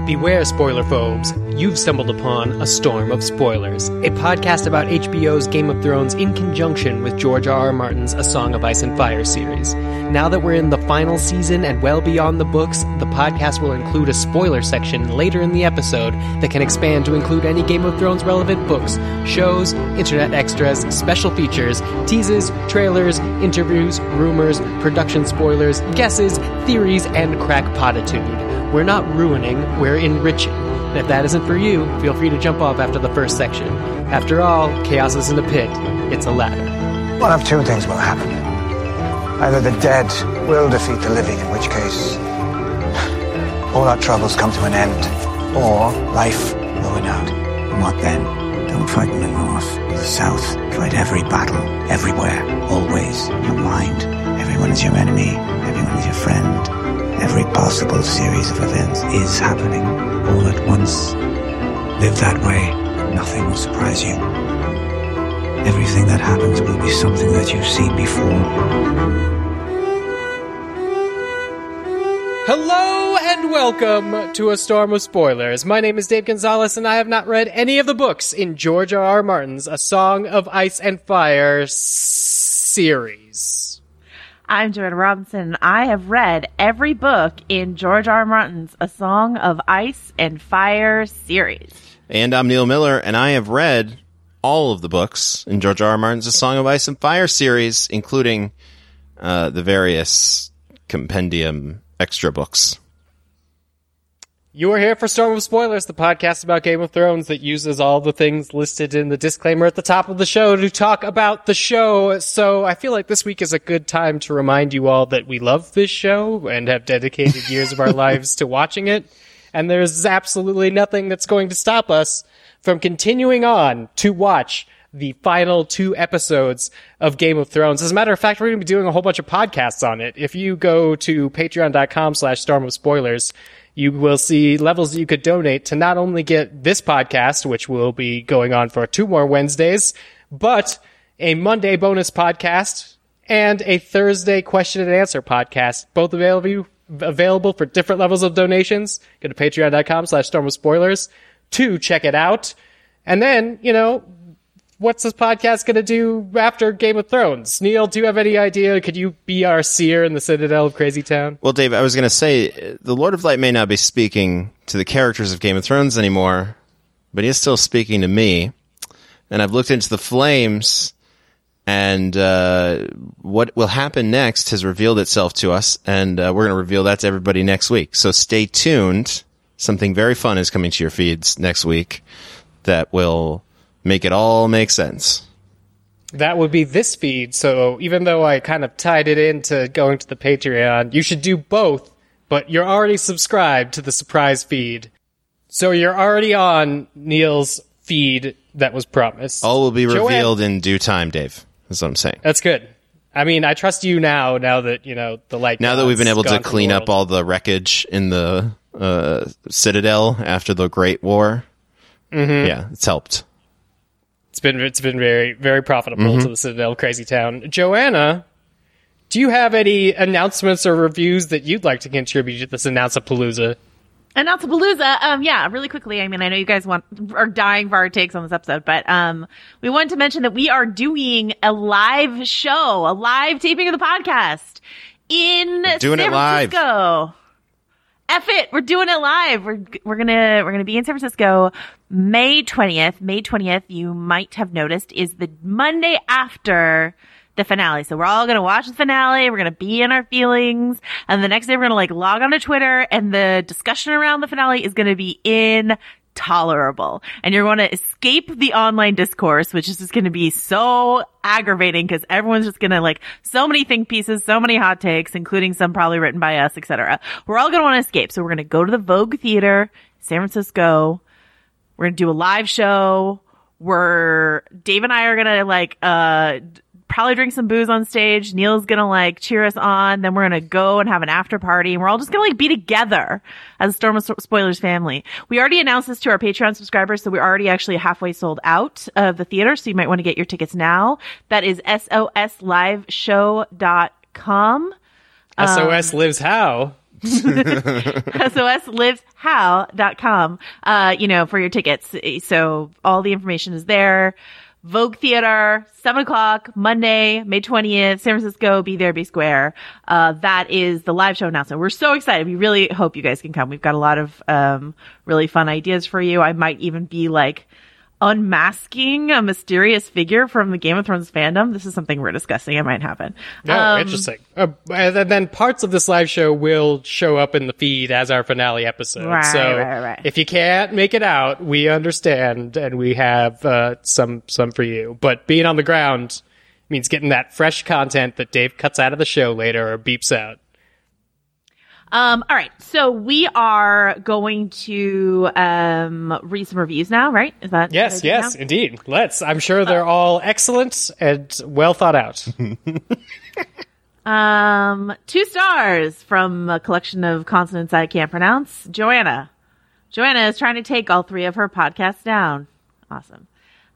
Beware, spoiler phobes. You've stumbled upon A Storm of Spoilers, a podcast about HBO's Game of Thrones in conjunction with George R.R. Martin's A Song of Ice and Fire series. Now that we're in the final season and well beyond the books, the podcast will include a spoiler section later in the episode that can expand to include any Game of Thrones relevant books, shows, internet extras, special features, teases, trailers, interviews, rumors, production spoilers, guesses, theories, and crackpotitude. We're not ruining, we're enriching. And if that isn't for you, feel free to jump off after the first section. After all, chaos isn't a pit, it's a ladder. One of two things will happen. Either the dead will defeat the living, in which case all our troubles come to an end, or life will win out. And what then? Don't fight in the north or the south. Fight every battle, everywhere, always. Your mind. Everyone is your enemy. Everyone is your friend. Every possible series of events is happening all at once. Live that way. Nothing will surprise you. Everything that happens will be something that you've seen before. Hello and welcome to A Storm of Spoilers. My name is Dave Gonzalez and I have not read any of the books in George R.R. Martin's A Song of Ice and Fire series. I'm Joanna Robinson, and I have read every book in George R. R. Martin's A Song of Ice and Fire series. And I'm Neil Miller, and I have read all of the books in George R. R. Martin's A Song of Ice and Fire series, including the various compendium extra books. You are here for Storm of Spoilers, the podcast about Game of Thrones that uses all the things listed in the disclaimer at the top of the show to talk about the show. So I feel like this week is a good time to remind you all that we love this show and have dedicated years of our lives to watching it. And there's absolutely nothing that's going to stop us from continuing on to watch the final 2 episodes of Game of Thrones. As a matter of fact, we're going to be doing a whole bunch of podcasts on it. If you go to patreon.com/stormofspoilers, you will see levels that you could donate to not only get this podcast, which will be going on for 2 more Wednesdays, but a Monday bonus podcast and a Thursday question and answer podcast, both available for different levels of donations. Go to patreon.com/stormofspoilers to check it out. And then, what's this podcast going to do after Game of Thrones? Neil, do you have any idea? Could you be our seer in the Citadel of Crazy Town? Well, Dave, I was going to say, the Lord of Light may not be speaking to the characters of Game of Thrones anymore, but he is still speaking to me. And I've looked into the flames, and what will happen next has revealed itself to us, and we're going to reveal that to everybody next week. So stay tuned. Something very fun is coming to your feeds next week that will make it all make sense. That would be this feed, so even though I kind of tied it into going to the Patreon, you should do both, but you're already subscribed to the surprise feed. So you're already on Neil's feed that was promised. All will be revealed in due time, Dave. That's what I'm saying. That's good. I mean, I trust you now that, the light... Now that we've been able to clean up all the wreckage in the Citadel after the Great War. Mm-hmm. Yeah, it's helped. It's been very, very profitable to the Citadel Crazy Town. Joanna, do you have any announcements or reviews that you'd like to contribute to this Announce-a-Palooza? Announce-a-Palooza, yeah, really quickly. I mean, I know you guys are dying for our takes on this episode, but we wanted to mention that we are doing a live show, a live taping of the podcast in San Francisco. F it, we're doing it live. We're gonna be in San Francisco May 20th. May 20th, you might have noticed, is the Monday after the finale. So we're all gonna watch the finale, we're gonna be in our feelings, and the next day we're gonna log on to Twitter, and the discussion around the finale is gonna be intolerable. And you're gonna escape the online discourse, which is just gonna be so aggravating because everyone's just gonna so many think pieces, so many hot takes, including some probably written by us, etc. We're all gonna want to escape. So we're gonna go to the Vogue Theater, San Francisco. We're gonna do a live show. Dave and I are gonna probably drink some booze on stage. Neil's gonna cheer us on. Then we're gonna go and have an after party, and we're all just gonna be together as a Storm of Spoilers family. We already announced this to our Patreon subscribers, so we're already actually halfway sold out of the theater, so you might want to get your tickets now. That is sosliveshow.com. SOS lives how? sosliveshow.com, for your tickets. So all the information is there. Vogue Theater, 7:00, Monday, May 20th, San Francisco, be there, be square. That is the live show announcement. We're so excited. We really hope you guys can come. We've got a lot of, really fun ideas for you. I might even be unmasking a mysterious figure from the Game of Thrones fandom. This is something we're discussing. It might happen. Oh, interesting. And then parts of this live show will show up in the feed as our finale episode. Right. If you can't make it out, we understand, and we have some for you. But being on the ground means getting that fresh content that Dave cuts out of the show later or beeps out. All right. So we are going to read some reviews now, right? Is that yes, indeed. Let's. I'm sure they're all excellent and well thought out. 2 stars from a collection of consonants I can't pronounce. Joanna is trying to take all 3 of her podcasts down. Awesome.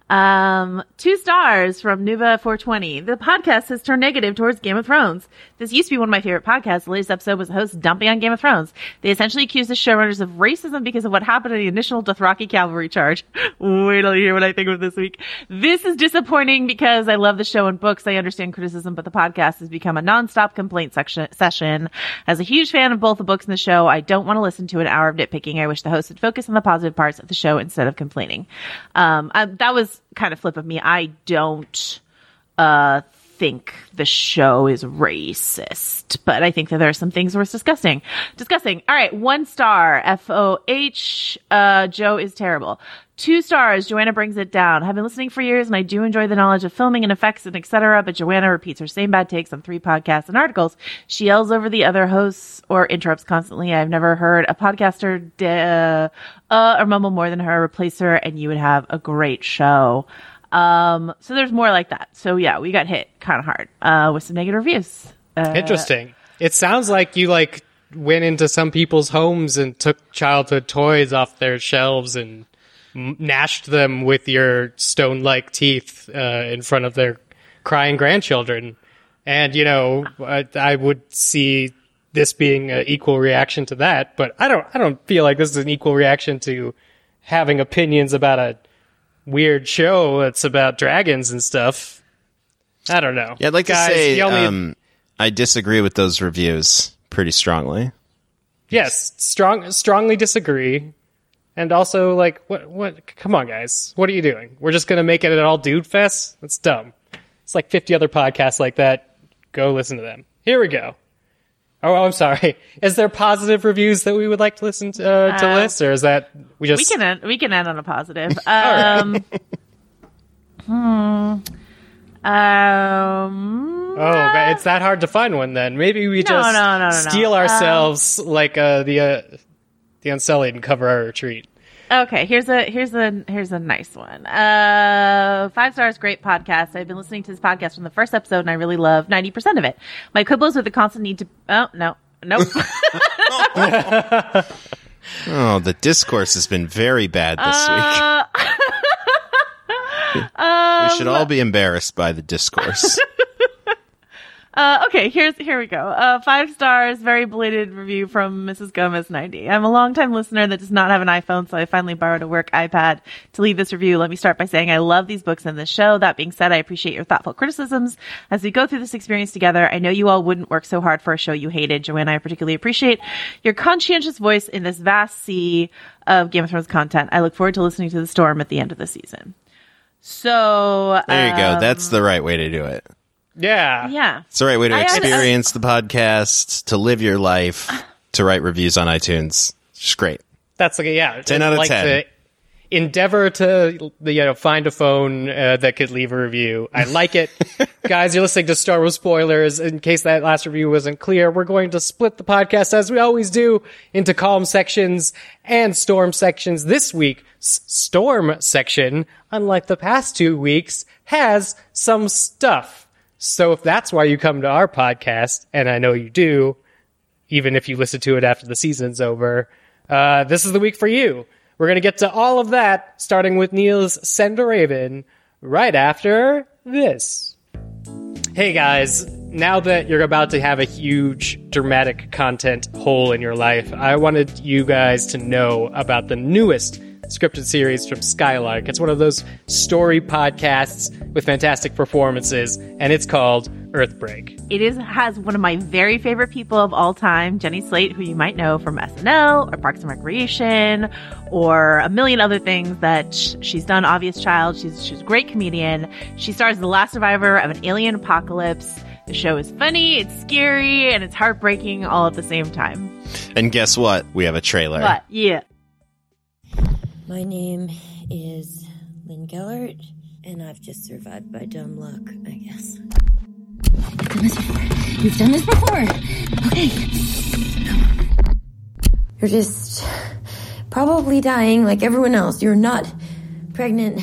2 stars from Nuba420. The podcast has turned negative towards Game of Thrones. This used to be one of my favorite podcasts. The latest episode was the host dumping on Game of Thrones. They essentially accused the showrunners of racism because of what happened in the initial Dothraki cavalry charge. Wait till you hear what I think of this week. This is disappointing because I love the show and books. I understand criticism, but the podcast has become a nonstop complaint session. As a huge fan of both the books and the show, I don't want to listen to an hour of nitpicking. I wish the host would focus on the positive parts of the show instead of complaining. That was kind of flip of me. I don't think the show is racist, but I think that there are some things worth discussing. All right, 1 star. FOH. Joe is terrible. 2 stars. Joanna brings it down. I've been listening for years and I do enjoy the knowledge of filming and effects and etc. But Joanna repeats her same bad takes on 3 podcasts and articles. She yells over the other hosts or interrupts constantly. I've never heard a podcaster or mumble more than her. Replace her and you would have a great show. So there's more like that. So yeah, we got hit kind of hard with some negative reviews. Interesting. It sounds like you went into some people's homes and took childhood toys off their shelves and gnashed them with your stone-like teeth in front of their crying grandchildren. And, I would see this being an equal reaction to that, but I don't feel like this is an equal reaction to having opinions about a weird show that's about dragons and stuff. I don't know. Yeah, I'd like to say I disagree with those reviews pretty strongly. Yes, strongly disagree. And also, what? Come on, guys. What are you doing? We're just going to make it an all-dude fest? That's dumb. It's 50 other podcasts like that. Go listen to them. Here we go. Oh, I'm sorry. Is there positive reviews that we would like to listen to list, or is that we just... We can end on a positive. It's that hard to find one then. Maybe we just steal ourselves like the Unsullied and cover our retreat. Okay, here's a nice one. 5 stars, great podcast. I've been listening to this podcast from the first episode and I really love 90% of it. My quibbles with the constant need to... Oh, no. Nope. Oh, the discourse has been very bad this week. We should all be embarrassed by the discourse. Okay, here we go. 5 stars, very belated review from Mrs. Gomez 90. I'm a longtime listener that does not have an iPhone, so I finally borrowed a work iPad to leave this review. Let me start by saying I love these books and this show. That being said, I appreciate your thoughtful criticisms as we go through this experience together. I know you all wouldn't work so hard for a show you hated. Joanna, I particularly appreciate your conscientious voice in this vast sea of Game of Thrones content. I look forward to listening to the storm at the end of the season. So there you go. That's the right way to do it. Yeah. It's the right way to experience the podcast, to live your life, to write reviews on iTunes. It's just great. That's 10 out of 10. To endeavor to find a phone that could leave a review. I like it. Guys, you're listening to Star Wars Spoilers. In case that last review wasn't clear, we're going to split the podcast, as we always do, into calm sections and storm sections. This week, storm section, unlike the past 2 weeks, has some stuff. So if that's why you come to our podcast, and I know you do, even if you listen to it after the season's over, this is the week for you. We're going to get to all of that, starting with Neil's Send a Raven, right after this. Hey guys, now that you're about to have a huge dramatic content hole in your life, I wanted you guys to know about the newest scripted series from Skylark. It's one of those story podcasts with fantastic performances, and it's called Earthbreak. It has one of my very favorite people of all time, Jenny Slate, who you might know from SNL or Parks and Recreation or a million other things that she's done. Obvious Child. She's a great comedian. She stars as the last survivor of an alien apocalypse. The show is funny, it's scary, and it's heartbreaking all at the same time. And guess what? We have a trailer. But yeah. My name is Lynn Gellert, and I've just survived by dumb luck, I guess. You've done this before. Okay. You're just probably dying like everyone else. You're not pregnant.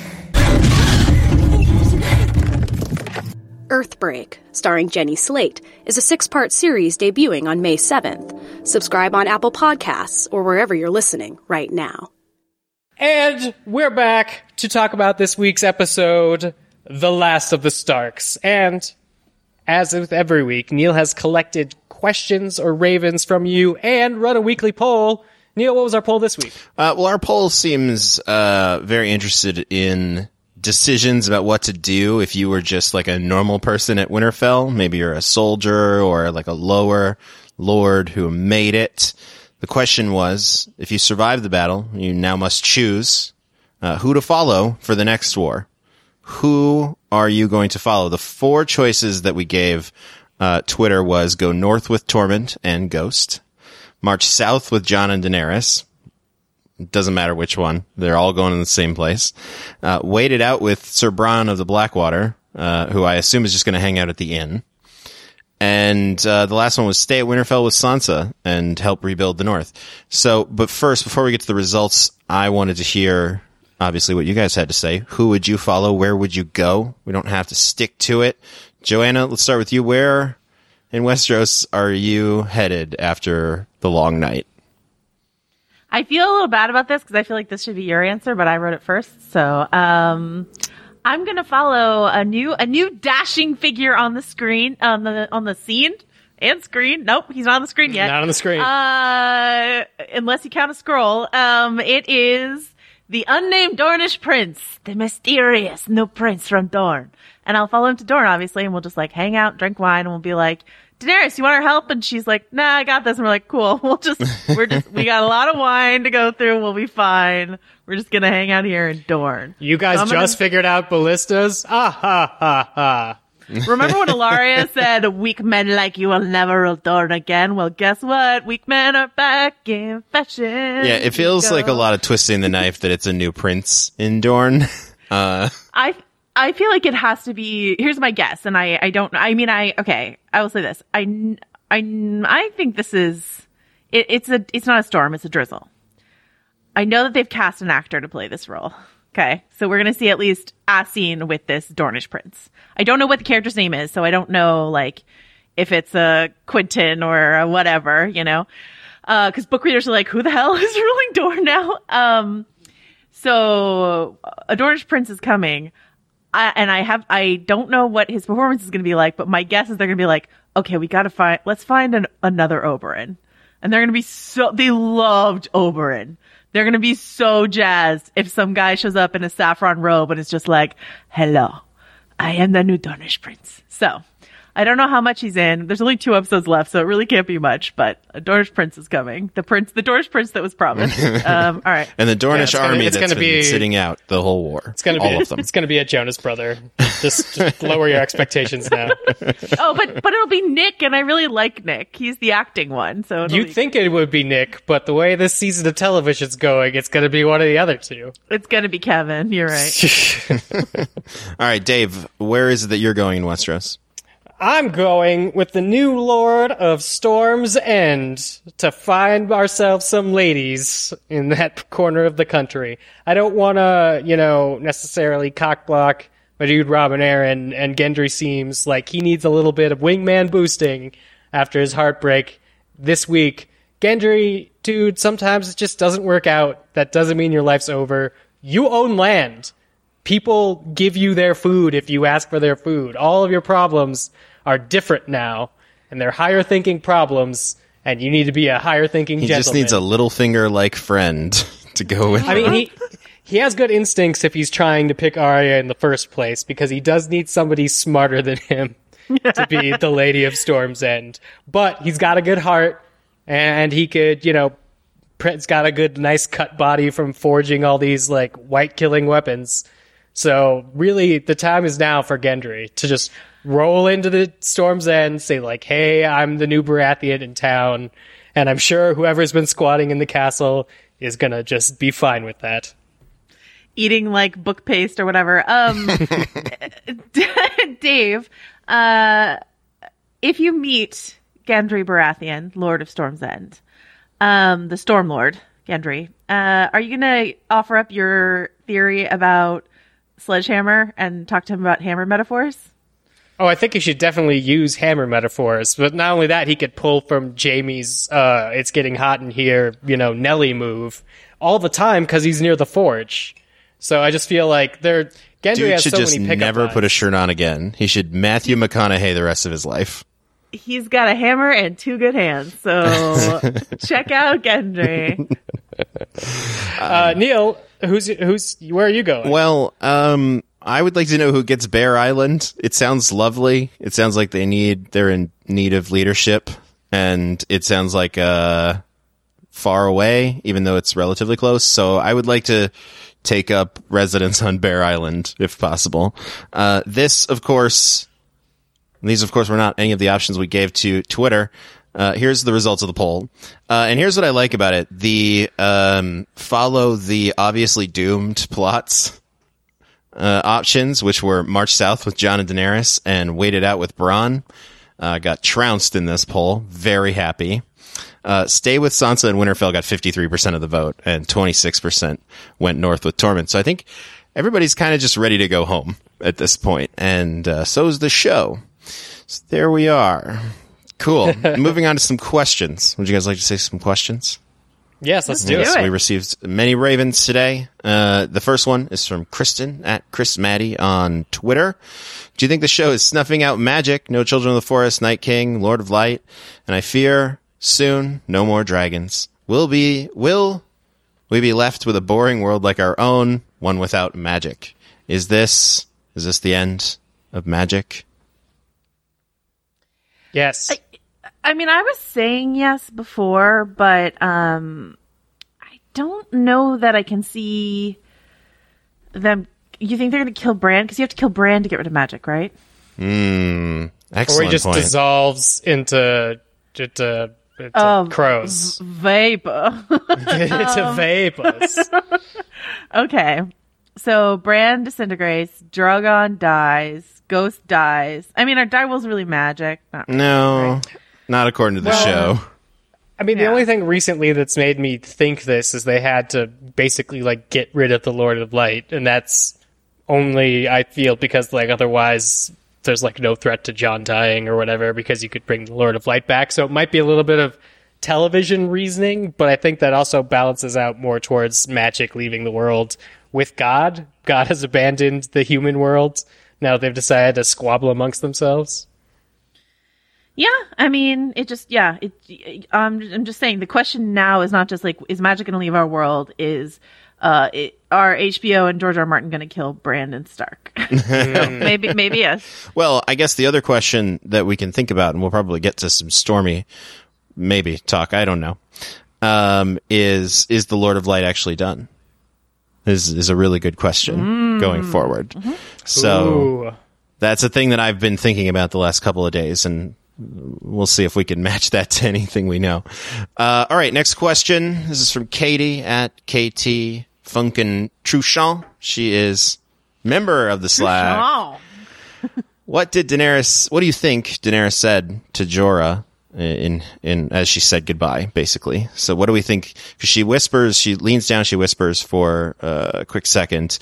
Earthbreak, starring Jenny Slate, is a 6-part series debuting on May 7th. Subscribe on Apple Podcasts or wherever you're listening right now. And we're back to talk about this week's episode, The Last of the Starks. And as with every week, Neil has collected questions or ravens from you and run a weekly poll. Neil, what was our poll this week? Well, our poll seems very interested in decisions about what to do if you were just like a normal person at Winterfell. Maybe you're a soldier or like a lower lord who made it. The question was, if you survive the battle, you now must choose who to follow for the next war. Who are you going to follow? The 4 choices that we gave Twitter was go north with Tormund and Ghost, march south with Jon and Daenerys. It doesn't matter which one. They're all going in the same place. Wait it out with Sir Bronn of the Blackwater, who I assume is just going to hang out at the inn. And the last one was stay at Winterfell with Sansa and help rebuild the North. So, but first, before we get to the results, I wanted to hear, obviously, what you guys had to say. Who would you follow? Where would you go? We don't have to stick to it. Joanna, let's start with you. Where in Westeros are you headed after the long night? I feel a little bad about this because I feel like this should be your answer, but I wrote it first. So, I'm going to follow a new dashing figure on the screen, on the scene and screen. Nope, he's not on the screen yet. Not on the screen. Unless you count a scroll. It is the unnamed Dornish prince, the mysterious new prince from Dorne. And I'll follow him to Dorne, obviously, and we'll just like hang out, drink wine, and we'll be like, Daenerys, you want our help? And she's like, nah, I got this. And we're like, cool. We got a lot of wine to go through. We'll be fine. We're just going to hang out here in Dorne. You guys so figured out ballistas? Ah, ha, ha, ha. Remember when Ilaria said, weak men like you will never rule Dorne again? Well, guess what? Weak men are back in fashion. Yeah, it feels like a lot of twisting the knife that it's a new prince in Dorne. I feel like it has to be, here's my guess, and I will say this. I think this is, it's not a storm, it's a drizzle. I know that they've cast an actor to play this role. Okay. So we're going to see at least a scene with this Dornish prince. I don't know what the character's name is, so I don't know, like, if it's a Quentin or a whatever, you know? Cause book readers are like, who the hell is ruling Dorne now? So a Dornish prince is coming. I don't know what his performance is going to be like, but my guess is they're going to be like, okay, let's find another Oberyn. And they're going to be they loved Oberyn. They're going to be so jazzed if some guy shows up in a saffron robe and it's just like, hello, I am the new Dornish prince. So I don't know how much he's in. There's only 2 episodes left, so it really can't be much, but a Dornish prince is coming. The Dornish prince that was promised. All right. And the Dornish army that's been sitting out the whole war. It's going to be all of them. It's going to be a Jonas brother. Just lower your expectations now. Oh, but it'll be Nick, and I really like Nick. He's the acting one. So you'd think it would be Nick, but the way this season of television's going, it's going to be one of the other 2. It's going to be Kevin. You're right. All right, Dave, where is it that you're going in Westeros? I'm going with the new Lord of Storm's End to find ourselves some ladies in that corner of the country. I don't want to, necessarily cockblock my dude Robin Aaron, and Gendry seems like he needs a little bit of wingman boosting after his heartbreak this week. Gendry, dude, sometimes it just doesn't work out. That doesn't mean your life's over. You own land. People give you their food if you ask for their food. All of your problems are different now, and they're higher thinking problems, and you need to be a higher thinking He gentleman. just needs a Littlefinger-like friend to go with. I mean, he has good instincts if he's trying to pick Arya in the first place, because he does need somebody smarter than him to be the Lady of Storm's End. But he's got a good heart, and he could, he's got a good, nice cut body from forging all these, like, white-killing weapons. So, really, the time is now for Gendry to just roll into the Storm's End, say, like, hey, I'm the new Baratheon in town, and I'm sure whoever's been squatting in the castle is gonna just be fine with that. Eating like book paste or whatever. Dave, if you meet Gendry Baratheon, Lord of Storm's End, the Storm Lord, Gendry, are you going to offer up your theory about Sledgehammer and talk to him about hammer metaphors? Oh, I think he should definitely use hammer metaphors, but not only that, he could pull from Jaime's, it's getting hot in here, Nelly move all the time because he's near the forge. So I just feel like Gendry has should so just many pickup never lines. put a shirt on again. He should Matthew McConaughey the rest of his life. He's got a hammer and two good hands, so check out Gendry. Neil, where are you going? Well, I would like to know who gets Bear Island. It sounds lovely. It sounds like they're in need of leadership, and it sounds like far away, even though it's relatively close. So I would like to take up residence on Bear Island, if possible. These, of course, were not any of the options we gave to Twitter. Here's the results of the poll. And here's what I like about it. The follow the obviously doomed plots options, which were March South with Jon and Daenerys and Wait It Out with Bronn, got trounced in this poll. Very happy. Stay with Sansa and Winterfell got 53% of the vote, and 26% went north with Tormund. So I think everybody's kind of just ready to go home at this point, and so is the show. So there we are. Cool. Moving on to some questions. Would you guys like to say some questions? Yes, let's do Yes. it. We received many ravens today. The first one is from Kristen at Chris Maddie on Twitter. Do you think the show is snuffing out magic? No Children of the Forest, Night King, Lord of Light, and I fear soon no more dragons. Will we be left with a boring world like our own, one without magic? Is this the end of magic? Yes. I mean, I was saying yes before, but I don't know that I can see them. You think they're going to kill Bran? Because you have to kill Bran to get rid of magic, right? Excellent Or he just point. dissolves into crows. Vapor. Into vapors. Okay. So Bran disintegrates, Drogon dies, Ghost dies. I mean, are direwolves really magic? No, not according to the show. I mean, the only thing recently that's made me think this is they had to basically, like, get rid of the Lord of Light, and that's only, I feel, because, like, otherwise there's, like, no threat to Jon dying or whatever, because you could bring the Lord of Light back. So it might be a little bit of television reasoning, but I think that also balances out more towards magic leaving the world with God. God has abandoned the human world. Now they've decided to squabble amongst themselves. Yeah, I mean, I'm just saying the question now is not just like, is magic going to leave our world? Are HBO and George R. R. Martin going to kill Brandon Stark? So maybe yes. Well, I guess the other question that we can think about, and we'll probably get to some stormy maybe talk, I don't know, is the Lord of Light actually done? Is a really good question going forward. Mm-hmm. So Ooh. That's a thing that I've been thinking about the last couple of days, and we'll see if we can match that to anything we know. All right, next question. This is from Katie at KT Funkin Truchon. She is member of the Slack. Oh. What do you think Daenerys said to Jorah in as she said goodbye, basically? So what do we think? Because she leans down, she whispers for a quick second.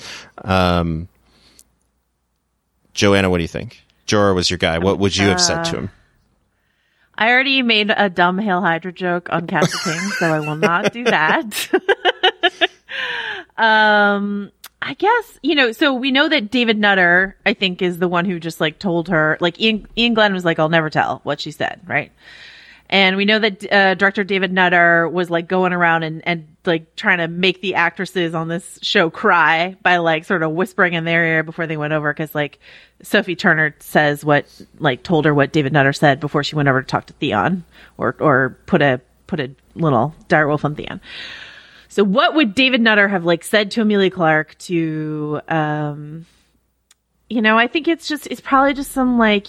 Joanna, what do you think? Jorah was your guy. What would you have said to him? I already made a dumb Hail Hydra joke on Castle King, so I will not do that. I guess, so we know that David Nutter, I think, is the one who just like told her, like Ian Glenn was like, I'll never tell what she said, right? And we know that director David Nutter was like going around and like trying to make the actresses on this show cry by like sort of whispering in their ear before they went over. Cause like Sophie Turner told her what David Nutter said before she went over to talk to Theon or put a little direwolf on Theon. So what would David Nutter have like said to Emilia Clarke to, I think it's probably just some like,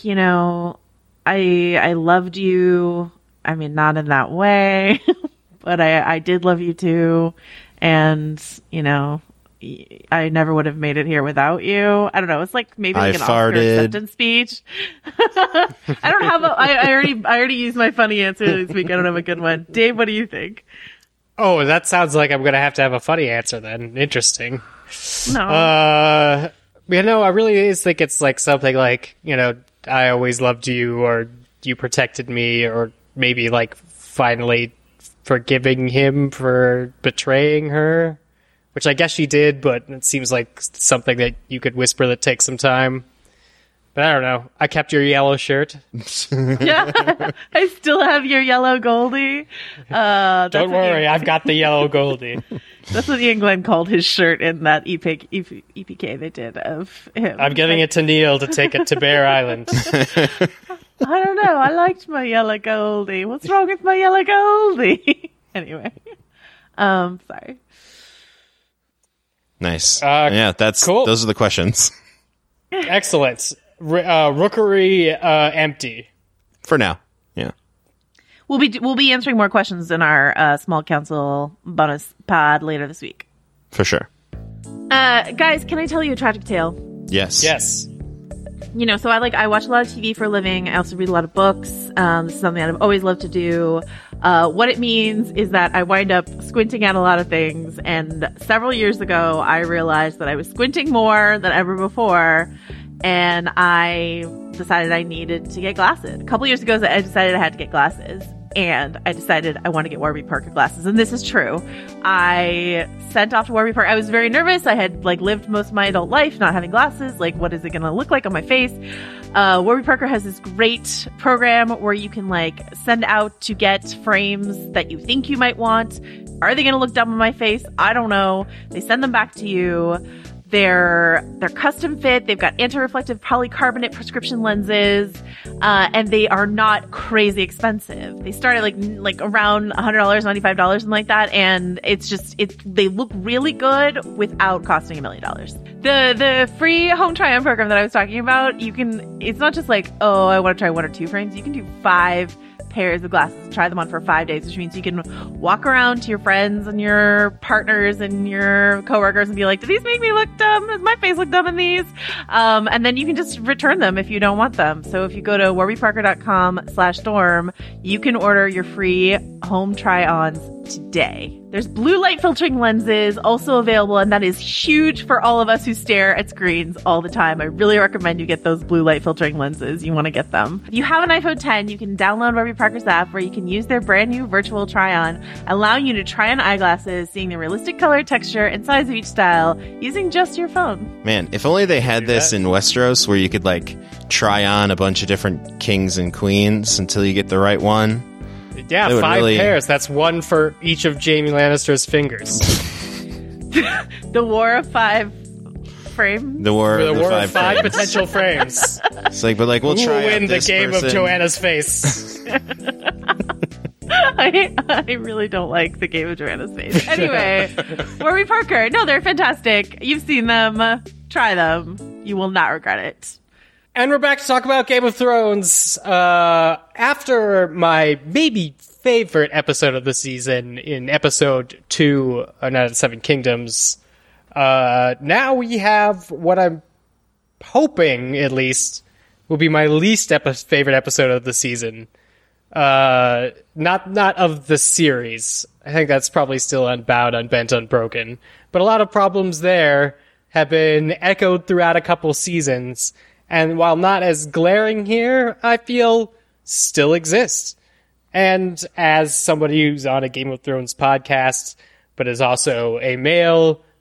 I loved you. I mean, not in that way, but I did love you too. And, I never would have made it here without you. I don't know. It's like maybe like an Oscar acceptance speech. I don't have I already used my funny answer this week. I don't have a good one. Dave, what do you think? Oh, that sounds like I'm going to have a funny answer then. Interesting. No. I really just think it's like something like, I always loved you, or you protected me, or maybe like finally forgiving him for betraying her, which I guess she did, but it seems like something that you could whisper that takes some time. But I don't know. I kept your yellow shirt. Yeah, I still have your yellow Goldie. Don't worry, I've got the yellow Goldie. That's what Ian Glenn called his shirt in that EPK they did of him. I'm giving it to Neil to take it to Bear Island. I don't know. I liked my yellow Goldie. What's wrong with my yellow Goldie? Anyway, sorry. Nice. Yeah, that's cool. Those are the questions. Excellent. Rookery empty for now. Yeah, we'll be answering more questions in our small council bonus pod later this week. For sure. Guys, can I tell you a tragic tale? Yes. So I watch a lot of TV for a living. I also read a lot of books. This is something that I've always loved to do. What it means is that I wind up squinting at a lot of things. And several years ago, I realized that I was squinting more than ever before. And I decided I needed to get glasses. A couple years ago, I decided I had to get glasses. And I decided I want to get Warby Parker glasses. And this is true. I sent off to Warby Parker. I was very nervous. I had lived most of my adult life not having glasses. What is it going to look like on my face? Warby Parker has this great program where you can send out to get frames that you think you might want. Are they going to look dumb on my face? I don't know. They send them back to you. They're custom fit. They've got anti-reflective polycarbonate prescription lenses, and they are not crazy expensive. They start at around $100, $95, something like that, and they look really good without costing $1 million. The free home try-on program that I was talking about, it's not just I want to try 1 or 2 frames. You can do 5 pairs of glasses, try them on for 5 days, which means you can walk around to your friends and your partners and your coworkers and be like, do these make me look dumb? Does my face look dumb in these? And then you can just return them if you don't want them. So if you go to warbyparker.com/storm, you can order your free home try-ons today. There's blue light filtering lenses also available, and that is huge for all of us who stare at screens all the time. I really recommend you get those blue light filtering lenses. You want to get them. If you have an iPhone 10, you can download Warby Parker's app where you can use their brand new virtual try-on, allowing you to try on eyeglasses, seeing the realistic color, texture, and size of each style using just your phone. Man, if only they had this in Westeros where you could try on a bunch of different kings and queens until you get the right one. Yeah, 5 pairs. That's 1 for each of Jaime Lannister's fingers. The War of 5 frame? The War of 5 potential frames. It's we'll try Who will win the game of Joanna's face? I really don't like the game of Joanna's face. Anyway, Warby Parker. No, they're fantastic. You've seen them. Try them. You will not regret it. And we're back to talk about Game of Thrones. After my maybe favorite episode of the season in episode 2, Night of the Seven Kingdoms, now we have what I'm hoping, at least, will be my least favorite episode of the season. Not of the series. I think that's probably still Unbowed, Unbent, Unbroken. But a lot of problems there have been echoed throughout a couple seasons. And while not as glaring here, I feel still exist. And as somebody who's on a Game of Thrones podcast, but is also a male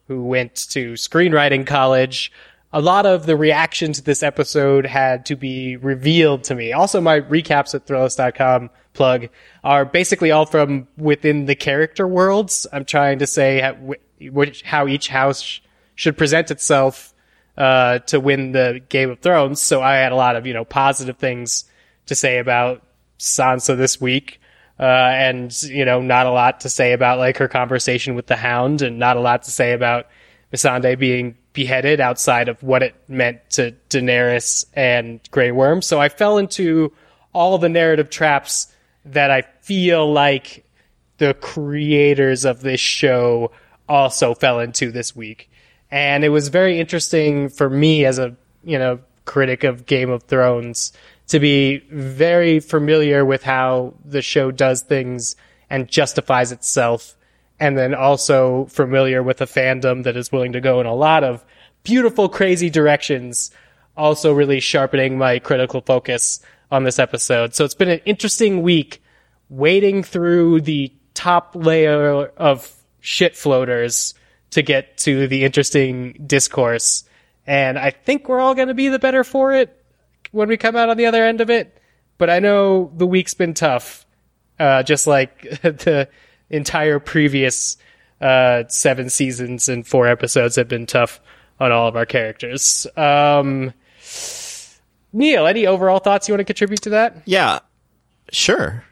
who went to screenwriting college, a lot of the reaction to this episode had to be revealed to me. Also, my recaps at Thrillist.com plug are basically all from within the character worlds. I'm trying to say how each house should present itself to win the Game of Thrones. So I had a lot of, positive things to say about Sansa this week. And, not a lot to say about like her conversation with the Hound, and not a lot to say about Missandei being beheaded outside of what it meant to Daenerys and Grey Worm. So I fell into all the narrative traps that I feel like the creators of this show also fell into this week. And it was very interesting for me as a, critic of Game of Thrones to be very familiar with how the show does things and justifies itself, and then also familiar with a fandom that is willing to go in a lot of beautiful, crazy directions, also really sharpening my critical focus on this episode. So it's been an interesting week wading through the top layer of shit floaters to get to the interesting discourse. And I think we're all going to be the better for it when we come out on the other end of it. But I know the week's been tough, just like the entire previous 7 seasons and 4 episodes have been tough on all of our characters. Neil, any overall thoughts you want to contribute to that? Yeah, sure.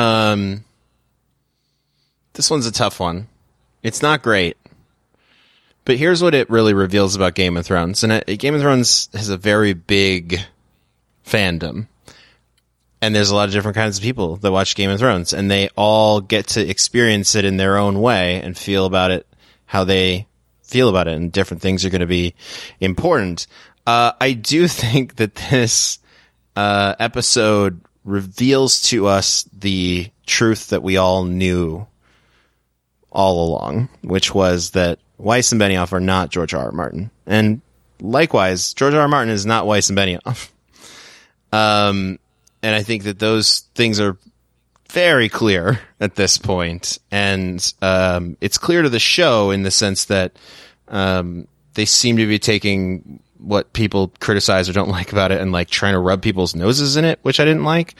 This one's a tough one. It's not great. But here's what it really reveals about Game of Thrones. And Game of Thrones has a very big fandom. And there's a lot of different kinds of people that watch Game of Thrones. And they all get to experience it in their own way and feel about it how they feel about it. And different things are going to be important. I do think that this episode reveals to us the truth that we all knew all along, which was that Weiss and Benioff are not George R.R. Martin. And likewise, George R.R. Martin is not Weiss and Benioff. And I think that those things are very clear at this point. And it's clear to the show in the sense that they seem to be taking what people criticize or don't like about it and like trying to rub people's noses in it, which I didn't like.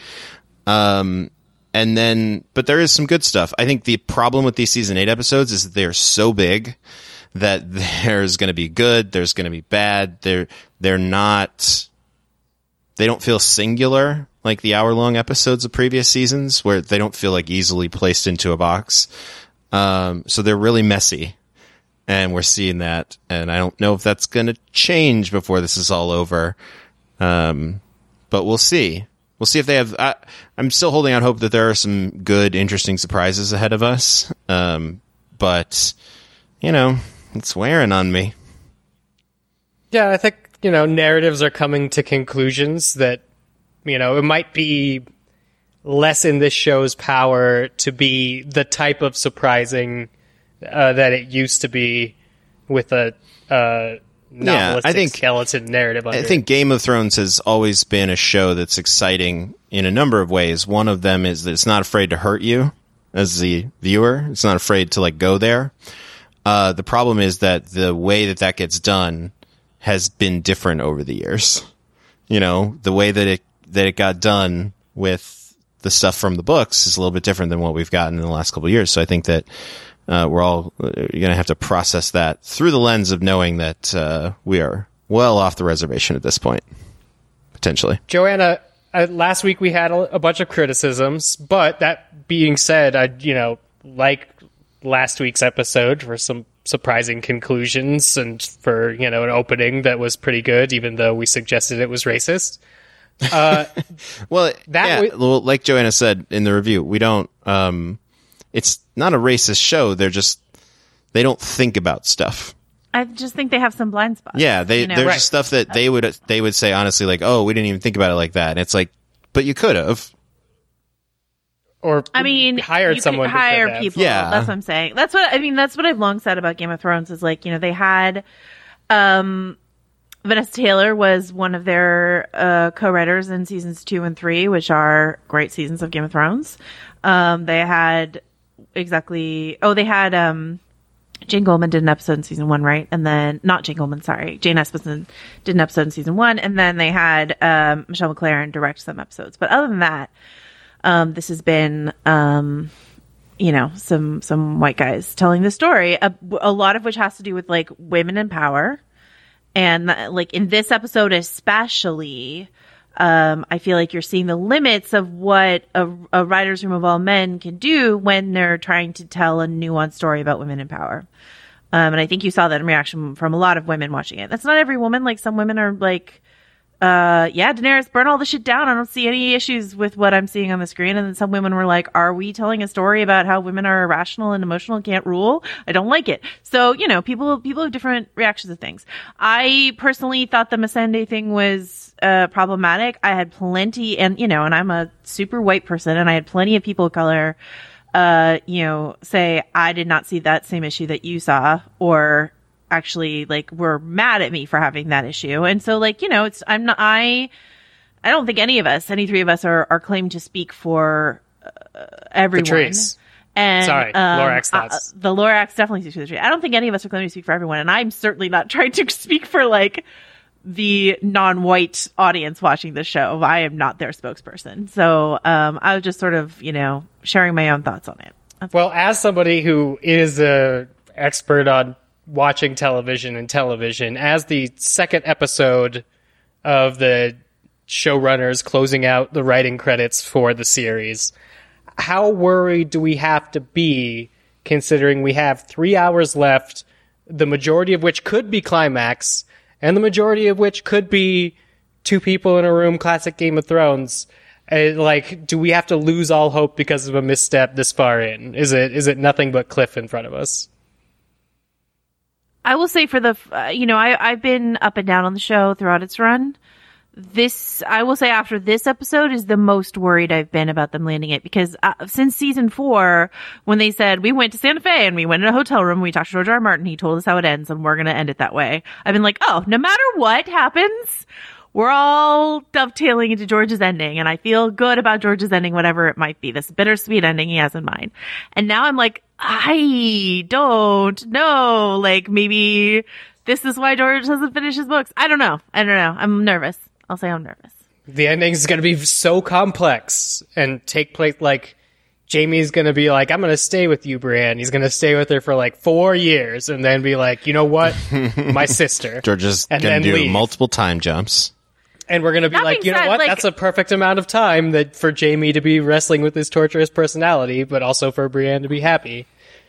But there is some good stuff. I think the problem with these season 8 episodes is that they're so big that there's going to be good, there's going to be bad. They don't feel singular like the hour-long episodes of previous seasons, where they don't feel like easily placed into a box. So they're really messy, and we're seeing that. And I don't know if that's going to change before this is all over. But we'll see. We'll see if they have. I'm still holding out hope that there are some good, interesting surprises ahead of us. But it's wearing on me. Yeah, I think narratives are coming to conclusions that it might be less in this show's power to be the type of surprising that it used to be with a novelistic skeleton narrative under. I think Game of Thrones has always been a show that's exciting in a number of ways. One of them is that it's not afraid to hurt you as the viewer. It's not afraid to go there. The problem is that the way that gets done has been different over the years. The way that it got done with the stuff from the books is a little bit different than what we've gotten in the last couple of years. So I think that we're all going to have to process that through the lens of knowing that we are well off the reservation at this point, potentially. Joanna, last week we had a bunch of criticisms, but that being said, I like last week's episode for some surprising conclusions and for an opening that was pretty good, even though we suggested it was racist. Well, like Joanna said in the review, we don't. It's not a racist show. They don't think about stuff. I just think they have some blind spots. Yeah, there's just stuff that they would say honestly, like, oh, we didn't even think about it like that. And it's like, but you could have. Or hired someone to hire people. Yeah. That's what I'm saying. That's what I've long said about Game of Thrones is they had Vanessa Taylor was one of their co-writers in seasons 2 and 3, which are great seasons of Game of Thrones. They had Jane Goldman did an episode in season 1, right? And then, not Jane Goldman, sorry. Jane Espenson did an episode in season 1, and then they had Michelle McLaren direct some episodes. But other than that, this has been, you know, some white guys telling the story, a lot of which has to do with, like, women in power. And, like, in this episode especially, I feel like you're seeing the limits of what a writer's room of all men can do when they're trying to tell a nuanced story about women in power. And I think you saw that in reaction from a lot of women watching it. That's not every woman. Like, some women are like, yeah, Daenerys, burn all the shit down. I don't see any issues with what I'm seeing on the screen. And then some women were like, are we telling a story about how women are irrational and emotional and can't rule? I don't like it. So, you know, people have different reactions to things. I personally thought the Missandei thing was problematic. I had plenty, and, you know, and I'm a super white person, and I had plenty of people of color, you know, say, I did not see that same issue that you saw, or actually, like, were mad at me for having that issue. And so, like, you know, I don't think any three of us are claimed to speak for everyone. Patrice. And sorry, Lorax thoughts. The Lorax definitely speaks for the tree. I don't think any of us are claiming to speak for everyone, and I'm certainly not trying to speak for, like, the non-white audience watching the show. I am not their spokesperson. So I was just sort of, you know, sharing my own thoughts on it. Well, as somebody who is a expert on watching television, as the second episode of the showrunners closing out the writing credits for the series, how worried do we have to be, considering we have 3 hours left, the majority of which could be climax, and the majority of which could be two people in a room, classic Game of Thrones? Like, do we have to lose all hope because of a misstep this far in? Is it nothing but cliff in front of us? I will say for the, you know, I've been up and down on the show throughout its run. I will say after this episode is the most worried I've been about them landing it, because since season 4, when they said we went to Santa Fe and we went in a hotel room, we talked to George R. R. Martin, he told us how it ends and we're going to end it that way. I've been like, oh, no matter what happens, we're all dovetailing into George's ending, and I feel good about George's ending, whatever it might be, this bittersweet ending he has in mind. And now I'm like, I don't know. Like, maybe this is why George doesn't finish his books. I don't know. I'm nervous. I'll say I'm nervous. The ending is going to be so complex and take place, like, Jaime's going to be like, I'm going to stay with you, Brienne. He's going to stay with her for like 4 years and then be like, you know what? My sister. George is going to do multiple time jumps. And we're going to be like, you know what? Like, that's a perfect amount of time that for Jaime to be wrestling with his torturous personality, but also for Brienne to be happy.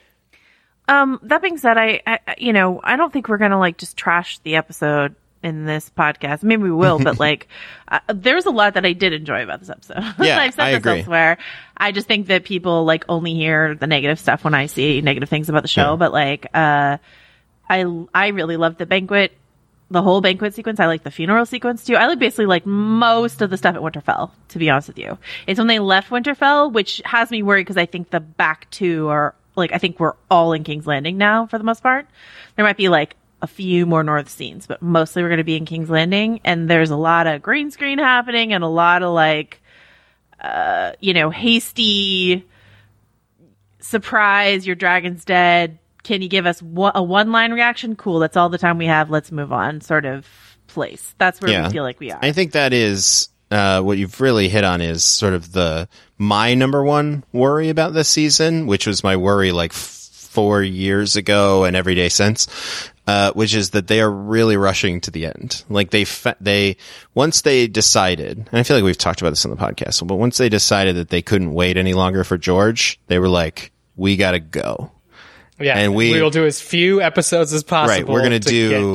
That being said, I you know, I don't think we're going to, like, just trash the episode in this podcast. Maybe we will, but, like, there's a lot that I did enjoy about this episode. Yeah, I've said this elsewhere. I just think that people, like, only hear the negative stuff when I see negative things about the show. Yeah. But, like, I really loved the whole banquet sequence. I like the funeral sequence too. I like basically like most of the stuff at Winterfell, to be honest with you. It's when they left Winterfell, which has me worried, because I think the back two are, like, I think we're all in King's Landing now for the most part. There might be like a few more north scenes, but mostly we're going to be in King's Landing, and there's a lot of green screen happening and a lot of, like, you know, hasty surprise, your dragon's dead. Can you give us a one-line reaction? Cool, that's all the time we have. Let's move on, sort of place. That's where we feel like we are. I think that is what you've really hit on, is sort of my number one worry about this season, which was my worry like 4 years ago and every day since, which is that they are really rushing to the end. Like, they once they decided, and I feel like we've talked about this on the podcast, but once they decided that they couldn't wait any longer for George, they were like, we gotta go. Yeah, and we will do as few episodes as possible. Right, we're gonna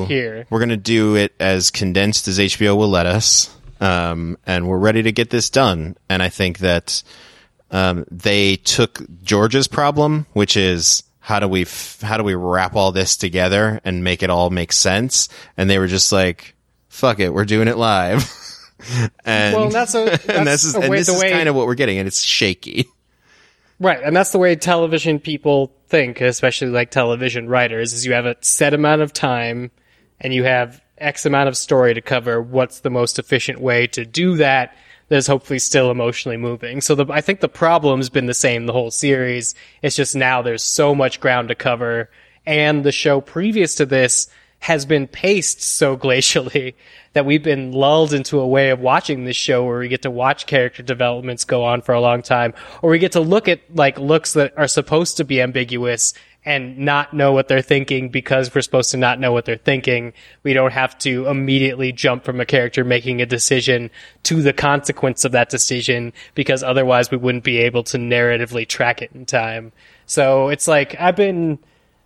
do it as condensed as HBO will let us, and we're ready to get this done. And I think that they took George's problem, which is how do we wrap all this together and make it all make sense, and they were just like, "Fuck it, we're doing it live." And this is kind of what we're getting, and it's shaky. Right, and that's the way television people think, especially like television writers, is you have a set amount of time and you have X amount of story to cover. What's the most efficient way to do that is hopefully still emotionally moving? So I think the problem's been the same the whole series. It's just now there's so much ground to cover and the show previous to this has been paced so glacially that we've been lulled into a way of watching this show where we get to watch character developments go on for a long time, or we get to look at like looks that are supposed to be ambiguous and not know what they're thinking because we're supposed to not know what they're thinking. We don't have to immediately jump from a character making a decision to the consequence of that decision because otherwise we wouldn't be able to narratively track it in time. So it's like I've been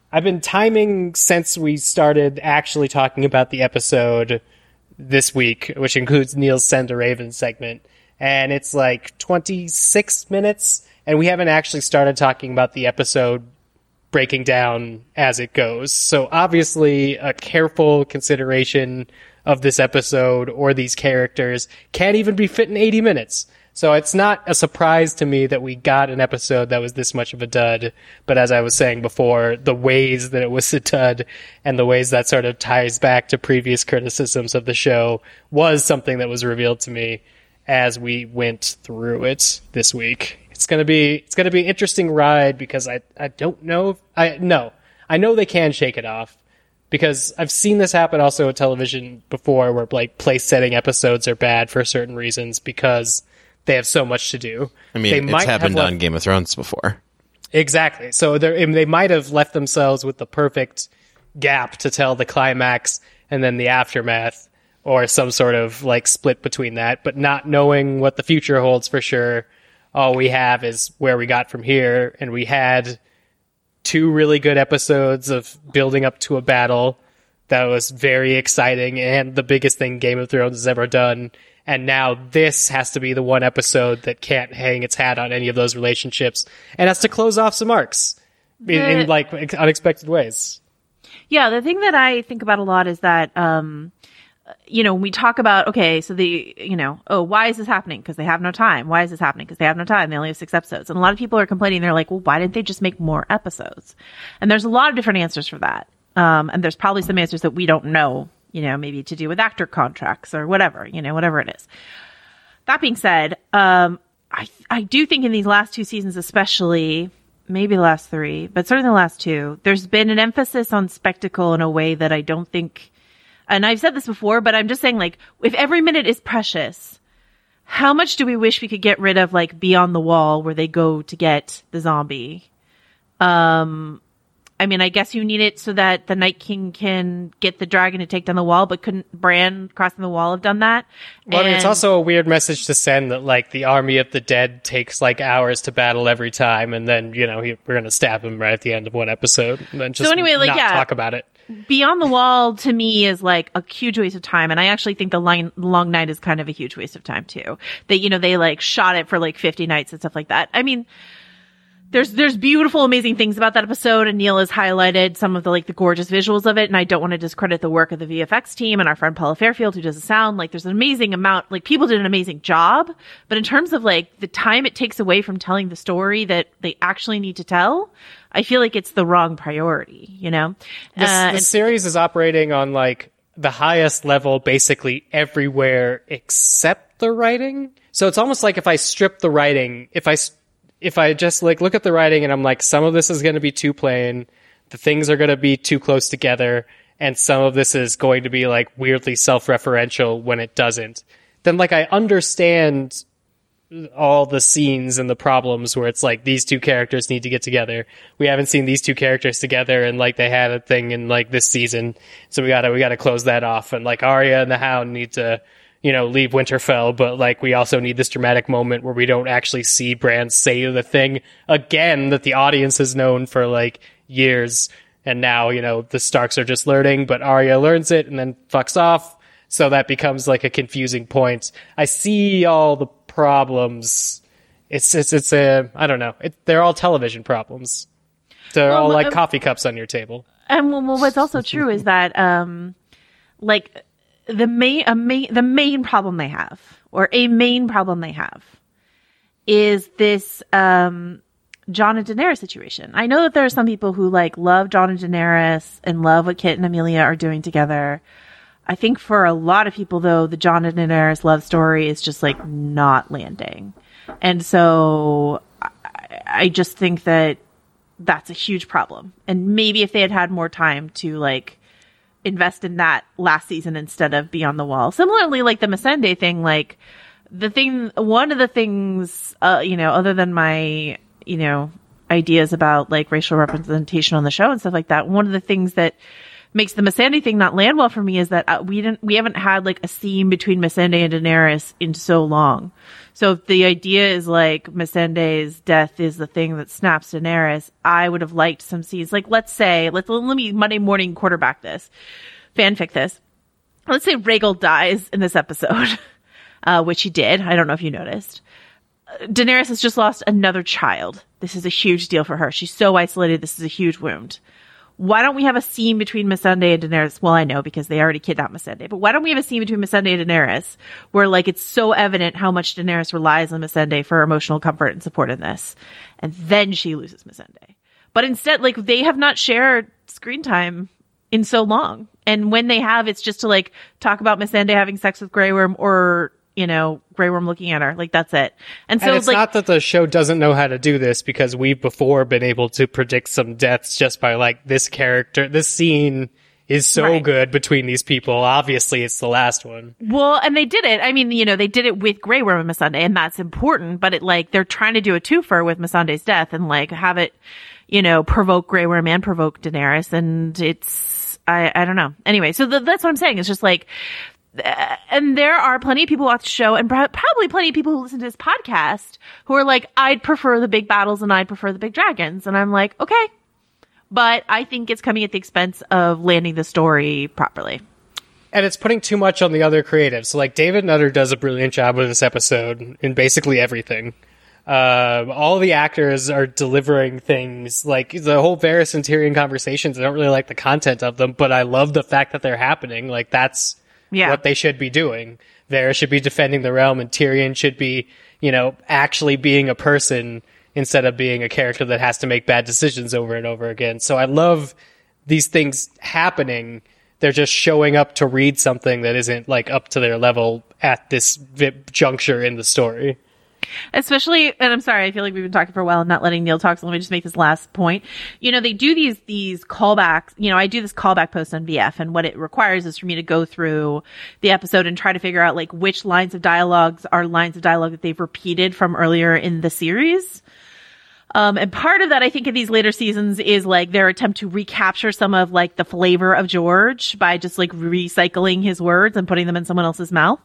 timing since we started actually talking about the episode this week, which includes Neil's Send a Raven segment. And it's like 26 minutes, and we haven't actually started talking about the episode breaking down as it goes. So obviously a careful consideration of this episode or these characters can't even be fit in 80 minutes. So it's not a surprise to me that we got an episode that was this much of a dud. But as I was saying before, the ways that it was a dud and the ways that sort of ties back to previous criticisms of the show was something that was revealed to me as we went through it this week. It's gonna be an interesting ride because I don't know I know they can shake it off because I've seen this happen also on television before where like place setting episodes are bad for certain reasons because they have so much to do. I mean, it's happened on Game of Thrones before. Exactly. So they might have left themselves with the perfect gap to tell the climax and then the aftermath or some sort of like split between that, but not knowing what the future holds for sure. All we have is where we got from here, and we had 2 really good episodes of building up to a battle that was very exciting and the biggest thing Game of Thrones has ever done. And now this has to be the one episode that can't hang its hat on any of those relationships and has to close off some arcs in like unexpected ways. Yeah, the thing that I think about a lot is that, when we talk about, okay, so why is this happening? Because they have no time. Why is this happening? Because they have no time. They only have 6 episodes. And a lot of people are complaining. They're like, well, why didn't they just make more episodes? And there's a lot of different answers for that. And there's probably some answers that we don't know, maybe to do with actor contracts or whatever, whatever it is. That being said, I do think in these last 2 seasons, especially, maybe the last 3, but certainly the last 2, there's been an emphasis on spectacle in a way that I don't think, and I've said this before, but I'm just saying, like, if every minute is precious, how much do we wish we could get rid of, like, Beyond the Wall, where they go to get the zombie? I mean, I guess you need it so that the Night King can get the dragon to take down the wall, but couldn't Bran crossing the wall have done that? Well, I mean, it's also a weird message to send that, like, the army of the dead takes, like, hours to battle every time, and then, we're going to stab him right at the end of one episode, and then just talk about it. Beyond the Wall, to me, is, like, a huge waste of time, and I actually think the Long Night is kind of a huge waste of time, too. They, they, like, shot it for, like, 50 nights and stuff like that. I mean, There's beautiful, amazing things about that episode, and Neil has highlighted some of the gorgeous visuals of it, and I don't want to discredit the work of the VFX team and our friend Paula Fairfield who does the sound. Like, there's an amazing amount, people did an amazing job, but in terms of, the time it takes away from telling the story that they actually need to tell, I feel like it's the wrong priority, This series is operating on, the highest level basically everywhere except the writing. So it's almost like if I strip the writing, if I just look at the writing and I'm like, some of this is going to be too plain, the things are going to be too close together, and some of this is going to be weirdly self-referential when it doesn't, then I understand all the scenes and the problems where it's these 2 characters need to get together. We haven't seen these 2 characters together, and they had a thing in this season, so we gotta close that off. And Arya and the Hound need to leave Winterfell, but we also need this dramatic moment where we don't actually see Bran say the thing again that the audience has known for years. And now, the Starks are just learning, but Arya learns it and then fucks off. So that becomes a confusing point. I see all the problems. It's I don't know. They're all television problems. They're all coffee cups on your table. And what's also true is that, the main problem they have, or a main problem they have, is this Jon and Daenerys situation. I know that there are some people who love Jon and Daenerys and love what Kit and Amelia are doing together. I think for a lot of people, though, the Jon and Daenerys love story is just not landing. And so I just think that that's a huge problem. And maybe if they had had more time to like invest in that last season instead of Beyond the Wall. Similarly, like the Missandei thing, like one of the things, other than my, ideas about like racial representation on the show and stuff like that, one of the things that makes the Missandei thing not land well for me is that we haven't had like a scene between Missandei and Daenerys in so long. So if the idea is like Missandei's death is the thing that snaps Daenerys, I would have liked some scenes. Like let me Monday morning quarterback this, fanfic this. Let's say Rhaegal dies in this episode, which he did. I don't know if you noticed. Daenerys has just lost another child. This is a huge deal for her. She's so isolated. This is a huge wound. Why don't we have a scene between Missandei and Daenerys? Well, I know because they already kidnapped Missandei, but why don't we have a scene between Missandei and Daenerys where like it's so evident how much Daenerys relies on Missandei for emotional comfort and support in this, and then she loses Missandei. But instead, like they have not shared screen time in so long, and when they have, it's just to like talk about Missandei having sex with Grey Worm or Grey Worm looking at her. Like, that's it. And so it's not that the show doesn't know how to do this, because we've before been able to predict some deaths just by like this scene is so good between these people. Obviously, it's the last one. Well, and they did it. I mean, they did it with Grey Worm and Missandei, and that's important, but they're trying to do a twofer with Missandei's death and like have it, provoke Grey Worm and provoke Daenerys. And it's, I don't know. Anyway, so that's what I'm saying. It's just like, and there are plenty of people who watch the show, and probably plenty of people who listen to this podcast who are like, I'd prefer the big battles and I'd prefer the big dragons. And I'm like, okay. But I think it's coming at the expense of landing the story properly. And it's putting too much on the other creatives. So like David Nutter does a brilliant job with this episode in basically everything. All the actors are delivering things like the whole Varys and Tyrion conversations. I don't really like the content of them, but I love the fact that they're happening. Like that's what they should be doing. Varys should be defending the realm, and Tyrion should be, actually being a person instead of being a character that has to make bad decisions over and over again. So I love these things happening. They're just showing up to read something that isn't like up to their level at this juncture in the story. Especially, and I'm sorry, I feel like we've been talking for a while and not letting Neil talk, so let me just make this last point. They do these callbacks. I do this callback post on VF, and what it requires is for me to go through the episode and try to figure out like which lines of dialogues are lines of dialogue that they've repeated from earlier in the series. And part of that, I think, in these later seasons is like their attempt to recapture some of like the flavor of George by just like recycling his words and putting them in someone else's mouth.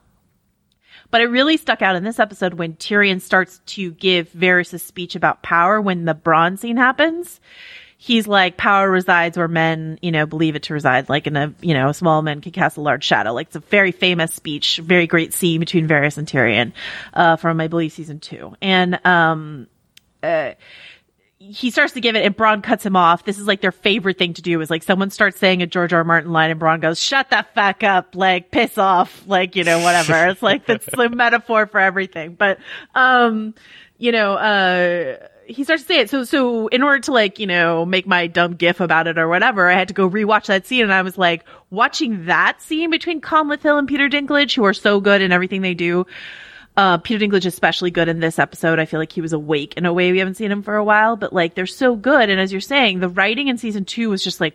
But it really stuck out in this episode when Tyrion starts to give Varys a speech about power when the Bronn scene happens. He's like, power resides where men, believe it to reside. Like in a small man can cast a large shadow. Like it's a very famous speech, very great scene between Varys and Tyrion, from I believe season 2. And, he starts to give it and Bronn cuts him off. This is like their favorite thing to do is like someone starts saying a George R. R. Martin line and Bronn goes, shut the fuck up, like piss off, like, whatever. It's like, that's the metaphor for everything. But, he starts to say it. So in order to like, make my dumb gif about it or whatever, I had to go rewatch that scene. And I was like, watching that scene between Conleth Hill and Peter Dinklage, who are so good in everything they do. Peter Dinklage is especially good in this episode. I feel like he was awake in a way we haven't seen him for a while, but like they're so good. And as you're saying, the writing in season 2 was just like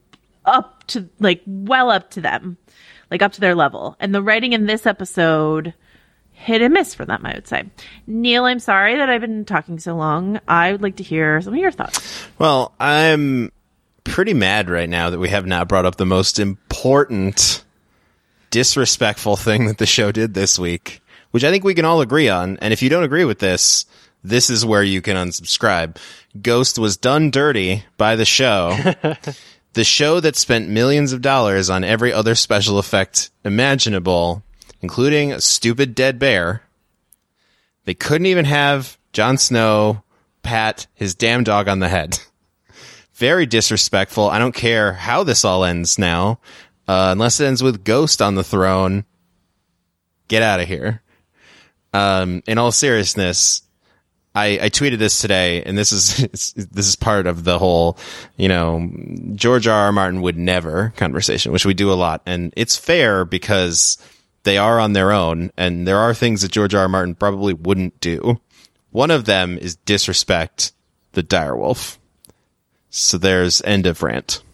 well up to them, like up to their level. And the writing in this episode hit and miss for them, I would say. Neil, I'm sorry that I've been talking so long. I would like to hear some of your thoughts. Well, I'm pretty mad right now that we have not brought up the most important, disrespectful thing that the show did this week, which I think we can all agree on. And if you don't agree with this, this is where you can unsubscribe. Ghost was done dirty by the show. The show that spent millions of dollars on every other special effect imaginable, including a stupid dead bear. They couldn't even have Jon Snow pat his damn dog on the head. Very disrespectful. I don't care how this all ends now. Unless it ends with Ghost on the throne. Get out of here. In all seriousness, I tweeted this today, and this is part of the whole, George R. R. Martin would never conversation, which we do a lot. And it's fair because they are on their own, and there are things that George R. R. Martin probably wouldn't do. One of them is disrespect the direwolf. So there's end of rant.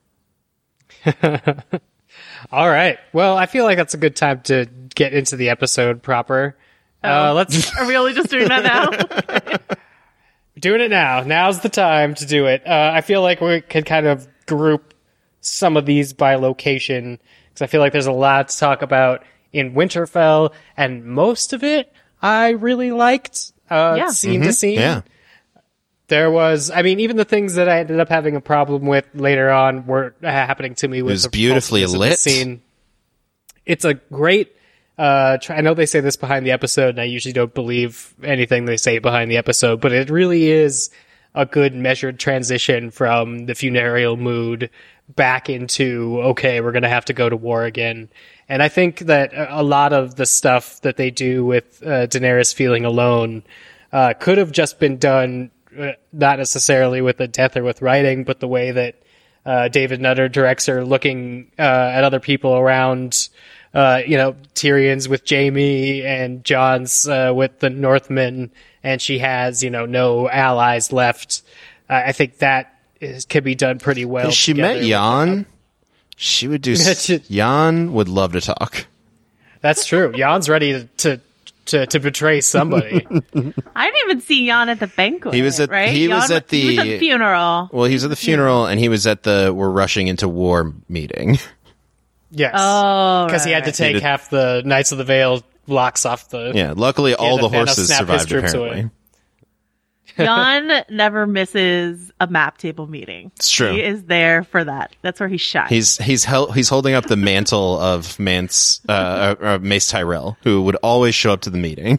All right. Well, I feel like that's a good time to get into the episode proper. Let's. Are we only just doing that now? Doing it now. Now's the time to do it. I feel like we could kind of group some of these by location, because I feel like there's a lot to talk about in Winterfell, and most of it I really liked, scene to scene. Yeah. There was, I mean, even the things that I ended up having a problem with later on were happening to me with was the beautifully repulsiveness of the lit. scene. It's a great, I know they say this behind the episode, and I usually don't believe anything they say behind the episode, but it really is a good measured transition from the funereal mood back into, okay, we're going to have to go to war again. And I think that a lot of the stuff that they do with Daenerys feeling alone could have just been done, not necessarily with the death or with writing, but the way that David Nutter directs her looking at other people around, Tyrion's with Jaime and Jon's with the Northmen, and she has, no allies left. I think that could be done pretty well. If she met Jan, she would do. Jan would love to talk. That's true. Jan's ready to betray somebody. I didn't even see Jan at the banquet. He was at right? he was at the funeral. Well, he was at the funeral, and he was at the "we're rushing into war" meeting. Yes. Oh, because he had to take half the Knights of the Vale blocks off the. Yeah, luckily all the horses survived. Apparently, away. Jan never misses a map table meeting. It's true. He is there for that. That's where he shines. He's holding up the mantle of Mace Tyrell, who would always show up to the meeting.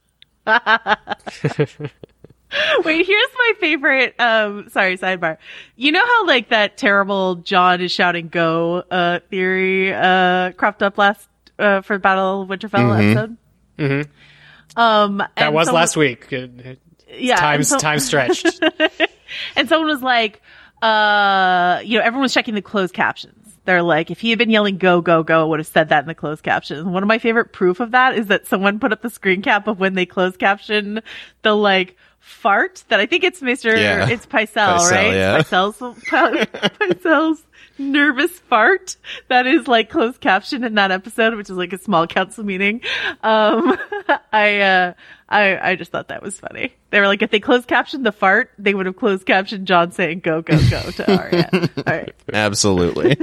Wait, here's my favorite, sorry, sidebar. You know how, like, that terrible Jon is shouting go, theory, cropped up last, for Battle of Winterfell episode? Mm-hmm. That was last week. Yeah. Time stretched. And someone was like, everyone was checking the closed captions. They're like, if he had been yelling go, go, go, would have said that in the closed captions. One of my favorite proof of that is that someone put up the screen cap of when they closed caption the, like, fart that I think it's it's Pycelle, right? Yeah. Pycelle's nervous fart that is like closed caption in that episode, which is like a small council meeting. I just thought that was funny. They were like, if they closed captioned the fart, they would have closed captioned Jon saying go, go, go to Arya. All right. Absolutely.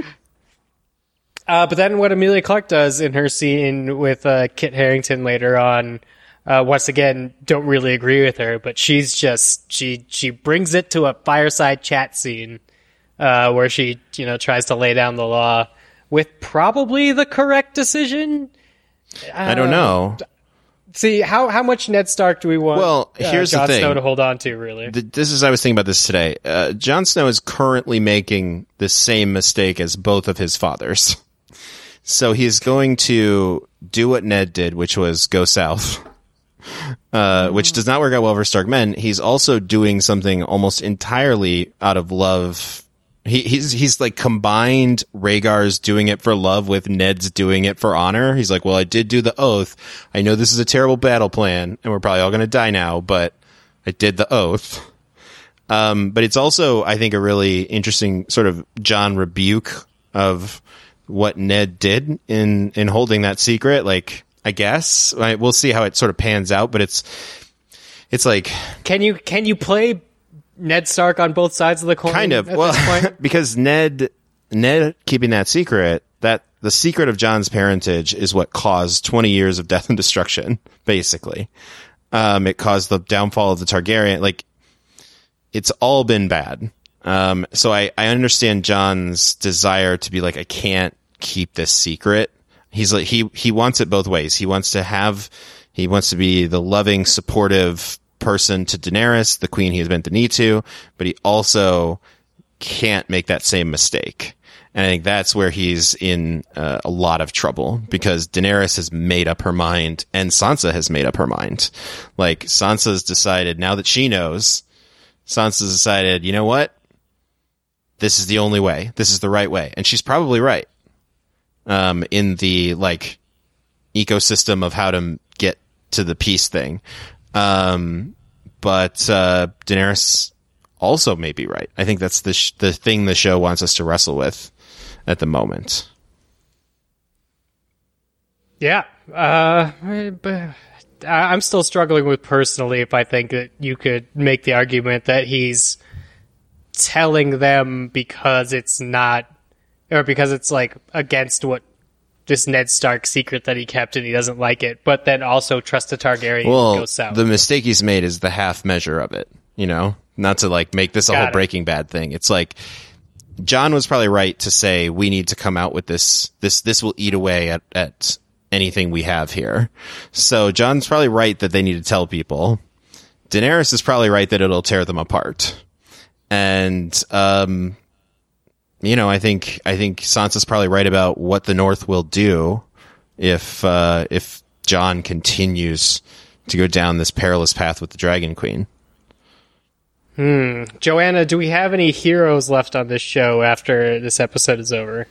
But then what Emilia Clarke does in her scene with Kit Harington later on, once again, don't really agree with her, but she's just, she brings it to a fireside chat scene, where she, tries to lay down the law with probably the correct decision. I don't know. See, how much Ned Stark do we want? Well, here's Jon the thing. Snow to hold on to, really. I was thinking about this today. Jon Snow is currently making the same mistake as both of his fathers. So he's going to do what Ned did, which was go south. Which does not work out well for Stark men. He's also doing something almost entirely out of love. He's like combined Rhaegar's doing it for love with Ned's doing it for honor. He's like, well, I did do the oath. I know this is a terrible battle plan and we're probably all going to die now, but I did the oath. But it's also, I think, a really interesting sort of Jon rebuke of what Ned did in holding that secret. Like, I guess we'll see how it sort of pans out, but it's like, can you play Ned Stark on both sides of the coin? Kind of. At well, this point? Because Ned keeping that secret, that the secret of Jon's parentage is what caused 20 years of death and destruction, basically. It caused the downfall of the Targaryen. Like, it's all been bad. So I understand Jon's desire to be like, I can't keep this secret. He's like, he wants it both ways. He wants to be the loving, supportive person to Daenerys, the queen he has bent the knee to, but he also can't make that same mistake. And I think that's where he's in a lot of trouble, because Daenerys has made up her mind and Sansa has made up her mind. Like, Sansa's decided, now that she knows, Sansa's decided, you know what? This is the only way. This is the right way. And she's probably right. In the, like, ecosystem of how to get to the peace thing. But Daenerys also may be right. I think that's the thing the show wants us to wrestle with at the moment. Yeah. But I'm still struggling with personally if I think that you could make the argument that he's telling them because it's not, or because it's like against what this Ned Stark secret that he kept and he doesn't like it, but then also trust a Targaryen goes south. The mistake he's made is the half measure of it, you know? Not to like make this a whole Breaking Bad thing. It's like John was probably right to say we need to come out with this will eat away at anything we have here. So John's probably right that they need to tell people. Daenerys is probably right that it'll tear them apart. And you know, I think Sansa's probably right about what the North will do if Jon continues to go down this perilous path with the Dragon Queen. Joanna, do we have any heroes left on this show after this episode is over?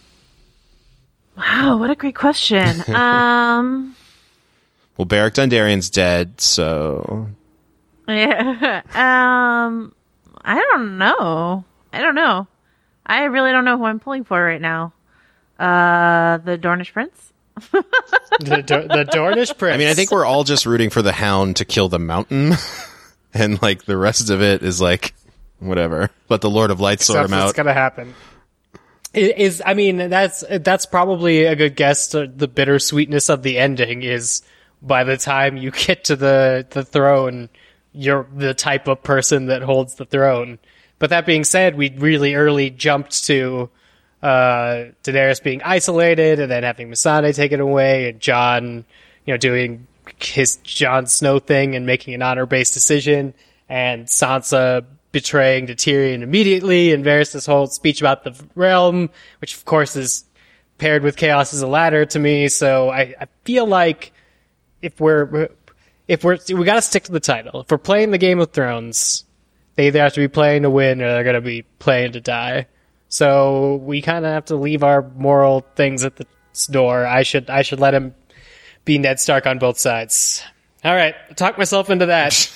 Wow, what a great question. Well, Beric Dondarrion's dead, so yeah. I don't know. I really don't know who I'm pulling for right now. The Dornish Prince? the Dornish Prince. I mean, I think we're all just rooting for the Hound to kill the Mountain. And like the rest of it is like whatever. Let the Lord of Light sort him out. What's gonna happen? I mean, that's probably a good guess. The bittersweetness of the ending is by the time you get to the throne, you're the type of person that holds the throne. But that being said, we really early jumped to Daenerys being isolated and then having Missandei taken away and Jon, you know, doing his Jon Snow thing and making an honor-based decision, and Sansa betraying to Tyrion immediately, and Varys' whole speech about the realm, which of course is paired with chaos as a ladder to me. So I feel like if we gotta stick to the title. If we're playing the Game of Thrones, they either have to be playing to win or they're gonna be playing to die. So we kind of have to leave our moral things at the door. I should let him be Ned Stark on both sides. All right, talk myself into that.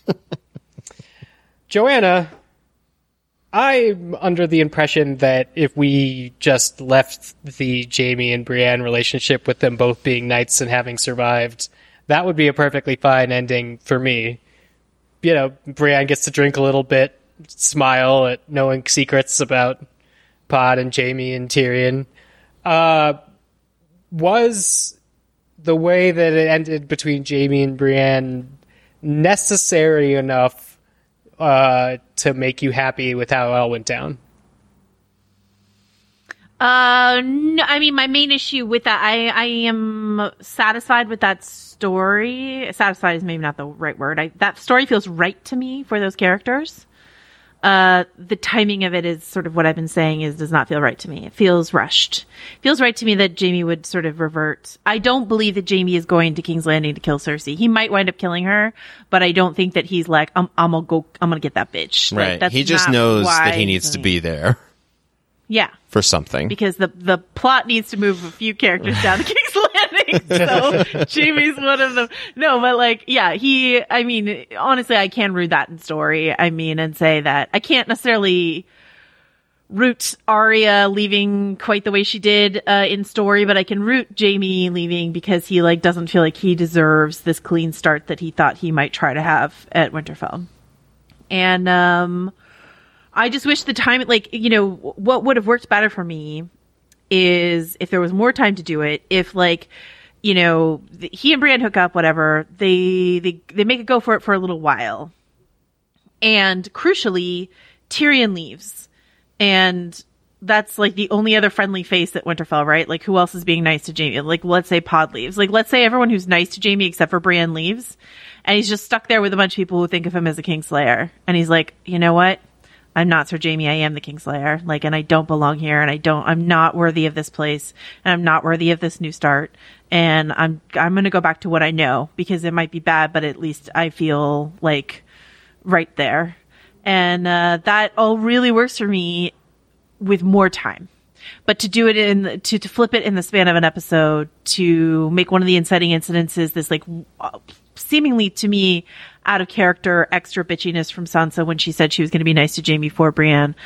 Joanna, I'm under the impression that if we just left the Jaime and Brienne relationship with them both being knights and having survived, that would be a perfectly fine ending for me. You know, Brienne gets to drink a little bit, smile at knowing secrets about Pod and Jaime and Tyrion. Was the way that it ended between Jaime and Brienne necessary enough to make you happy with how it all went down? No, I mean, my main issue with that, I am satisfied with that story. Satisfied is maybe not the right word. That story feels right to me for those characters. The timing of it is sort of what I've been saying does not feel right to me. It feels rushed. It feels right to me that Jaime would sort of revert. I don't believe that Jaime is going to King's Landing to kill Cersei. He might wind up killing her, but I don't think that he's like, I'm gonna get that bitch. Right. Like, he just knows that he needs to be there. Yeah. For something. Because the plot needs to move a few characters down to King's Landing. So Jaime's one of them. No, but like, yeah, honestly, I can root that in story. I mean, and say that I can't necessarily root Arya leaving quite the way she did in story, but I can root Jaime leaving because he like doesn't feel like he deserves this clean start that he thought he might try to have at Winterfell. And I just wish the time, like, you know, what would have worked better for me is if there was more time to do it. If, like, you know, he and Brienne hook up, whatever, they make a go for it for a little while. And crucially, Tyrion leaves. And that's, like, the only other friendly face at Winterfell, right? Like, who else is being nice to Jaime? Like, let's say Pod leaves. Like, let's say everyone who's nice to Jaime except for Brienne leaves. And he's just stuck there with a bunch of people who think of him as a Kingslayer. And he's like, you know what? I'm not Sir Jaime. I am the Kingslayer. Like, and I don't belong here, and I'm not worthy of this place, and I'm not worthy of this new start. And I'm going to go back to what I know because it might be bad, but at least I feel like right there. And that all really works for me with more time. But to do it to flip it in the span of an episode, to make one of the inciting incidences this like seemingly to me out of character extra bitchiness from Sansa when she said she was going to be nice to Jaime for Brienne,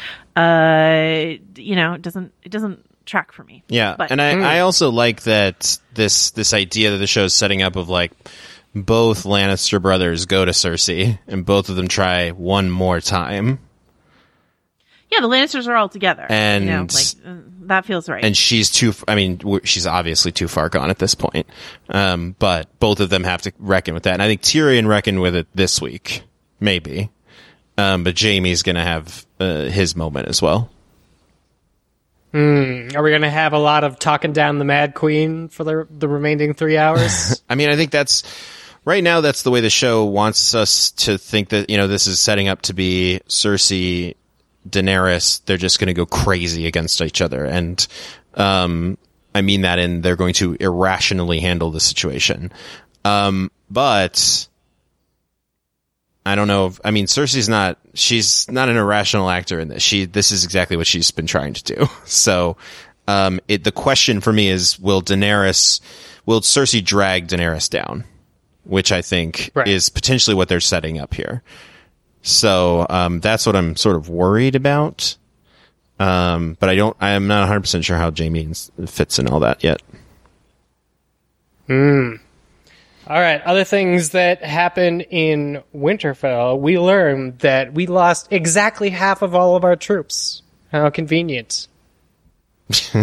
it doesn't track for me. Yeah, but, and I also like that this idea that the show's setting up of like both Lannister brothers go to Cersei and both of them try one more time. Yeah, the Lannisters are all together, and that feels right. And she's she's obviously too far gone at this point. But both of them have to reckon with that, and I think Tyrion reckoned with it this week, maybe. But Jaime's going to have his moment as well. Are we going to have a lot of talking down the Mad Queen for the remaining 3 hours? I mean, I think that's right now. That's the way the show wants us to think that this is setting up to be Cersei, Daenerys. They're just going to go crazy against each other, and I mean that in they're going to irrationally handle the situation. But I don't know. Cersei's she's not an irrational actor in this. This is exactly what she's been trying to do. So, the question for me is, will Cersei drag Daenerys down? Which I think is potentially what they're setting up here. So, that's what I'm sort of worried about. But I am not 100% sure how Jaime fits in all that yet. All right, other things that happen in Winterfell. We learned that we lost exactly half of all of our troops. How convenient. All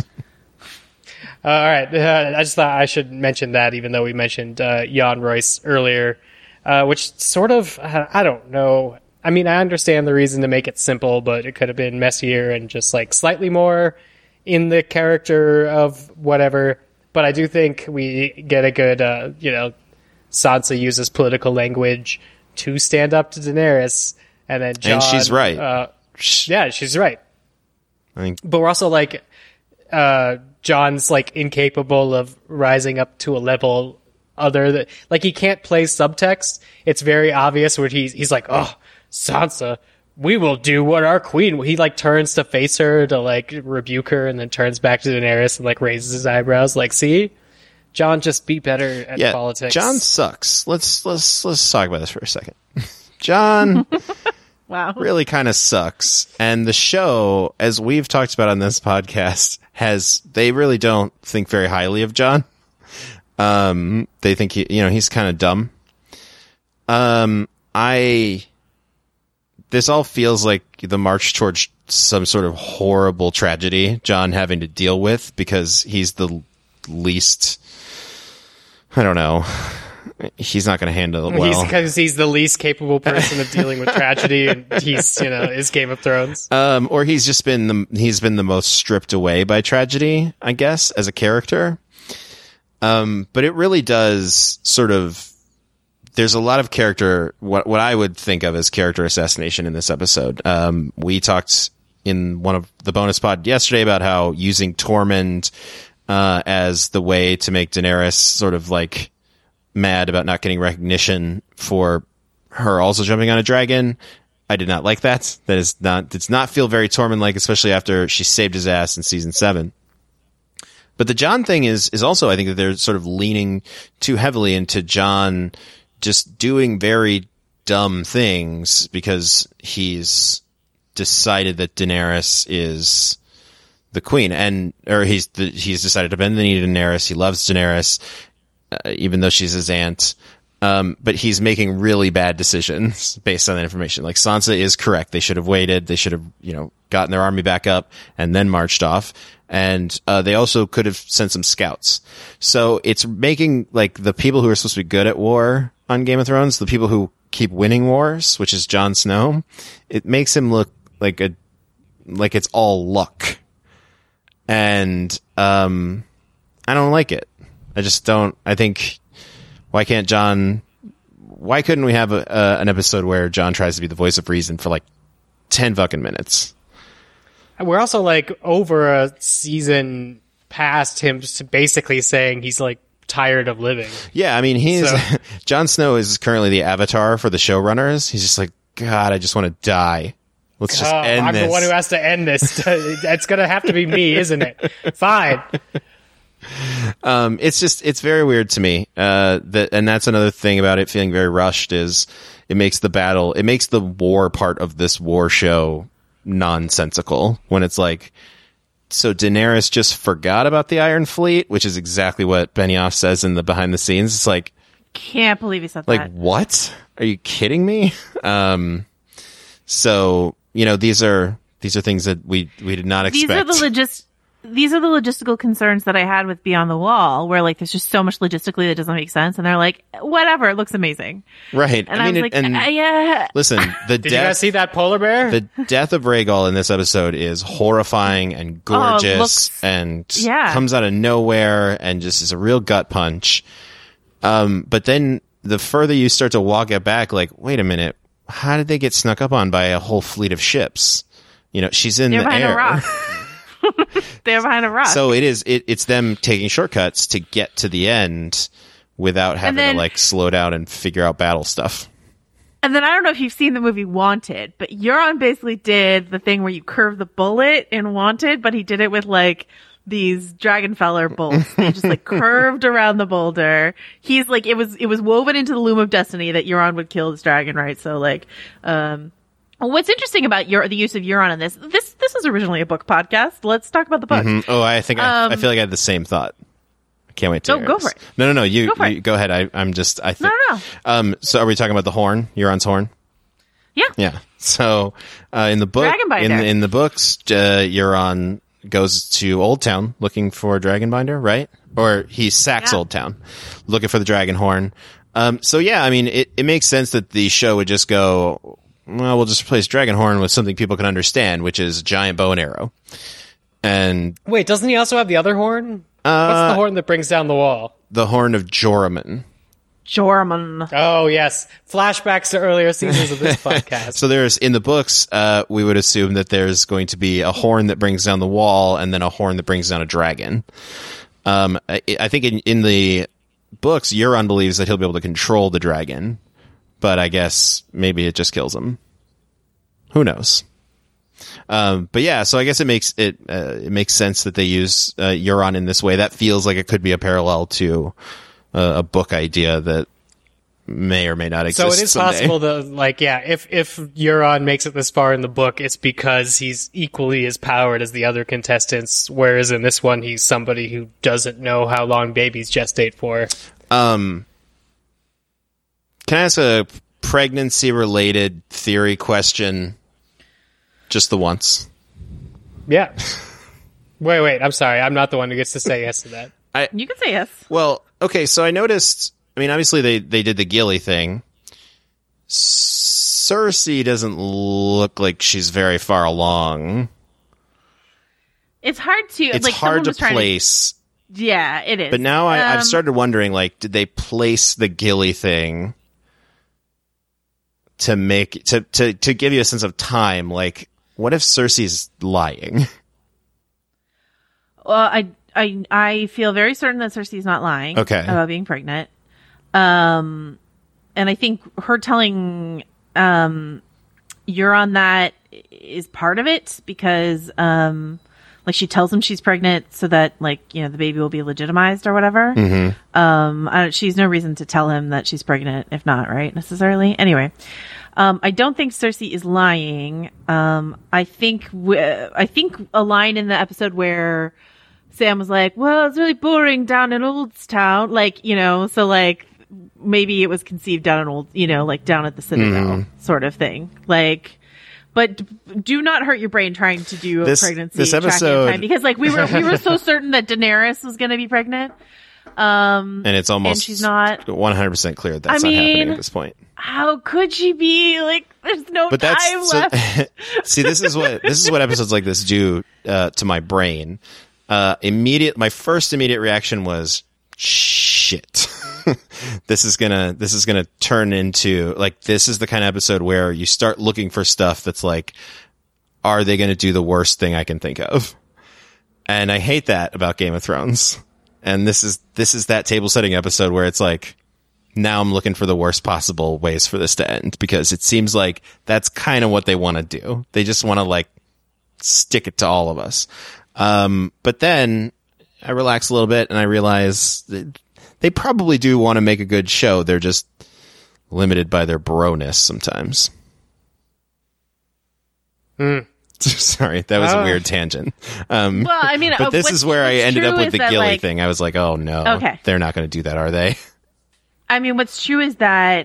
right, I just thought I should mention that, even though we mentioned Jan Royce earlier, which sort of, I don't know. I mean, I understand the reason to make it simple, but it could have been messier and just like slightly more in the character of whatever. But I do think we get a good, Sansa uses political language to stand up to Daenerys, and then Jon... And she's right. Yeah, she's right. I think... But we're also like, Jon's like incapable of rising up to a level other than... Like, he can't play subtext. It's very obvious where he's like, oh, Sansa... We will do what our queen... He, like, turns to face her to, like, rebuke her, and then turns back to Daenerys and, like, raises his eyebrows. Like, see? Jon, just be better at politics. Jon sucks. Let's talk about this for a second. Jon wow. really kind of sucks. And the show, as we've talked about on this podcast, they really don't think very highly of Jon. They think he's kind of dumb. This all feels like the march towards some sort of horrible tragedy Jon having to deal with because he's the least, I don't know, he's not going to handle it well. Because he's the least capable person of dealing with tragedy, and he's, is Game of Thrones. Or he's been the most stripped away by tragedy, I guess, as a character. But it really does sort of, there's a lot of character, what I would think of as character assassination in this episode. We talked in one of the bonus pod yesterday about how using Tormund as the way to make Daenerys sort of like mad about not getting recognition for her also jumping on a dragon. I did not like that. Does not feel very Tormund-like, especially after she saved his ass in season 7. But the Jon thing is also, I think that they're sort of leaning too heavily into Jon just doing very dumb things because he's decided that Daenerys is the queen, or he's decided to bend the knee to Daenerys. He loves Daenerys, even though she's his aunt. But he's making really bad decisions based on that information. Like, Sansa is correct. They should have waited. They should have, gotten their army back up and then marched off. And they also could have sent some scouts. So it's making, like, the people who are supposed to be good at war on Game of Thrones, the people who keep winning wars, which is Jon Snow, it makes him look like it's all luck. And I don't like it. I just don't. I think, why couldn't we have an episode where Jon tries to be the voice of reason for like 10 fucking minutes? We're also like over a season past him just basically saying he's like tired of living. Yeah, I mean, Jon Snow is currently the avatar for the showrunners. He's just like, God, I just want to die. Let's just end I'm this. the one who has to end this. It's going to have to be me, isn't it? Fine. It's very weird to me. And that's another thing about it feeling very rushed is it makes the war part of this war show nonsensical when it's like, so Daenerys just forgot about the Iron Fleet, which is exactly what Benioff says in the behind the scenes. It's like, Can't believe he said like, that. what? Are you kidding me? So, these are things that we did not expect. These are the logistical concerns that I had with Beyond the Wall, where like there's just so much logistically that doesn't make sense, and they're like, whatever, it looks amazing, right? And I was like, yeah. Listen, Did you guys see that polar bear? The death of Rhaegal in this episode is horrifying and gorgeous, and comes out of nowhere, and just is a real gut punch. But then the further you start to walk it back, like, wait a minute, how did they get snuck up on by a whole fleet of ships? She's in the air. A rock. They're behind a rock. So it's them taking shortcuts to get to the end without having to like slow down and figure out battle stuff. And then I don't know if you've seen the movie Wanted, but Euron basically did the thing where you curve the bullet in Wanted, but he did it with like these Dragonfeller bolts. They just like curved around the boulder. He's like, it was woven into the loom of destiny that Euron would kill this dragon, right? So like, what's interesting about the use of Euron in this is originally a book podcast. Let's talk about the book. Mm-hmm. Oh, I think I feel like I had the same thought. I can't wait to hear go this. for it. No. You go ahead. I think. No. So are we talking about the horn? Euron's horn? Yeah. Yeah. So, in the book, in the books, Euron goes to Old Town looking for Dragonbinder, right? Or he sacks Old Town looking for the dragon horn. So yeah, I mean, it makes sense that the show would just go, well, we'll just replace Dragonhorn with something people can understand, which is a giant bow and arrow. And wait, doesn't he also have the other horn? What's the horn that brings down the wall? The horn of Joramun. Oh, yes. Flashbacks to earlier seasons of this podcast. So there's, in the books, we would assume that there's going to be a horn that brings down the wall and then a horn that brings down a dragon. I think in the books, Euron believes that he'll be able to control the dragon, but I guess maybe it just kills him. Who knows? But yeah, so I guess it makes sense that they use Euron in this way. That feels like it could be a parallel to a book idea that may or may not exist. So it is someday. possible that, like, yeah, if Euron makes it this far in the book, it's because he's equally as powered as the other contestants, whereas in this one, he's somebody who doesn't know how long babies gestate for. Can I ask a pregnancy-related theory question? Just the once. Yeah. Wait, I'm sorry. I'm not the one who gets to say yes to that. You can say yes. Well, okay, so I noticed, I mean, obviously they did the Gilly thing. Cersei doesn't look like she's very far along. It's hard to... It's like, hard to place. Yeah, it is. But now I've started wondering, like, did they place the Gilly thing to make... to give you a sense of time? Like, what if Cersei's lying? Well, I feel very certain that Cersei's not lying about being pregnant. And I think her telling Euron that is part of it because like she tells him she's pregnant so that like, you know, the baby will be legitimized or whatever. Mm-hmm. She's no reason to tell him that she's pregnant if not, right? Necessarily. Anyway, I don't think Cersei is lying. I think a line in the episode where Sam was like, well, it's really boring down in Oldstown. Like, you know, so like maybe it was conceived down in like down at the Citadel sort of thing. Like, but do not hurt your brain trying to do a pregnancy this episode time because like we were so certain that Daenerys was going to be pregnant. And it's almost and she's not 100% clear that's not happening at this point. How could she be? Like, there's no time left. See, this is what episodes like this do to my brain. My first immediate reaction was, shit. This is gonna turn into, like, this is the kind of episode where you start looking for stuff that's like, are they gonna do the worst thing I can think of? And I hate that about Game of Thrones. And this is that table setting episode where it's like, now I'm looking for the worst possible ways for this to end, because it seems like that's kind of what they want to do. They just want to like stick it to all of us. But then I relax a little bit and I realize that they probably do want to make a good show. They're just limited by their bro-ness sometimes. Sorry, that was a weird tangent. Well, I mean, but this is where I ended up with the Gilly like, thing. I was like, oh no, okay. They're not going to do that, are they? I mean, what's true is that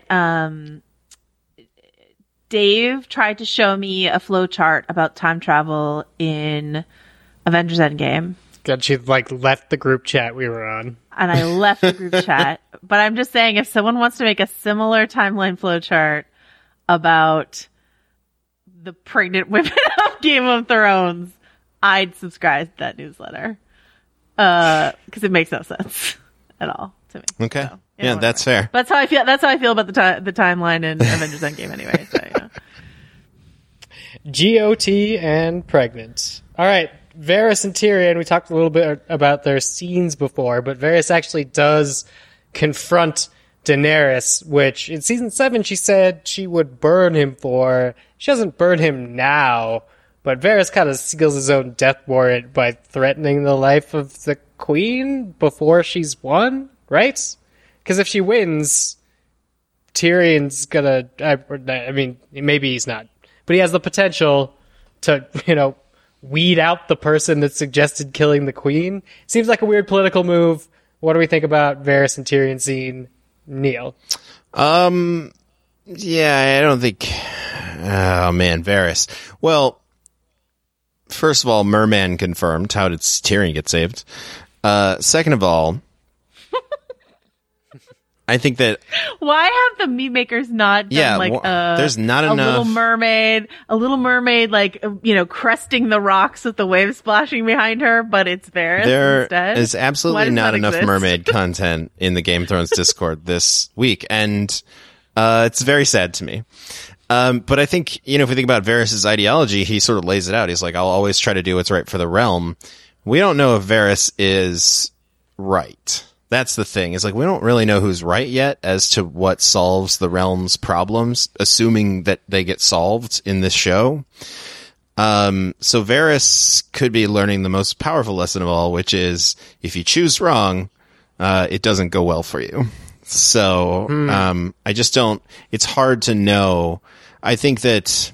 Dave tried to show me a flow chart about time travel in Avengers Endgame. God, she like left the group chat we were on. And I left the group chat. But I'm just saying, if someone wants to make a similar timeline flow chart about the pregnant women of Game of Thrones, I'd subscribe to that newsletter. Because it makes no sense at all to me. Okay. So, yeah, that's fair. That's how I feel. That's how I feel about the timeline in Avengers Endgame anyway. So, GOT and pregnant. All right. Varys and Tyrion, we talked a little bit about their scenes before, but Varys actually does confront Daenerys, which in season 7 she said she would burn him for. She doesn't burn him now, but Varys kind of seals his own death warrant by threatening the life of the queen before she's won, right? Because if she wins, Tyrion's gonna... I mean, maybe he's not, but he has the potential to, weed out the person that suggested killing the queen. Seems like a weird political move. What do we think about Varys and Tyrion scene? Neil? Yeah, I don't think... Oh, man, Varys. Well, first of all, Merman confirmed. How did Tyrion get saved? Second of all, I think that... Why have the meme makers not done there's not enough... A Little Mermaid, like, cresting the rocks with the waves splashing behind her, but it's Varys instead? There is absolutely not enough exist? mermaid content in the Game of Thrones Discord this week, and it's very sad to me. But I think, if we think about Varys' ideology, he sort of lays it out. He's like, I'll always try to do what's right for the realm. We don't know if Varys is right. That's the thing. It's like, we don't really know who's right yet as to what solves the realm's problems, assuming that they get solved in this show. So Varys could be learning the most powerful lesson of all, which is if you choose wrong, it doesn't go well for you. So, I just don't, it's hard to know. I think that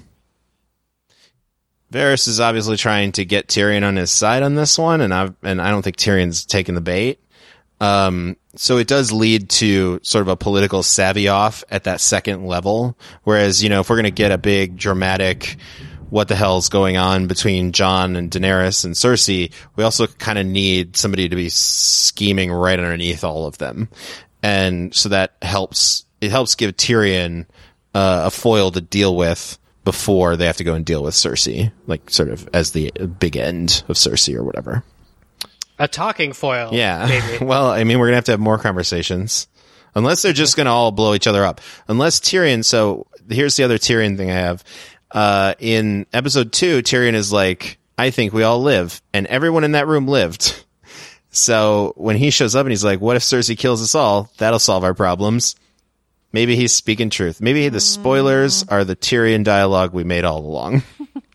Varys is obviously trying to get Tyrion on his side on this one, and I don't think Tyrion's taking the bait. So it does lead to sort of a political savvy off at that second level. Whereas, if we're going to get a big dramatic, what the hell's going on between Jon and Daenerys and Cersei, we also kind of need somebody to be scheming right underneath all of them. And so that helps give Tyrion, a foil to deal with before they have to go and deal with Cersei, like sort of as the big end of Cersei or whatever. A talking foil. Yeah. Maybe. Well, I mean, we're going to have more conversations. Unless they're just going to all blow each other up. Unless Tyrion, so here's the other Tyrion thing I have. In episode 2, Tyrion is like, I think we all live. And everyone in that room lived. So when he shows up and he's like, what if Cersei kills us all? That'll solve our problems. Maybe he's speaking truth. Maybe the spoilers are the Tyrion dialogue we made all along.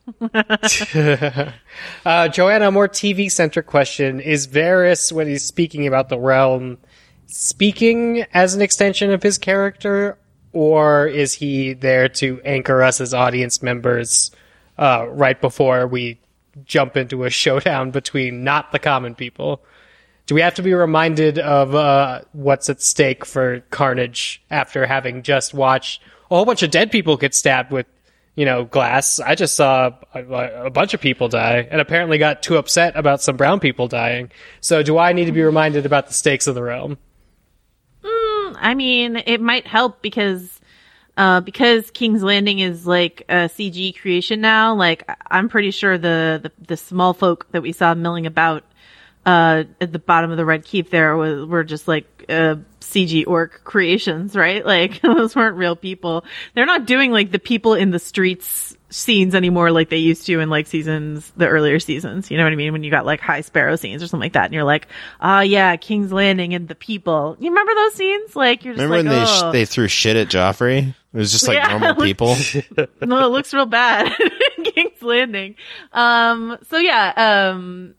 Joanna, a more TV-centric question. Is Varys, when he's speaking about the realm, speaking as an extension of his character, or is he there to anchor us as audience members right before we jump into a showdown between not the common people? Do we have to be reminded of what's at stake for Carnage after having just watched a whole bunch of dead people get stabbed with glass? I just saw a bunch of people die and apparently got too upset about some brown people dying. So do I need to be reminded about the stakes of the realm? I mean, it might help because King's Landing is like a CG creation now. Like, I'm pretty sure the small folk that we saw milling about at the bottom of the Red Keep there were just like CG orc creations, right? Like, those weren't real people. They're not doing like the people in the streets scenes anymore like they used to in like the earlier seasons. You know what I mean? When you got like High Sparrow scenes or something like that, and you're like, oh yeah, King's Landing and the people. You remember those scenes? Like you're just remember like, when they threw shit at Joffrey? It was just like normal people. No, it looks real bad. King's Landing. So yeah,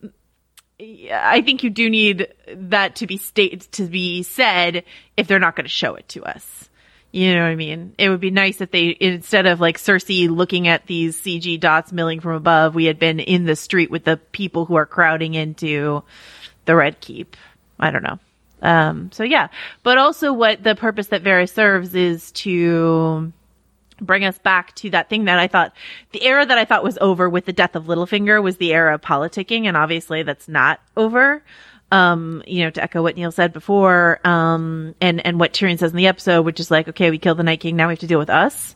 I think you do need that to be said if they're not going to show it to us. You know what I mean? It would be nice if they, instead of like Cersei looking at these CG dots milling from above, we had been in the street with the people who are crowding into the Red Keep. I don't know. So yeah, but also what the purpose that Varys serves is to bring us back to that thing that I thought, the era that I thought was over with the death of Littlefinger was the era of politicking. And obviously that's not over. To echo what Neil said before, and what Tyrion says in the episode, which is like, okay, we killed the Night King, now we have to deal with us.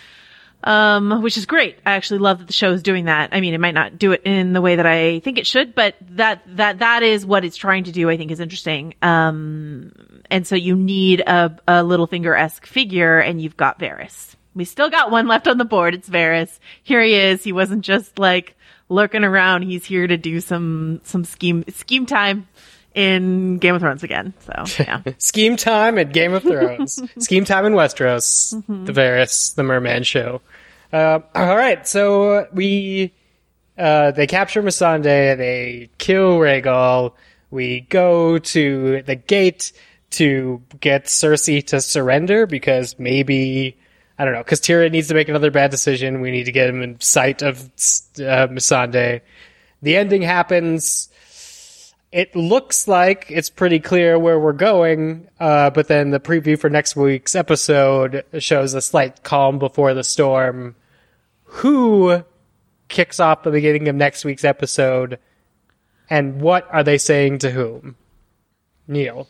Which is great. I actually love that the show is doing that. I mean, it might not do it in the way that I think it should, but that is what it's trying to do, I think is interesting. And so you need a Littlefinger-esque figure, and you've got Varys. We still got one left on the board. It's Varys. Here he is. He wasn't just like lurking around. He's here to do some scheme time in Game of Thrones again. So yeah. Scheme time at Game of Thrones. Scheme time in Westeros. The Varys, the Merman show. All right. So they capture Missandei. They kill Rhaegal. We go to the gate to get Cersei to surrender because maybe, I don't know, because Tyrion needs to make another bad decision. We need to get him in sight of Missandei. The ending happens. It looks like it's pretty clear where we're going, but then the preview for next week's episode shows a slight calm before the storm. Who kicks off the beginning of next week's episode, and what are they saying to whom? Neil?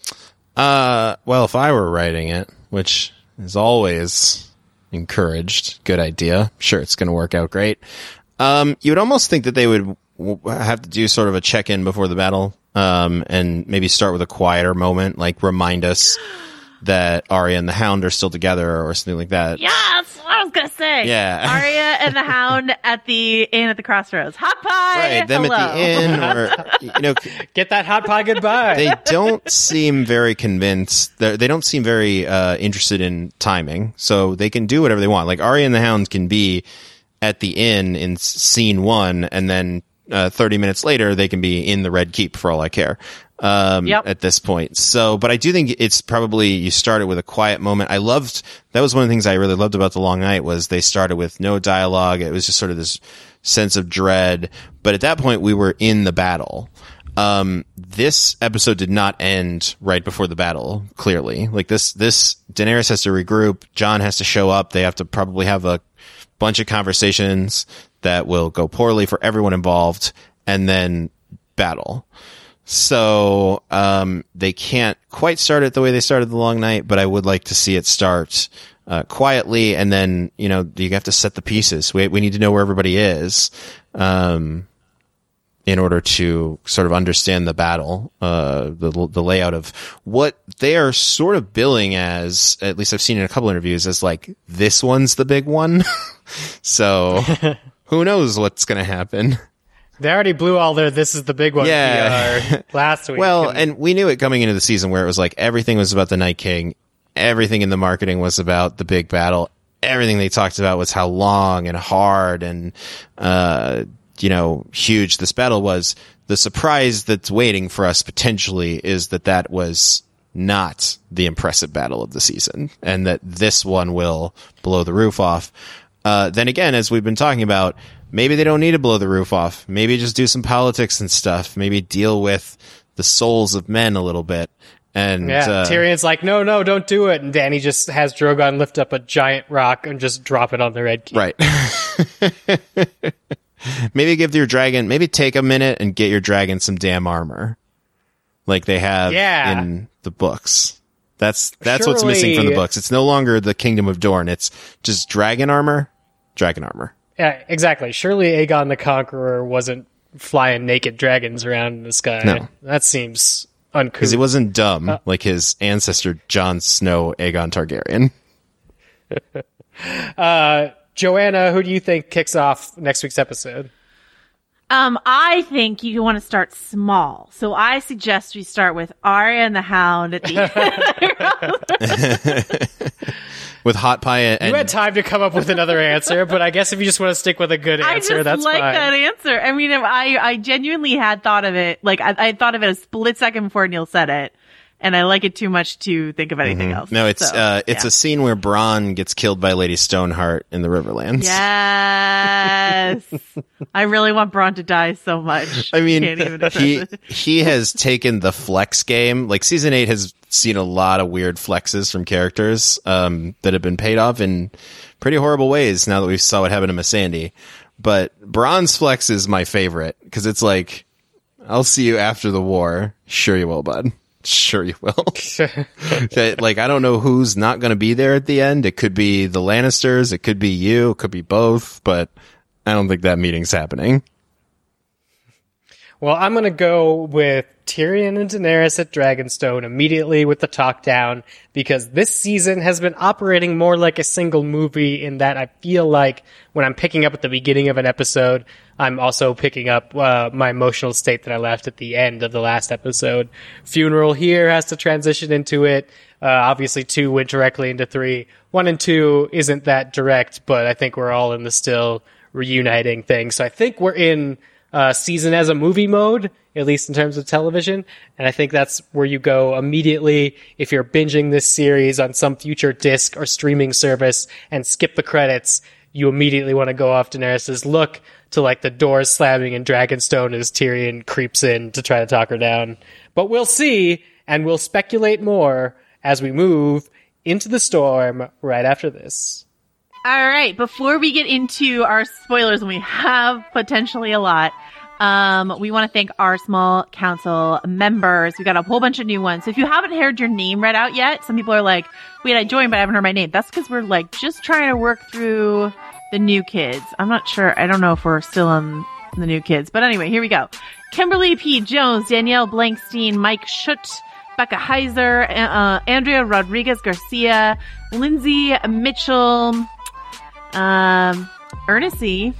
Well, if I were writing it, which is always encouraged, good idea. Sure, it's going to work out great. You would almost think that they would have to do sort of a check-in before the battle, and maybe start with a quieter moment, like remind us that Arya and the Hound are still together or something like that. Yeah, that's what I was gonna say. Yeah. Arya and the Hound at the inn at the crossroads. Hot pie. Right, them hello. at the inn, or Get that hot pie goodbye. they don't seem very convinced. They don't seem very interested in timing, so they can do whatever they want. Like Arya and the Hound can be at the inn in scene 1, and then 30 minutes later they can be in the Red Keep for all I care. At this point. So, but I do think it's probably, you start it with a quiet moment. That was one of the things I really loved about The Long Night, was they started with no dialogue. It was just sort of this sense of dread. But at that point we were in the battle. This episode did not end right before the battle, clearly. Like this Daenerys has to regroup. Jon has to show up. They have to probably have a bunch of conversations that will go poorly for everyone involved, and then battle. So, they can't quite start it the way they started The Long Night, but I would like to see it start, quietly. And then, you have to set the pieces. We need to know where everybody is, in order to sort of understand the battle, the layout of what they are sort of billing as, at least I've seen in a couple interviews, as like, this one's the big one. So who knows what's going to happen. They already blew all their "this is the big one" PR last week. Well, and we knew it coming into the season, where it was like everything was about the Night King. Everything in the marketing was about the big battle. Everything they talked about was how long and hard and, huge this battle was. The surprise that's waiting for us potentially is that was not the impressive battle of the season, and that this one will blow the roof off. Then again, as we've been talking about, maybe they don't need to blow the roof off. Maybe just do some politics and stuff. Maybe deal with the souls of men a little bit. And Tyrion's like, no, don't do it. And Dany just has Drogon lift up a giant rock and just drop it on the Red Keep. Right. Maybe take a minute and get your dragon some damn armor, like they have in the books. That's what's missing from the books. It's no longer the Kingdom of Dorne. It's just dragon armor. Yeah, exactly. Surely Aegon the Conqueror wasn't flying naked dragons around in the sky. No. That seems uncouth. Because he wasn't dumb like his ancestor Jon Snow, Aegon Targaryen. Joanna, who do you think kicks off next week's episode? I think you want to start small. So I suggest we start with Arya and the Hound at the end. With Hot Pie and... You had time to come up with another answer, but I guess if you just want to stick with a good answer, that's fine. I just like that answer. I mean, I genuinely had thought of it, like, I thought of it a split second before Neil said it. And I like it too much to think of anything else. No, it's a scene where Bronn gets killed by Lady Stoneheart in the Riverlands. Yes. I really want Bronn to die so much. I mean, he has taken the flex game. Like, season 8 has seen a lot of weird flexes from characters that have been paid off in pretty horrible ways now that we saw what happened to Missandei. But Bronn's flex is my favorite because it's like, I'll see you after the war. Sure you will, bud. Sure you will. Like, I don't know who's not going to be there at the end. It could be the Lannisters. It could be you. It could be both. But I don't think that meeting's happening. Well, I'm going to go with Tyrion and Daenerys at Dragonstone immediately with the talk down, because this season has been operating more like a single movie in that I feel like when I'm picking up at the beginning of an episode, I'm also picking up my emotional state that I left at the end of the last episode. Funeral here has to transition into it. Obviously 2 went directly into 3. 1 and 2 isn't that direct, but I think we're all in the still reuniting thing. So I think we're in season as a movie mode, at least in terms of television. And I think that's where you go immediately if you're binging this series on some future disc or streaming service and skip the credits. You immediately want to go off Daenerys' look to like the doors slamming in Dragonstone as Tyrion creeps in to try to talk her down. But we'll see, and we'll speculate more as we move into the storm right after this. All right, before we get into our spoilers, and we have potentially a lot, we want to thank our small council members. We got a whole bunch of new ones. So if you haven't heard your name read out yet, some people are like, wait, I joined, but I haven't heard my name. That's because we're like just trying to work through the new kids. I'm not sure. I don't know if we're still on the new kids. But anyway, here we go. Kimberly P. Jones, Danielle Blankstein, Mike Schutt, Becca Heiser, Andrea Rodriguez Garcia, Lindsay Mitchell, Ernest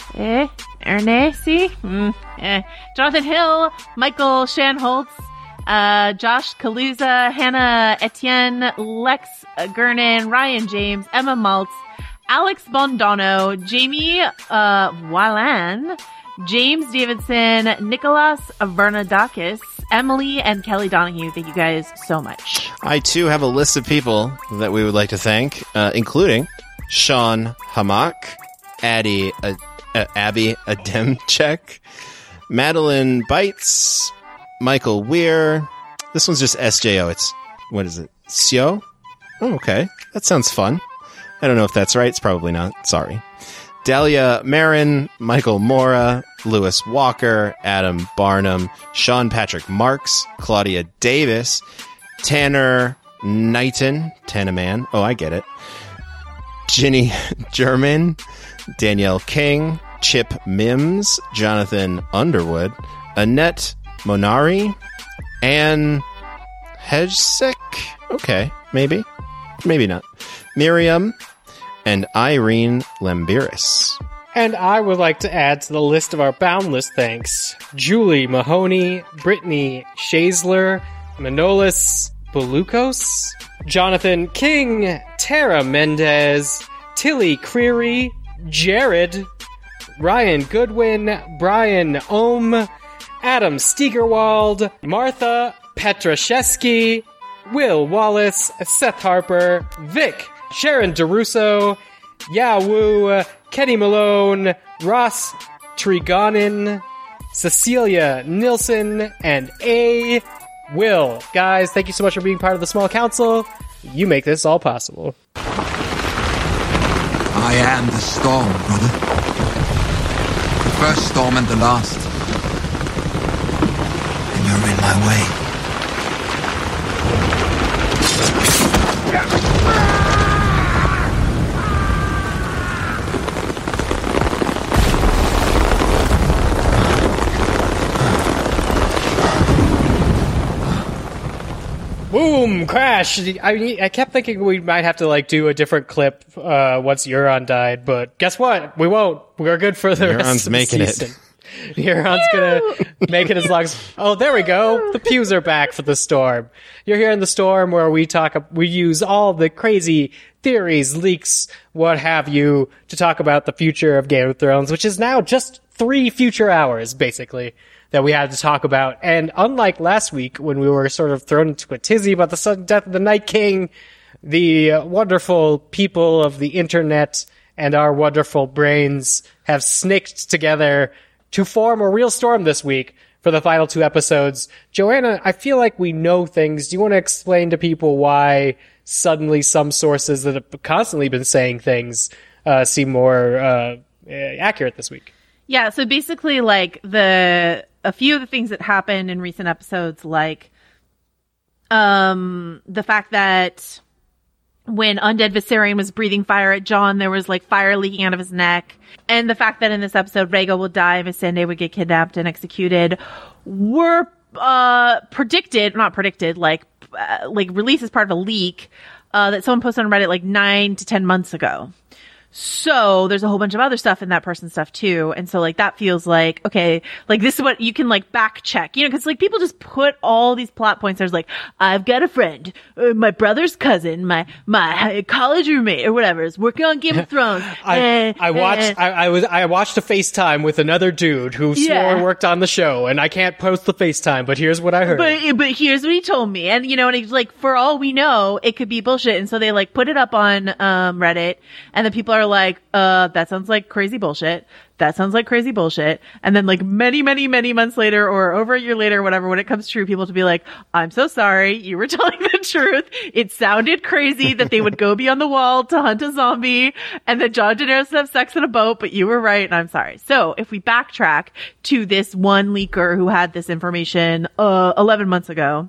Jonathan Hill, Michael Shanholtz, Josh Kaluza, Hannah Etienne, Lex Gernan, Ryan James, Emma Maltz, Alex Bondano, Jamie Wallan, James Davidson, Nicholas Bernadakis, Emily, and Kelly Donahue. Thank you guys so much. I, too, have a list of people that we would like to thank, including Sean Hamak, Abby Ademchek, Madeline Bites, Michael Weir. This one's just SJO. It's, what is it? Sio? Oh, okay. That sounds fun. I don't know if that's right. It's probably not. Sorry. Dahlia Marin, Michael Mora, Lewis Walker, Adam Barnum, Sean Patrick Marks, Claudia Davis, Tanner Knighton, Tannaman. Oh, I get it. Ginny German, Danielle King, Chip Mims, Jonathan Underwood, Annette Monari, Anne Hedgesek. Okay, maybe. Maybe not. Miriam, and Irene Lambiris. And I would like to add to the list of our boundless thanks, Julie Mahoney, Brittany Shazler, Manolis Belukos, Jonathan King, Tara Mendez, Tilly Creary, Jared, Ryan Goodwin, Brian Ohm, Adam Steigerwald, Martha Petraszewski, Will Wallace, Seth Harper, Vic, Sharon DeRusso, Yawu, Kenny Malone, Ross Trigonin, Cecilia Nilsson, and A. Will. Guys, thank you so much for being part of the small council. You make this all possible. I am the storm, brother. The first storm and the last. And you're in my way. Boom! Crash! I kept thinking we might have to do a different clip once Euron died, but guess what? We won't. We're good for the rest of the season. Euron's gonna make it as long as... Oh, there we go. The pews are back for the Storm. You're here in the Storm where we use all the crazy theories, leaks, what have you, to talk about the future of Game of Thrones, which is now just 3 future hours, basically, that we had to talk about. And unlike last week, when we were sort of thrown into a tizzy about the sudden death of the Night King, the wonderful people of the internet and our wonderful brains have snaked together to form a real storm this week for the final 2 episodes. Joanna, I feel like we know things. Do you want to explain to people why suddenly some sources that have constantly been saying things seem more accurate this week? Yeah, so basically, a few of the things that happened in recent episodes, like the fact that when Undead Viserion was breathing fire at Jon, there was fire leaking out of his neck. And the fact that in this episode, Rhaegal will die and Missandei would get kidnapped and executed were released as part of a leak that someone posted on Reddit 9 to 10 months ago. So there's a whole bunch of other stuff in that person's stuff too. And so that feels okay, this is what you can back check, cause people just put all these plot points. There's I've got a friend, my brother's cousin, my college roommate or whatever is working on Game of Thrones. I watched a FaceTime with another dude who swore worked on the show, and I can't post the FaceTime, but here's what I heard. But here's what he told me. And and he's for all we know, it could be bullshit. And so they put it up on Reddit, and the people are that sounds like crazy bullshit. That sounds like crazy bullshit. And then many, many, many months later or over a year later, whatever, when it comes true, people to be I'm so sorry. You were telling the truth. It sounded crazy that they would go beyond the wall to hunt a zombie and that Jon Daenerys would have sex in a boat, but you were right. And I'm sorry. So if we backtrack to this one leaker who had this information, 11 months ago,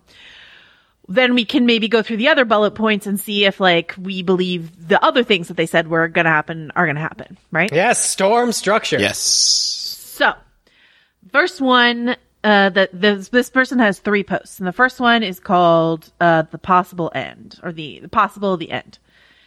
then we can maybe go through the other bullet points and see if we believe the other things that they said were going to happen are going to happen, right? Yes, storm structure. Yes. So, first one, this person has 3 posts, and the first one is called The Possible End, or the End.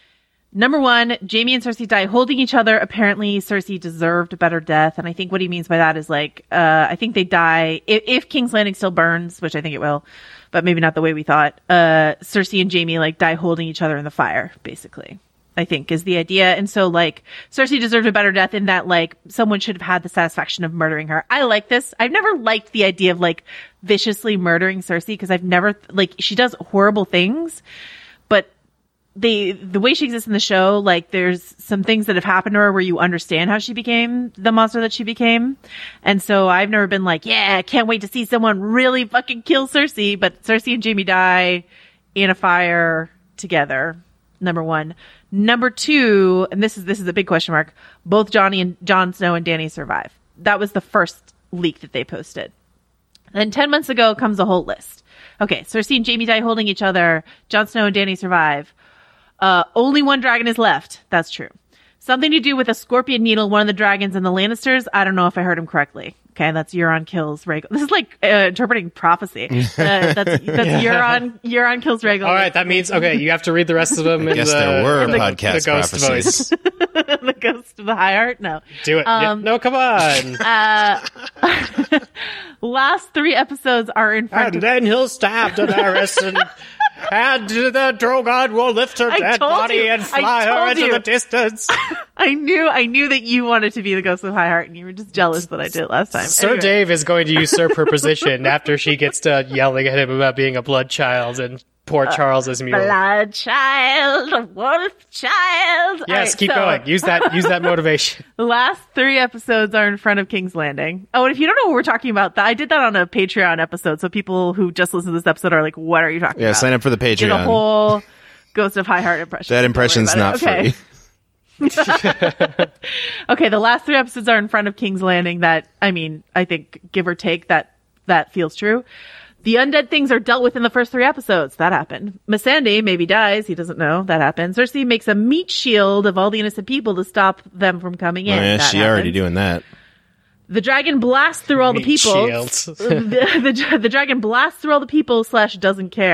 Number 1, Jaime and Cersei die holding each other. Apparently, Cersei deserved a better death, and I think what he means by that is I think they die if King's Landing still burns, which I think it will, but maybe not the way we thought. Cersei and Jaime die holding each other in the fire, basically, I think is the idea. And so Cersei deserved a better death in that someone should have had the satisfaction of murdering her. I like this. I've never liked the idea of viciously murdering Cersei because I've never she does horrible things, but the way she exists in the show, there's some things that have happened to her where you understand how she became the monster that she became. And so I've never been I can't wait to see someone really fucking kill Cersei, but Cersei and Jaime die in a fire together. Number 1. Number 2, and this is a big question mark, both Jon Snow and Dany survive. That was the first leak that they posted. Then 10 months ago comes a whole list. Okay, Cersei and Jaime die holding each other. Jon Snow and Dany survive. Only one dragon is left. That's true. Something to do with a scorpion needle, one of the dragons, and the Lannisters. I don't know if I heard him correctly. Okay, that's Euron kills Rhaegal. This is interpreting prophecy. That's Euron kills Rhaegal. All right, that means, you have to read the rest of them. I guess there were podcast the ghost prophecies. Voice. The ghost of the High Heart? No. Do it. No, come on. Last 3 episodes are in front of... And then he'll stab Daenerys and the Drogon will lift her dead body and fly her into the distance. I knew that you wanted to be the ghost of High Heart and you were just jealous that I did it last time. Sir Dave is going to usurp her position after she gets to yelling at him about being a blood child and poor Charles's mule. Blood child, wolf child. Yes, keep going. Use that motivation. The last 3 episodes are in front of King's Landing. Oh, and if you don't know what we're talking about, I did that on a Patreon episode, so people who just listen to this episode are what are you talking about? Yeah, sign up for the Patreon. Did a whole Ghost of High Heart impression. That impression's not free. Okay, the last 3 episodes are in front of King's Landing. That, I think, give or take, that feels true. The undead things are dealt with in the first 3 episodes. That happened. Missandei maybe dies. He doesn't know. That happened. Cersei makes a meat shield of all the innocent people to stop them from coming in. Oh, yeah, that she already doing that. The dragon blasts through all the people. Shields. the dragon blasts through all the people / doesn't care.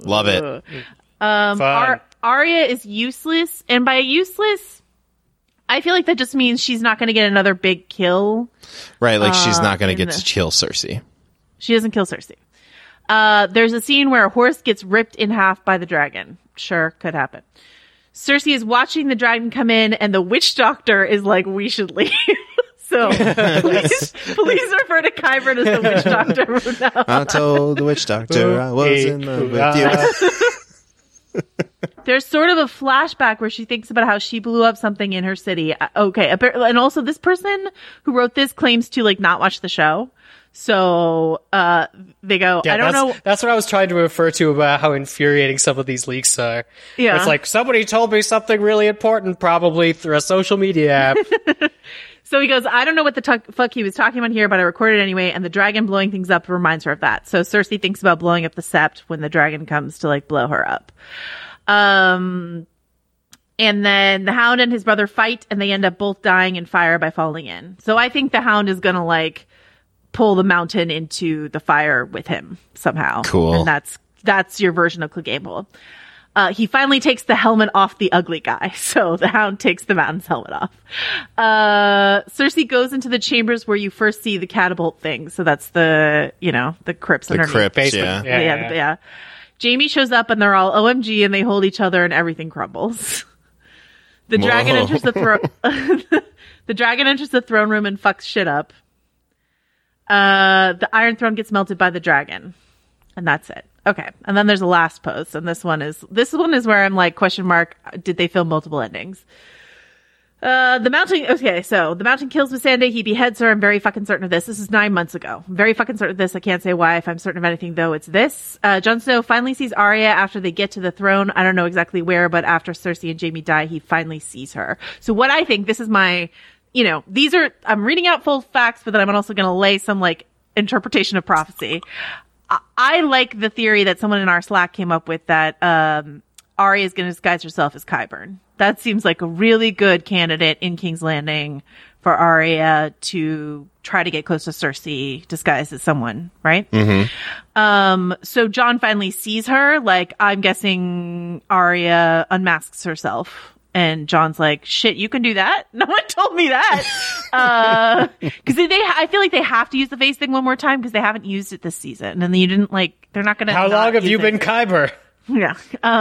Love it. Fun. Arya is useless, and by useless, I feel like that just means she's not going to get another big kill. Right, like she's not going to get to kill Cersei. She doesn't kill Cersei. There's a scene where a horse gets ripped in half by the dragon. Sure, could happen. Cersei is watching the dragon come in, and the witch doctor is like, we should leave. So please refer to Qyburn as the witch doctor. No. I told the witch doctor I was in love with you. There's sort of a flashback where she thinks about how she blew up something in her city. Okay. And also this person who wrote this claims to like not watch the show. So, they go, I don't know. That's what I was trying to refer to about how infuriating some of these leaks are. Yeah. It's like, somebody told me something really important, probably through a social media app. So he goes, I don't know what the fuck he was talking about here, but I recorded it anyway. And the dragon blowing things up reminds her of that. So Cersei thinks about blowing up the Sept when the dragon comes to like blow her up. And then the Hound and his brother fight, and they end up both dying in fire by falling in. So I think the Hound is gonna like pull the mountain into the fire with him somehow. Cool. And that's your version of Clegane. He finally takes the helmet off the ugly guy. So the Hound takes the Mountain's helmet off. Cersei goes into the chambers where you first see the catapult thing. So that's the crypts underneath. The crypts, yeah. Yeah. Jaime shows up and they're all OMG and they hold each other and everything crumbles. The dragon enters the throne. The dragon enters the throne room and fucks shit up. The Iron Throne gets melted by the dragon, and that's it. Okay, and then there's a last post, and this one is where I'm like, question mark, did they film multiple endings? The Mountain kills Missandei. He beheads her. I'm very fucking certain of this. This is 9 months ago. I'm very fucking certain of this. I can't say why. If I'm certain of anything, though, it's this. Jon Snow finally sees Arya after they get to the throne. I don't know exactly where, but after Cersei and Jaime die, he finally sees her. So what I think, this is my, I'm reading out full facts, but then I'm also going to lay some like interpretation of prophecy. I like the theory that someone in our Slack came up with that, Arya is going to disguise herself as Qyburn. That seems like a really good candidate in King's Landing for Arya to try to get close to Cersei disguised as someone, right? Mm-hmm. So Jon finally sees her. Like, I'm guessing Arya unmasks herself. And Jon's like, shit, you can do that? No one told me that. Cause I feel like they have to use the face thing one more time because they haven't used it this season. And you didn't they're not gonna. How long have you been Qyburn? Yeah.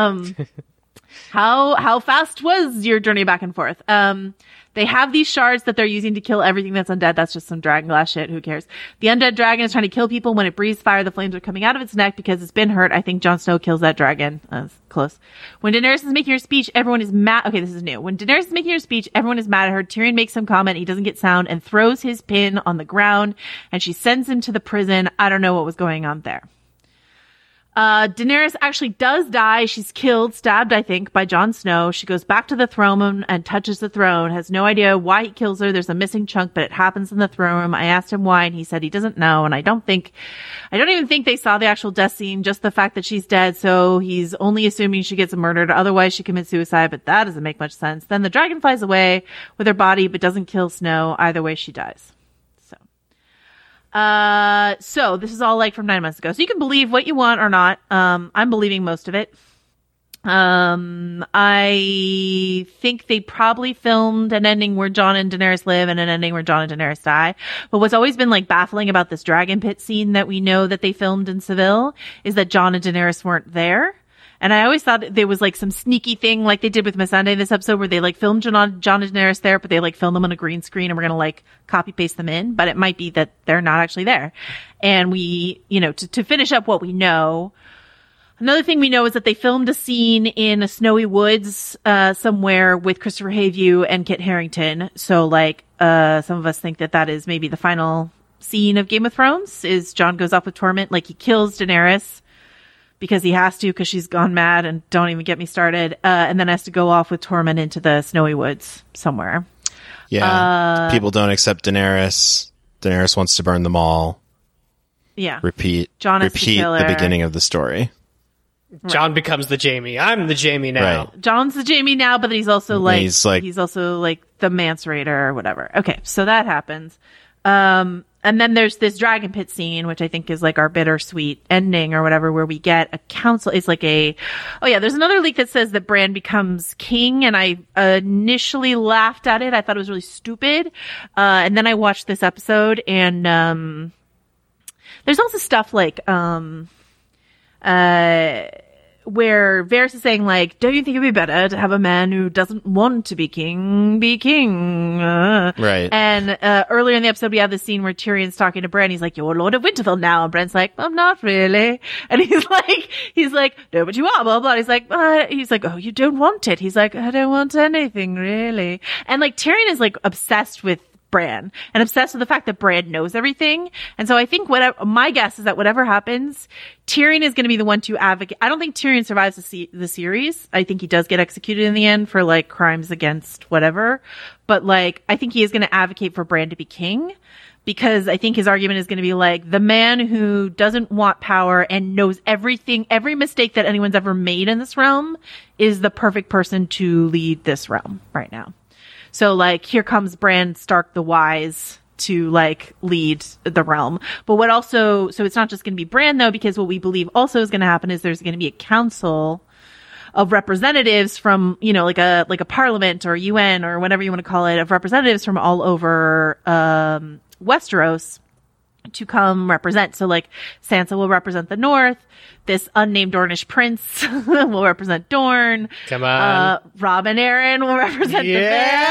How fast was your journey back and forth? They have these shards that they're using to kill everything that's undead. That's just some dragonglass shit. Who cares? The undead dragon is trying to kill people. When it breathes fire, the flames are coming out of its neck because it's been hurt. I think Jon Snow kills that dragon. That's close. When Daenerys is making her speech, everyone is mad. Okay, this is new. When Daenerys is making her speech, everyone is mad at her. Tyrion makes some comment. He doesn't get sound and throws his pin on the ground, and she sends him to the prison. I don't know what was going on there. Daenerys actually does die. She's killed, stabbed, I think, by Jon Snow. She goes back to the throne room and touches the throne. Has no idea why he kills her. There's a missing chunk, but it happens in the throne room. I asked him why, and he said he doesn't know. And I don't even think they saw the actual death scene, just the fact that she's dead. So he's only assuming she gets murdered. Otherwise, she commits suicide, but that doesn't make much sense. Then the dragon flies away with her body, but doesn't kill Snow. Either way, she dies. So this is all like from 9 months ago. So you can believe what you want or not. I'm believing most of it. I think they probably filmed an ending where Jon and Daenerys live and an ending where Jon and Daenerys die. But what's always been like baffling about this dragon pit scene that we know that they filmed in Seville is that Jon and Daenerys weren't there. And I always thought there was like some sneaky thing like they did with Missandei in this episode where they like filmed Jon and Daenerys there, but they like filmed them on a green screen and we're going to like copy paste them in. But it might be that they're not actually there. And we, to finish up what we know, another thing we know is that they filmed a scene in a snowy woods, somewhere with Christopher Hayview and Kit Harington. So like, some of us think that is maybe the final scene of Game of Thrones is Jon goes off with Torment. Like he kills Daenerys because he has to, because she's gone mad, and don't even get me started, and then has to go off with Torment into the snowy woods somewhere. Yeah. People don't accept Daenerys. Daenerys wants to burn them all. Yeah. Repeat the beginning of the story. Right. Jon becomes the Jaime. I'm the Jaime now. Right. Jon's the Jaime now, but he's also he's also like the Mance Raider or whatever. Okay, so that happens. And then there's this dragon pit scene, which I think is like our bittersweet ending or whatever, where we get a council. It's like there's another leak that says that Bran becomes king. And I initially laughed at it. I thought it was really stupid. And then I watched this episode and, there's also stuff like, where Varys is saying, like, don't you think it'd be better to have a man who doesn't want to be king? Right. And earlier in the episode, we have this scene where Tyrion's talking to Bran. He's like, you're Lord of Winterfell now. And Bran's like, I'm not really. And he's like, no, but you are, blah, blah. He's like, oh, you don't want it. He's like, I don't want anything, really. And like, Tyrion is like obsessed with Bran and obsessed with the fact that Bran knows everything. And so I think my guess is that whatever happens, Tyrion is going to be the one to advocate. I don't think Tyrion survives the series. I think he does get executed in the end for like crimes against whatever. But like, I think he is going to advocate for Bran to be king, because I think his argument is going to be like, the man who doesn't want power and knows everything, every mistake that anyone's ever made in this realm is the perfect person to lead this realm right now. So like, here comes Bran Stark the Wise to like lead the realm. But so it's not just going to be Bran though, because what we believe also is going to happen is there's going to be a council of representatives from, like a parliament or UN or whatever you want to call it, of representatives from all over, Westeros to come represent. So like, Sansa will represent the North. This unnamed Dornish prince will represent Dorne. Come on. Robin Arryn will represent the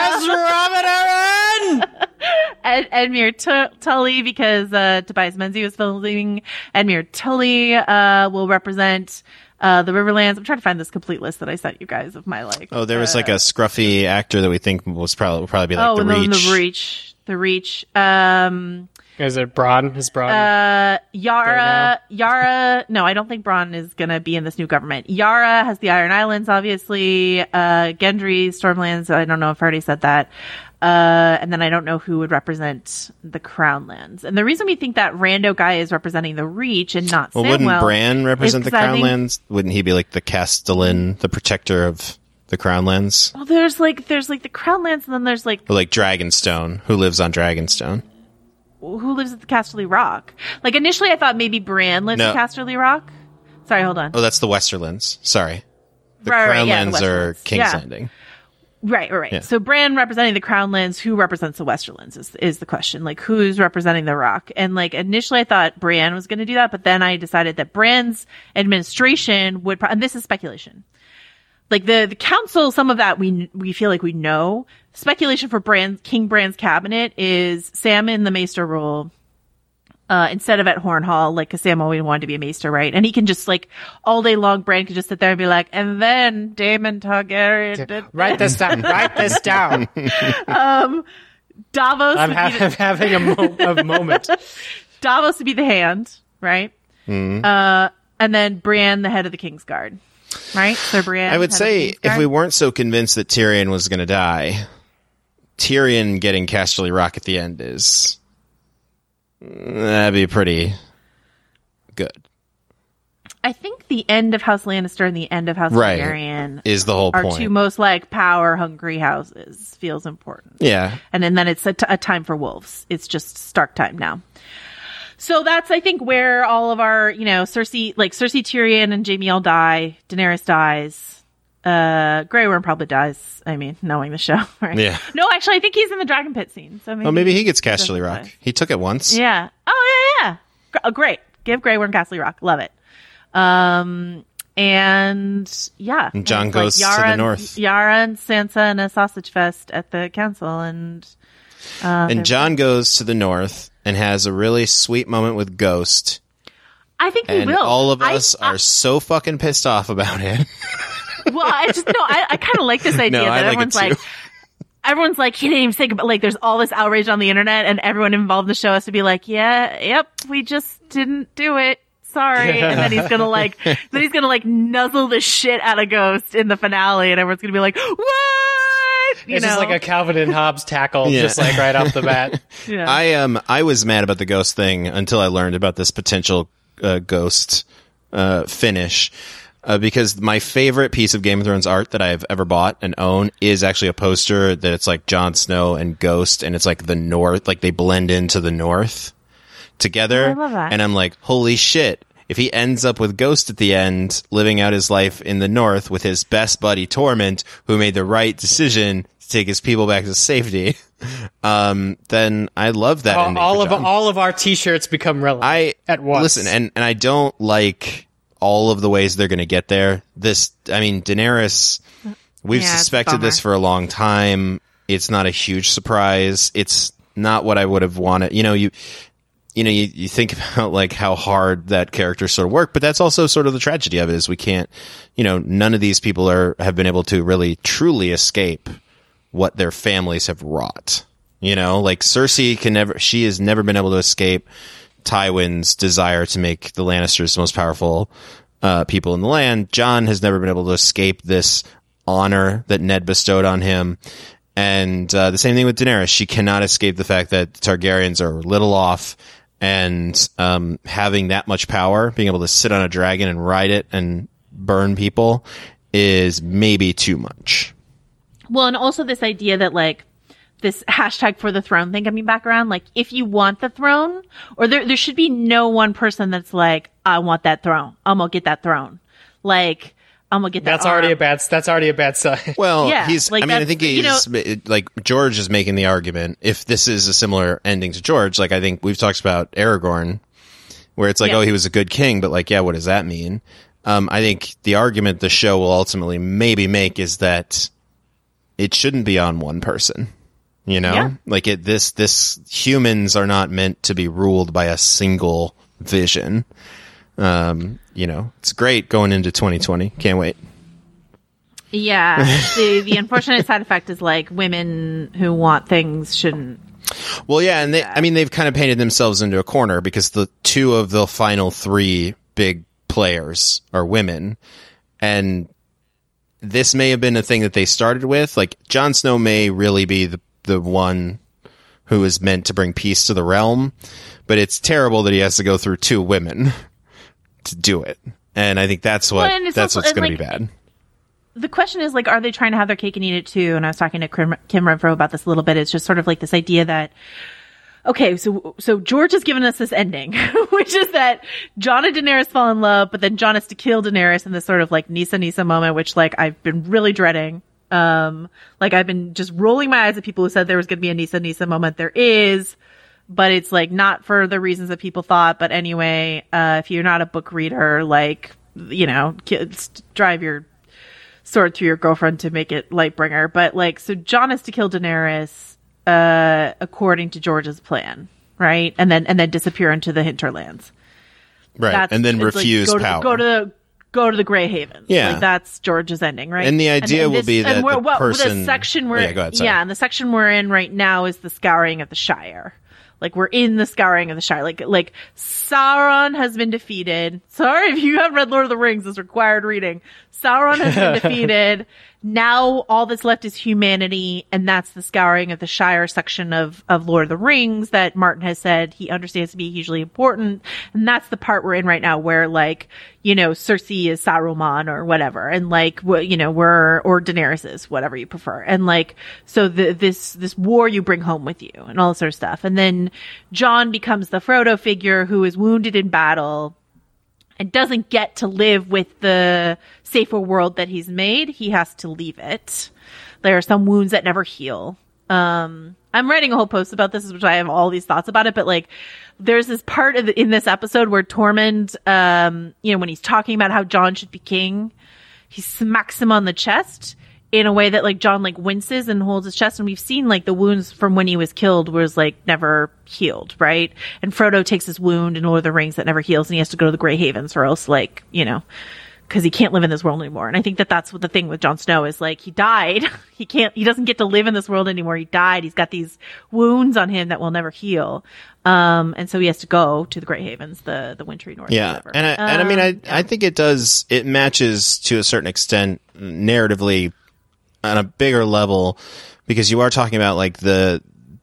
Robin Arryn! Edmure Tully, because Tobias Menzies was filming. Edmure Tully will represent the Riverlands. I'm trying to find this complete list that I sent you guys of my like. Oh, there was like a scruffy actor that we think will probably be like the Reach. The Reach. Is it Bronn? Is Bronn? Yara. No, I don't think Bronn is gonna be in this new government. Yara has the Iron Islands, obviously. Gendry, Stormlands. I don't know if I already said that. And then I don't know who would represent the Crownlands. And the reason we think that rando guy is representing the Reach and not Samwell. Wouldn't Bran represent the Crownlands? Wouldn't he be like the Castellan, the protector of the Crownlands? Well, there's like the Crownlands, and then there's like Dragonstone. Who lives on Dragonstone? Who lives at the Casterly Rock? Like, initially I thought maybe Bran lives at Casterly Rock. Sorry, hold on. Oh, that's the Westerlands. Sorry. The Right, Crownlands the are King's Yeah. Landing. Right. Yeah. So Bran representing the Crownlands, who represents the Westerlands is the question. Like, who's representing the Rock? And like, initially I thought Bran was going to do that, but then I decided that Bran's administration would, and this is speculation. Like the council, some of that we feel like we know. Speculation for King Bran's cabinet is Sam in the Maester role, instead of at Hornhall, like, cause Sam always wanted to be a Maester, right? And he can just like, all day long, Bran could just sit there and be like, and then Daemon Targaryen did Write this down. Write this down. Davos. I'm having a moment. Davos would be the hand, right? Mm-hmm. And then Bran, the head of the Kingsguard. Right? So Brienne, I would say if we weren't so convinced that Tyrion was going to die, Tyrion getting Casterly Rock at the end that'd be pretty good. I think the end of House Lannister and the end of House Targaryen is the whole are point. two most like power hungry houses. Feels important. Yeah. And then it's a time for wolves. It's just Stark time now. So that's, I think, where all of our, Cersei, Tyrion, and Jaime all die. Daenerys dies. Grey Worm probably dies. I mean, knowing the show, right? Yeah. No, actually, I think he's in the Dragon Pit scene. So maybe he gets Casterly Rock. Die. He took it once. Yeah. Oh, yeah. Great. Give Grey Worm Casterly Rock. Love it. And yeah. And Jon goes to the north. Yara and Sansa in a sausage fest at the council, and Jon goes to the north and has a really sweet moment with Ghost. I think he and will. All of us are so fucking pissed off about it. Well, I kind of like this idea that everyone's like, he didn't even think about, like, there's all this outrage on the internet, and everyone involved in the show has to be like, yep, we just didn't do it. Sorry. And then he's gonna nuzzle the shit out of Ghost in the finale, and everyone's gonna be like, what? It's just like a Calvin and Hobbes tackle, just like right off the bat. Yeah. I was mad about the Ghost thing until I learned about this potential Ghost finish. Because my favorite piece of Game of Thrones art that I've ever bought and own is actually a poster that it's like Jon Snow and Ghost, and it's like the North, like they blend into the North. together. I love that. And I'm like, holy shit. If he ends up with Ghost at the end, living out his life in the North with his best buddy Torment, who made the right decision to take his people back to safety, then I love that ending. All of our T-shirts become relevant at once. Listen, and I don't like all of the ways they're going to get there. Daenerys, we've suspected this for a long time. It's not a huge surprise. It's not what I would have wanted. You think about like how hard that character sort of worked, but that's also sort of the tragedy of it is we can't, none of these people have been able to really truly escape what their families have wrought. Like Cersei she has never been able to escape Tywin's desire to make the Lannisters the most powerful people in the land. Jon has never been able to escape this honor that Ned bestowed on him. And the same thing with Daenerys. She cannot escape the fact that Targaryens are a little off, and having that much power, being able to sit on a dragon and ride it and burn people is maybe too much. Well, and also this idea that like this hashtag for the throne thing coming back around, like if you want the throne, or there should be no one person that's like, I want that throne. I'm gonna get that throne. Like, I'm gonna get that. That's already a bad sign. Well, yeah, I think he's like George is making the argument. If this is a similar ending to George, like I think we've talked about Aragorn, where it's like, oh, he was a good king, but like, yeah, what does that mean? I think the argument the show will ultimately maybe make is that it shouldn't be on one person. Like this humans are not meant to be ruled by a single vision. It's great going into 2020. Can't wait. Yeah. The unfortunate side effect is like women who want things shouldn't. Well, yeah. And they've kind of painted themselves into a corner because the two of the final three big players are women. And this may have been a thing that they started with. Like Jon Snow may really be the one who is meant to bring peace to the realm, but it's terrible that he has to go through two women to do it. And I think that's what's going to be bad. The question is like, are they trying to have their cake and eat it too? And I was talking to Kim Renfro about this a little bit. It's just sort of like this idea that, okay, so George has given us this ending, which is that Jon and Daenerys fall in love, but then Jon has to kill Daenerys in this sort of like Nisa moment, which like I've been really dreading. Like I've been just rolling my eyes at people who said there was going to be a Nisa moment. There is, but it's like not for the reasons that people thought. But anyway, if you're not a book reader, like, drive your sword through your girlfriend to make it Lightbringer. But like, so Jon has to kill Daenerys, according to George's plan, right? And then disappear into the hinterlands. Right. And then refuse power. Go to the Grey Havens. Yeah. Like that's George's ending, right? And the idea will be that the person... The section we're, go ahead, sorry. and the section we're in right now is the Scouring of the Shire. Like we're in the Scouring of the Shire. Like Sauron has been defeated. Sorry if you haven't read Lord of the Rings, it's required reading. Sauron has been defeated. Now all that's left is humanity, and that's the Scouring of the Shire section of Lord of the Rings that Martin has said he understands to be hugely important. And that's the part we're in right now where like, Cersei is Saruman or whatever. And like, or Daenerys is, whatever you prefer. And like, so this war you bring home with you and all this sort of stuff. And then Jon becomes the Frodo figure who is wounded in battle and doesn't get to live with the safer world that he's made. He has to leave it. There are some wounds that never heal. I'm writing a whole post about this, which I have all these thoughts about it, but like, there's this part in this episode where Tormund, when he's talking about how Jon should be king, he smacks him on the chest in a way that like Jon like winces and holds his chest. And we've seen like the wounds from when he was killed was like never healed, right? And Frodo takes his wound in Lord of the Rings that never heals, and he has to go to the Grey Havens or else like, because he can't live in this world anymore. And I think that that's what the thing with Jon Snow is like, he died. He doesn't get to live in this world anymore. He died. He's got these wounds on him that will never heal. And so he has to go to the Grey Havens, the wintry north. Yeah. I think it matches to a certain extent narratively on a bigger level, because you are talking about like the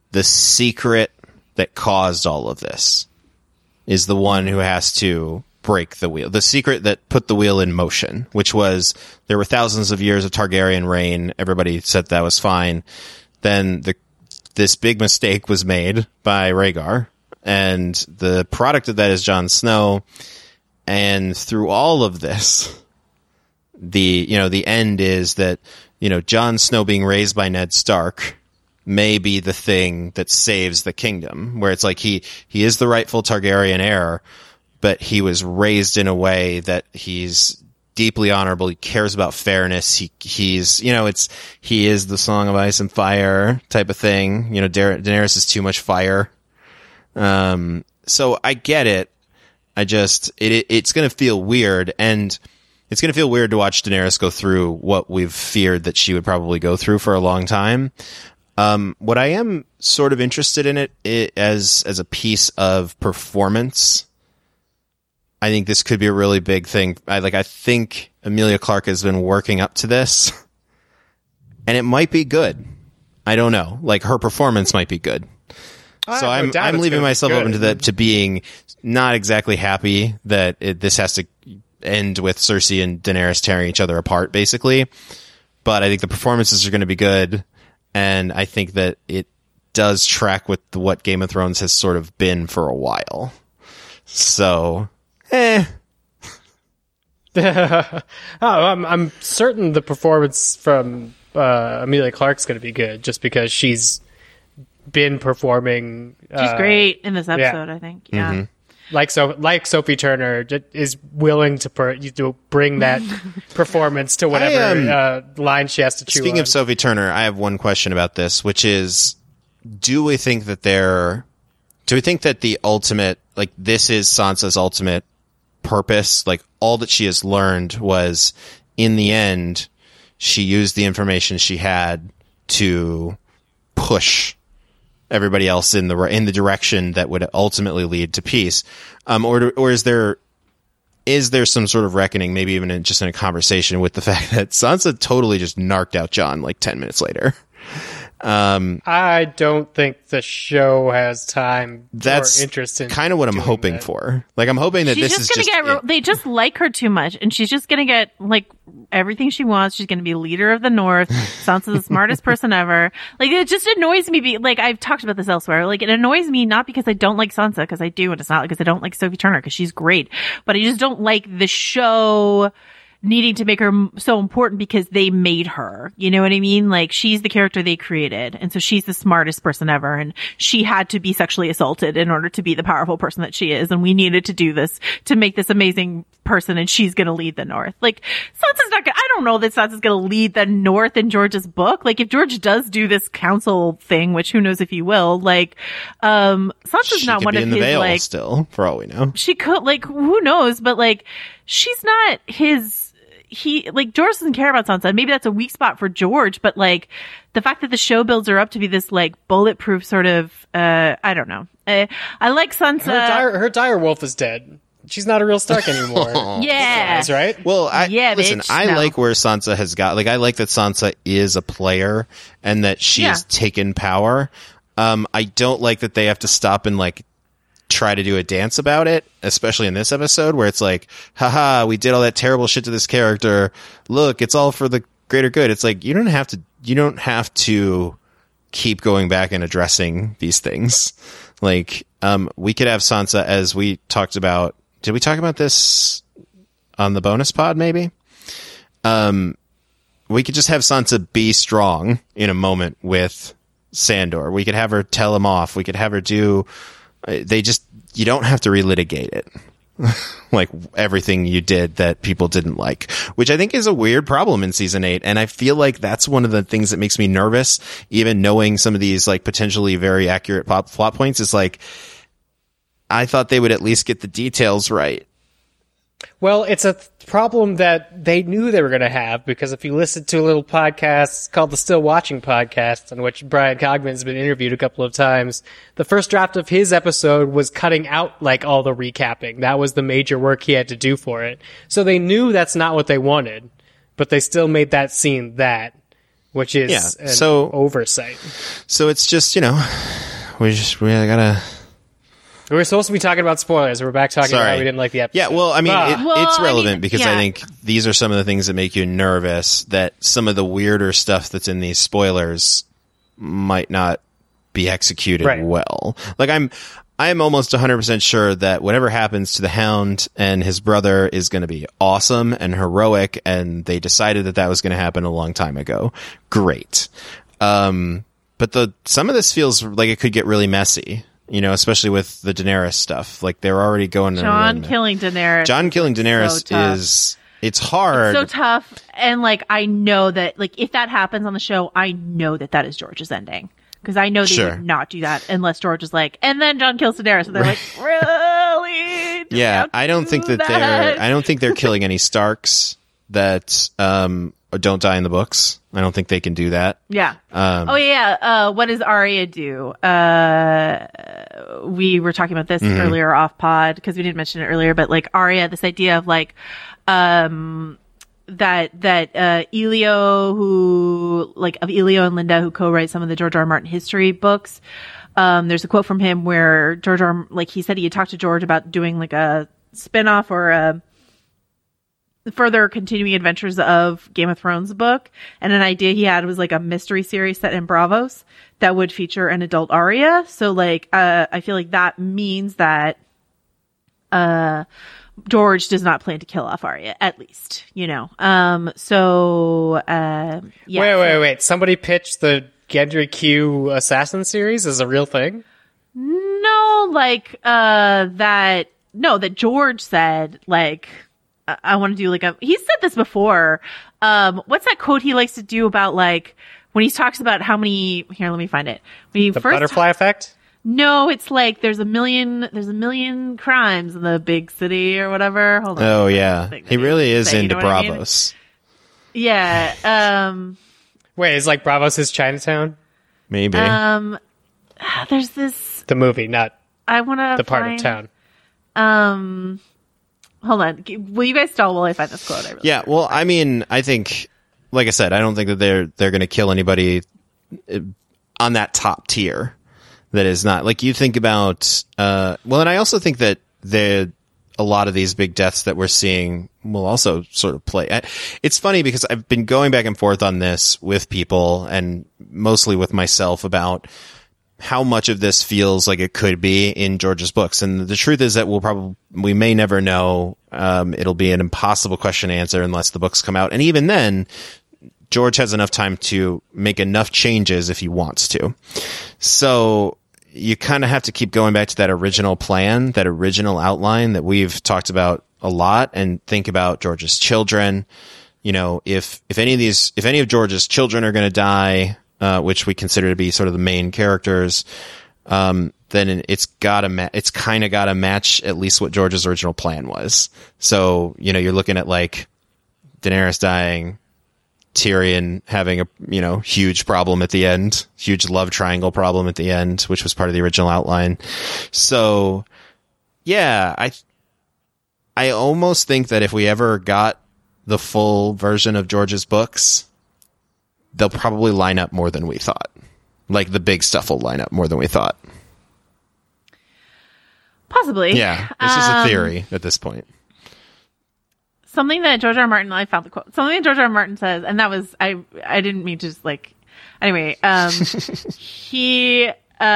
secret that caused all of this is the one who has to break the wheel. The secret that put the wheel in motion, which was there were thousands of years of Targaryen reign. Everybody said that was fine. Then this big mistake was made by Rhaegar, and the product of that is Jon Snow. And through all of this, the end is that, Jon Snow being raised by Ned Stark may be the thing that saves the kingdom, where it's like he is the rightful Targaryen heir, but he was raised in a way that he's deeply honorable. He cares about fairness. He is the Song of Ice and Fire type of thing. Daenerys is too much fire. So I get it. It's going to feel weird, and it's going to feel weird to watch Daenerys go through what we've feared that she would probably go through for a long time. What I am sort of interested in it as a piece of performance. I think this could be a really big thing. I think Emilia Clarke has been working up to this, and it might be good. I don't know. Her performance might be good. So I'm leaving myself open to being not exactly happy that this has to end with Cersei and Daenerys tearing each other apart, basically. But I think the performances are going to be good, and I think that it does track with what Game of Thrones has sort of been for a while. So, I'm certain the performance from Emilia Clarke's going to be good, just because she's been performing. She's great in this episode, I think. Yeah. Mm-hmm. Like Sophie Turner is willing to bring that performance to whatever line she has to chew Speaking on. of Sophie Turner, I have one question about this, which is, do we think that the ultimate, this is Sansa's ultimate purpose? All that she has learned was, in the end, she used the information she had to push everybody else in the direction that would ultimately lead to peace, or is there some sort of reckoning, maybe even in a conversation, with the fact that Sansa totally just narked out Jon 10 minutes later? I don't think the show has time or interest in. Kind of what I'm hoping for. I'm hoping that they just like her too much, and she's just gonna get everything she wants. She's gonna be leader of the North. Sansa's the smartest person ever. It just annoys me. I've talked about this elsewhere. It annoys me not because I don't like Sansa, because I do, and it's not because I don't like Sophie Turner, because she's great, but I just don't like the show needing to make her so important because they made her. You know what I mean? She's the character they created, and so she's the smartest person ever, and she had to be sexually assaulted in order to be the powerful person that she is, and we needed to do this to make this amazing person, and she's gonna lead the North. Sansa's not gonna, I don't know that Sansa's gonna lead the North in George's book. If George does do this council thing, which who knows if he will, Sansa's not one of his, Vale still, for all we know. She could, who knows, but she's not his. George doesn't care about Sansa. Maybe that's a weak spot for George, but the fact that the show builds her up to be this bulletproof sort of, I don't know. I like Sansa. Her direwolf is dead. She's not a real Stark anymore. Yeah. That's right. Well, like where Sansa has got, I like that Sansa is a player and that she's taken power. I don't like that they have to stop and try to do a dance about it, especially in this episode where it's haha, we did all that terrible shit to this character. Look, it's all for the greater good. It's you don't have to keep going back and addressing these things. We could have Sansa, as we talked about. Did we talk about this on the bonus pod? Maybe. We could just have Sansa be strong in a moment with Sandor. We could have her tell him off. We could have her do. You don't have to relitigate it. Everything you did that people didn't like, which I think is a weird problem in season 8. And I feel that's one of the things that makes me nervous, even knowing some of these potentially very accurate plot points, is I thought they would at least get the details right. Well, it's a problem that they knew they were going to have, because if you listen to a little podcast called the Still Watching Podcast, on which Brian Cogman's been interviewed a couple of times, the first draft of his episode was cutting out all the recapping. That was the major work he had to do for it. So they knew that's not what they wanted, but they still made that scene which is an oversight. So it's just, we gotta. We were supposed to be talking about spoilers. We're back talking about how we didn't like the episode. Yeah, well, it's relevant because I think these are some of the things that make you nervous, that some of the weirder stuff that's in these spoilers might not be executed well. I am almost 100% sure that whatever happens to the Hound and his brother is going to be awesome and heroic, and they decided that was going to happen a long time ago. Great. But some of this feels like it could get really messy, especially with the Daenerys stuff. Like, they're already going... Jon killing Daenerys is... It's hard. It's so tough. And, like, I know that, like, if that happens on the show, I know that is George's ending. Because I know they would not do that unless George is like, and then Jon kills Daenerys. And they're like, really? Yeah, I don't think they're killing any Starks that don't die in the books. I don't think they can do that. Yeah. What does Arya do? We were talking about this earlier off pod because we didn't mention it earlier, but like Arya, this idea of like, that Elio and Linda, who co-write some of the George R. R. Martin history books. There's a quote from him where he said he had talked to George about doing like a spinoff or a further continuing adventures of Game of Thrones book. And an idea he had was like a mystery series set in Braavos that would feature an adult Arya. So like, I feel like that means that, George does not plan to kill off Arya, at least, Yeah. Wait. Somebody pitched the Gendry Q Assassin series as a real thing? No, that George said, like, I want to do he said this before. What's that quote he likes to do about, like, when he talks about how many, here, let me find it. The butterfly effect? No, it's like there's a million crimes in the big city or whatever. Hold on. Oh yeah, he really is into Braavos. I mean? Yeah. Wait, is like Braavos his Chinatown? Maybe. There's this the movie, not I want to the part of town. Hold on. Will you guys stall while I find this quote? Yeah. Well, I mean, I think, like I said, I don't think that they're going to kill anybody on that top tier. That is not like you think about. And I also think that a lot of these big deaths that we're seeing will also sort of play. It's funny because I've been going back and forth on this with people and mostly with myself about how much of this feels like it could be in George's books. And the truth is that we may never know. It'll be an impossible question to answer unless the books come out. And even then, George has enough time to make enough changes if he wants to. So you kind of have to keep going back to that original plan, that original outline that we've talked about a lot, and think about George's children. If any of George's children are going to die, which we consider to be sort of the main characters, then it's kind of got to match at least what George's original plan was. So, you're looking at like Daenerys dying, Tyrion having a huge problem at the end, huge love triangle problem at the end, which was part of the original outline. So yeah, I almost think that if we ever got the full version of George's books, they'll probably line up more than we thought. Like the big stuff will line up more than we thought. Possibly. Yeah, it's just a theory at this point. Something that George R. R. Martin, I found the quote. Something that George R. R. Martin says, and that was, I didn't mean to just like, anyway, he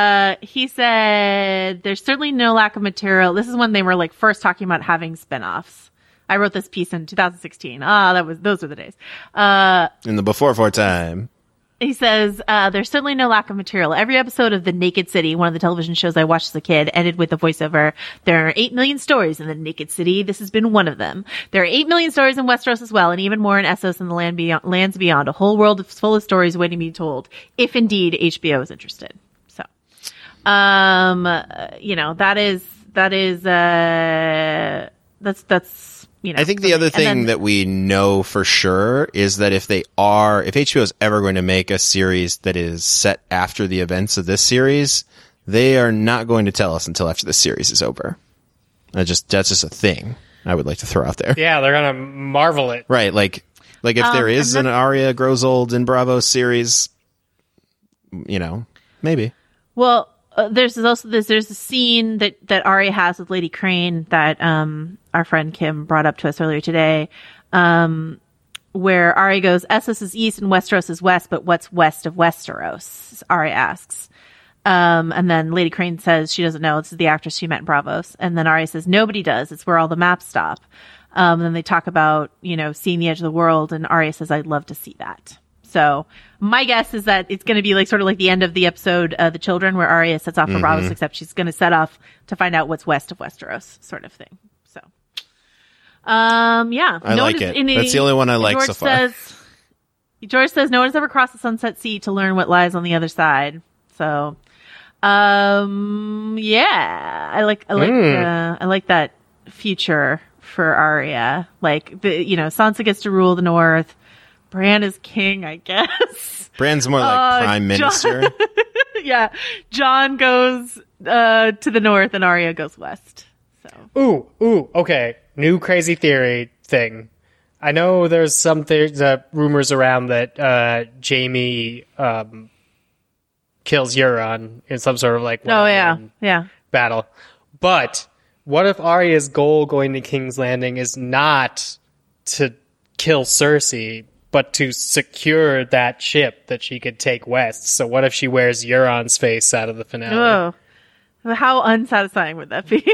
said, there's certainly no lack of material. This is when they were like first talking about having spinoffs. I wrote this piece in 2016. Those were the days. In the before time. He says, there's certainly no lack of material. Every episode of The Naked City, one of the television shows I watched as a kid, ended with a voiceover. There are 8 million stories in The Naked City. This has been one of them. There are 8 million stories in Westeros as well, and even more in Essos and the lands beyond. A whole world full of stories waiting to be told, if indeed HBO is interested. So, that's I think the other thing that we know for sure is that if HBO is ever going to make a series that is set after the events of this series, they are not going to tell us until after the series is over. That's just a thing I would like to throw out there. Yeah, they're gonna marvel it. Right, like if there is an Arya grows old in Braavos series, maybe. Well, there's also there's a scene that Arya has with Lady Crane that our friend Kim brought up to us earlier today, where Arya goes, Essos is east and Westeros is west, but what's west of Westeros? Arya asks. And then Lady Crane says she doesn't know. This is the actress she met in Bravos. And then Arya says, nobody does. It's where all the maps stop. And then they talk about, seeing the edge of the world. And Arya says, I'd love to see that. So my guess is that it's going to be like sort of like the end of the episode, The Children, where Arya sets off for Bravos, except she's going to set off to find out what's west of Westeros, sort of thing. So, yeah. I like it. That's the only one I like so far. George says no one has ever crossed the Sunset Sea to learn what lies on the other side. So, yeah, I like that future for Arya. Like Sansa gets to rule the North. Bran is king, I guess. Bran's more like prime minister. Yeah. Jon goes to the north and Arya goes west. So. Ooh, okay. New crazy theory thing. I know there's some rumors around that Jaime kills Euron in some sort of like battle. But what if Arya's goal going to King's Landing is not to kill Cersei, but to secure that ship that she could take west? So what if she wears Euron's face out of the finale? Oh, how unsatisfying would that be?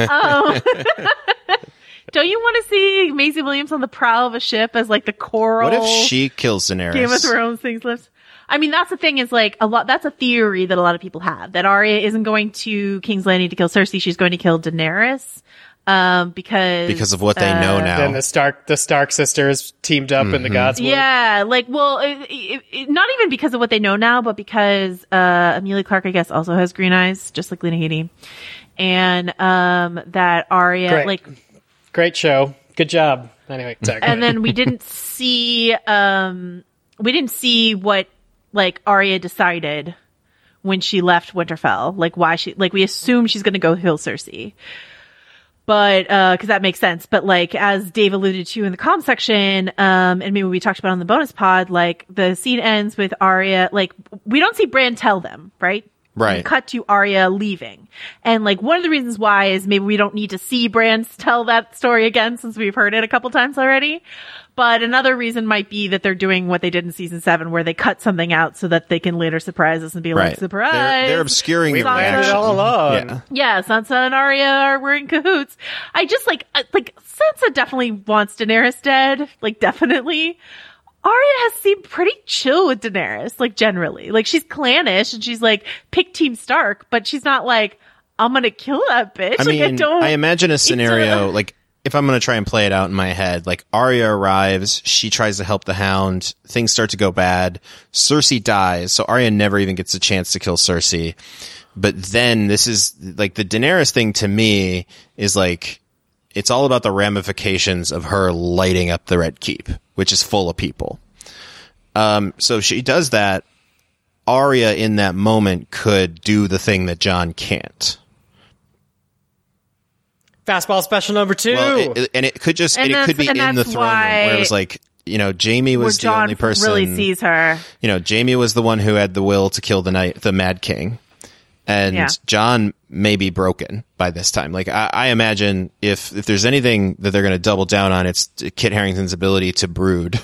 Don't you want to see Maisie Williams on the prow of a ship as like the coral? What if she kills Daenerys? Game of Thrones things lives. I mean, that's the thing is like that's a theory that a lot of people have, that Arya isn't going to King's Landing to kill Cersei. She's going to kill Daenerys. Because of what they know now. Then the Stark sisters teamed up in the Godswood. Yeah, like, well, not even because of what they know now, but because Emilia Clarke, I guess, also has green eyes, just like Lena Headey, and that Arya, great show, good job. Anyway, sorry. And then we didn't see what like Arya decided when she left Winterfell, like why we assume she's going to go kill Cersei. But, cause that makes sense. But like, as Dave alluded to in the comm section, and maybe we talked about on the bonus pod, like the scene ends with Arya, like we don't see Bran tell them, right? Right. We cut to Arya leaving. And like one of the reasons why is maybe we don't need to see Bran tell that story again since we've heard it a couple times already. But another reason might be that they're doing what they did in season 7 where they cut something out so that they can later surprise us and be like, surprise. They're obscuring the planned reaction. it all along. Yeah, Sansa and Arya were in cahoots. I just like Sansa definitely wants Daenerys dead. Like definitely. Arya has seemed pretty chill with Daenerys, like generally. Like she's clannish and she's like, pick Team Stark, but she's not like, I'm gonna kill that bitch. I mean, I imagine a scenario, like, if I'm going to try and play it out in my head, like Arya arrives, she tries to help the Hound, things start to go bad, Cersei dies, so Arya never even gets a chance to kill Cersei. But then this is like the Daenerys thing to me is like, it's all about the ramifications of her lighting up the Red Keep, which is full of people. So she does that. Arya in that moment could do the thing that Jon can't. Fastball special number 2. Well, it could just, it could be in the throne room where it was like, Jaime was the only person. Really sees her. Jaime was the one who had the will to kill the Mad King. And Jon may be broken by this time. Like, I imagine if there's anything that they're going to double down on, it's Kit Harington's ability to brood.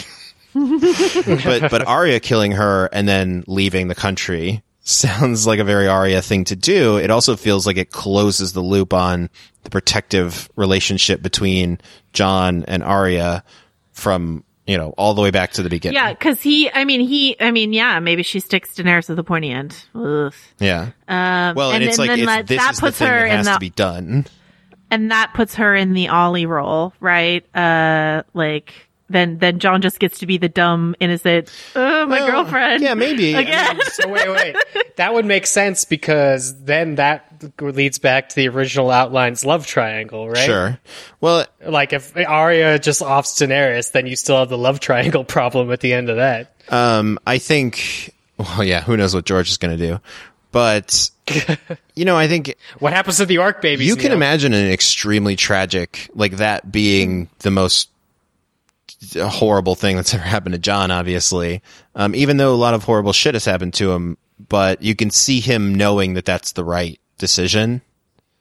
but Arya killing her and then leaving the country sounds like a very Arya thing to do. It also feels like it closes the loop on the protective relationship between Jon and Arya from, all the way back to the beginning. Yeah, because maybe she sticks Daenerys to the pointy end. Ugh. Yeah. And it's like, this is the thing that has to be done. And that puts her in the Ollie role, right? Then Jon just gets to be the dumb, innocent, girlfriend. Yeah, maybe. Again. So wait. That would make sense because then that leads back to the original Outlines love triangle, right? Sure. Well, like if Arya just offs Daenerys, then you still have the love triangle problem at the end of that. I think, who knows what George is going to do. But, I think... What happens to the Orc babies? You can imagine an extremely tragic, like that being the most horrible thing that's ever happened to Jon, obviously. Even though a lot of horrible shit has happened to him, but you can see him knowing that that's the right decision.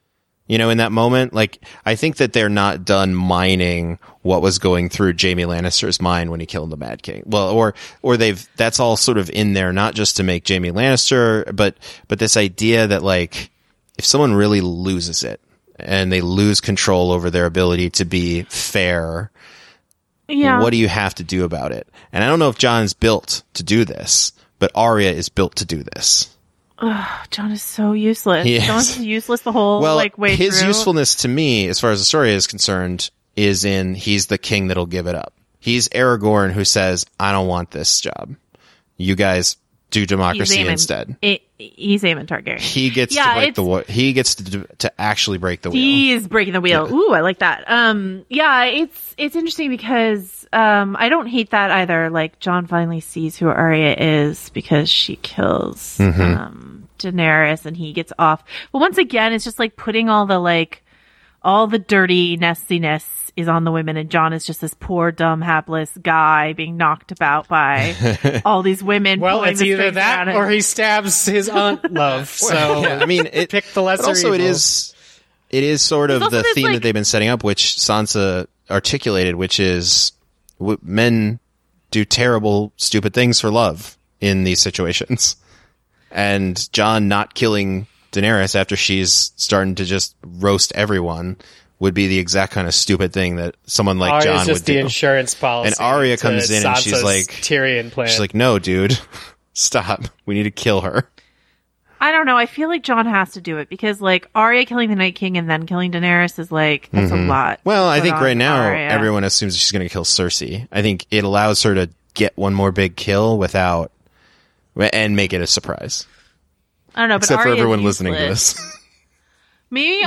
You know, in that moment, like, I think that they're not done mining what was going through Jaime Lannister's mind when he killed the Mad King. Well, or that's all sort of in there, not just to make Jaime Lannister, but this idea that, like, if someone really loses it and they lose control over their ability to be fair, what do you have to do about it? And I don't know if Jon's built to do this, but Arya is built to do this. Ugh, Jon is so useless. Jon's useless the whole way his through. Usefulness to me, as far as the story is concerned, is in he's the king that'll give it up. He's Aragorn who says, "I don't want this job. You guys do democracy instead." He's Aemon Targaryen. He gets to break the. He gets to actually break the wheel. He's breaking the wheel. Yeah. Ooh, I like that. It's interesting because I don't hate that either. Like, Jon finally sees who Arya is because she kills Daenerys, and he gets off. But once again, it's just like putting all the dirty nastiness is on the women, and Jon is just this poor, dumb, hapless guy being knocked about by all these women. Well, it's either that or he stabs his aunt love. So I mean, pick the lesser also evil. It is sort of the theme that they've been setting up, which Sansa articulated, which is men do terrible, stupid things for love in these situations. And Jon not killing Daenerys after she's starting to just roast everyone would be the exact kind of stupid thing that someone like Arya's Jon would do. just the insurance policy. And Arya comes in and she's like, Tyrion plan. She's like, "No, dude, stop. We need to kill her." I don't know. I feel like Jon has to do it because, like, Arya killing the Night King and then killing Daenerys is like, that's a lot. Well, I think right now Arya. everyone assumes she's going to kill Cersei. I think it allows her to get one more big kill and make it a surprise. I don't know, but except Arya's for everyone useless. listening to this. Maybe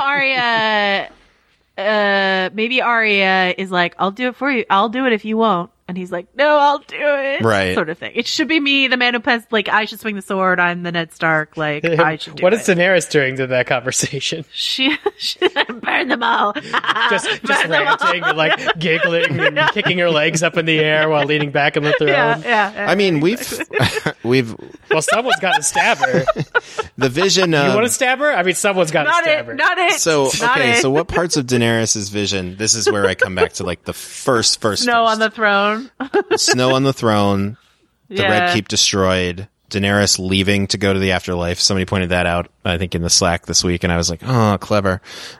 Arya is like, "I'll do it for you. I'll do it if you won't." And he's like, "No, I'll do it." Right. Sort of thing. It should be me, the man who pens, like, I should swing the sword. I'm the Ned Stark. Like, I should do What it. is Daenerys doing to that conversation? She burn them all. just ranting and, like, giggling and kicking her legs up in the air while leaning back on the throne. Yeah. I mean, we've Well, someone's got to stab her. the vision of You want to stab her? I mean, someone's got to stab her. Not it. So Not okay, it. so what parts of Daenerys' vision? This is where I come back to, like, the first Snow on the throne. Snow on the throne, the Yeah. Red Keep destroyed, Daenerys leaving to go to the afterlife. Somebody pointed that out, I think, in the Slack this week, and I was like, "Oh, clever."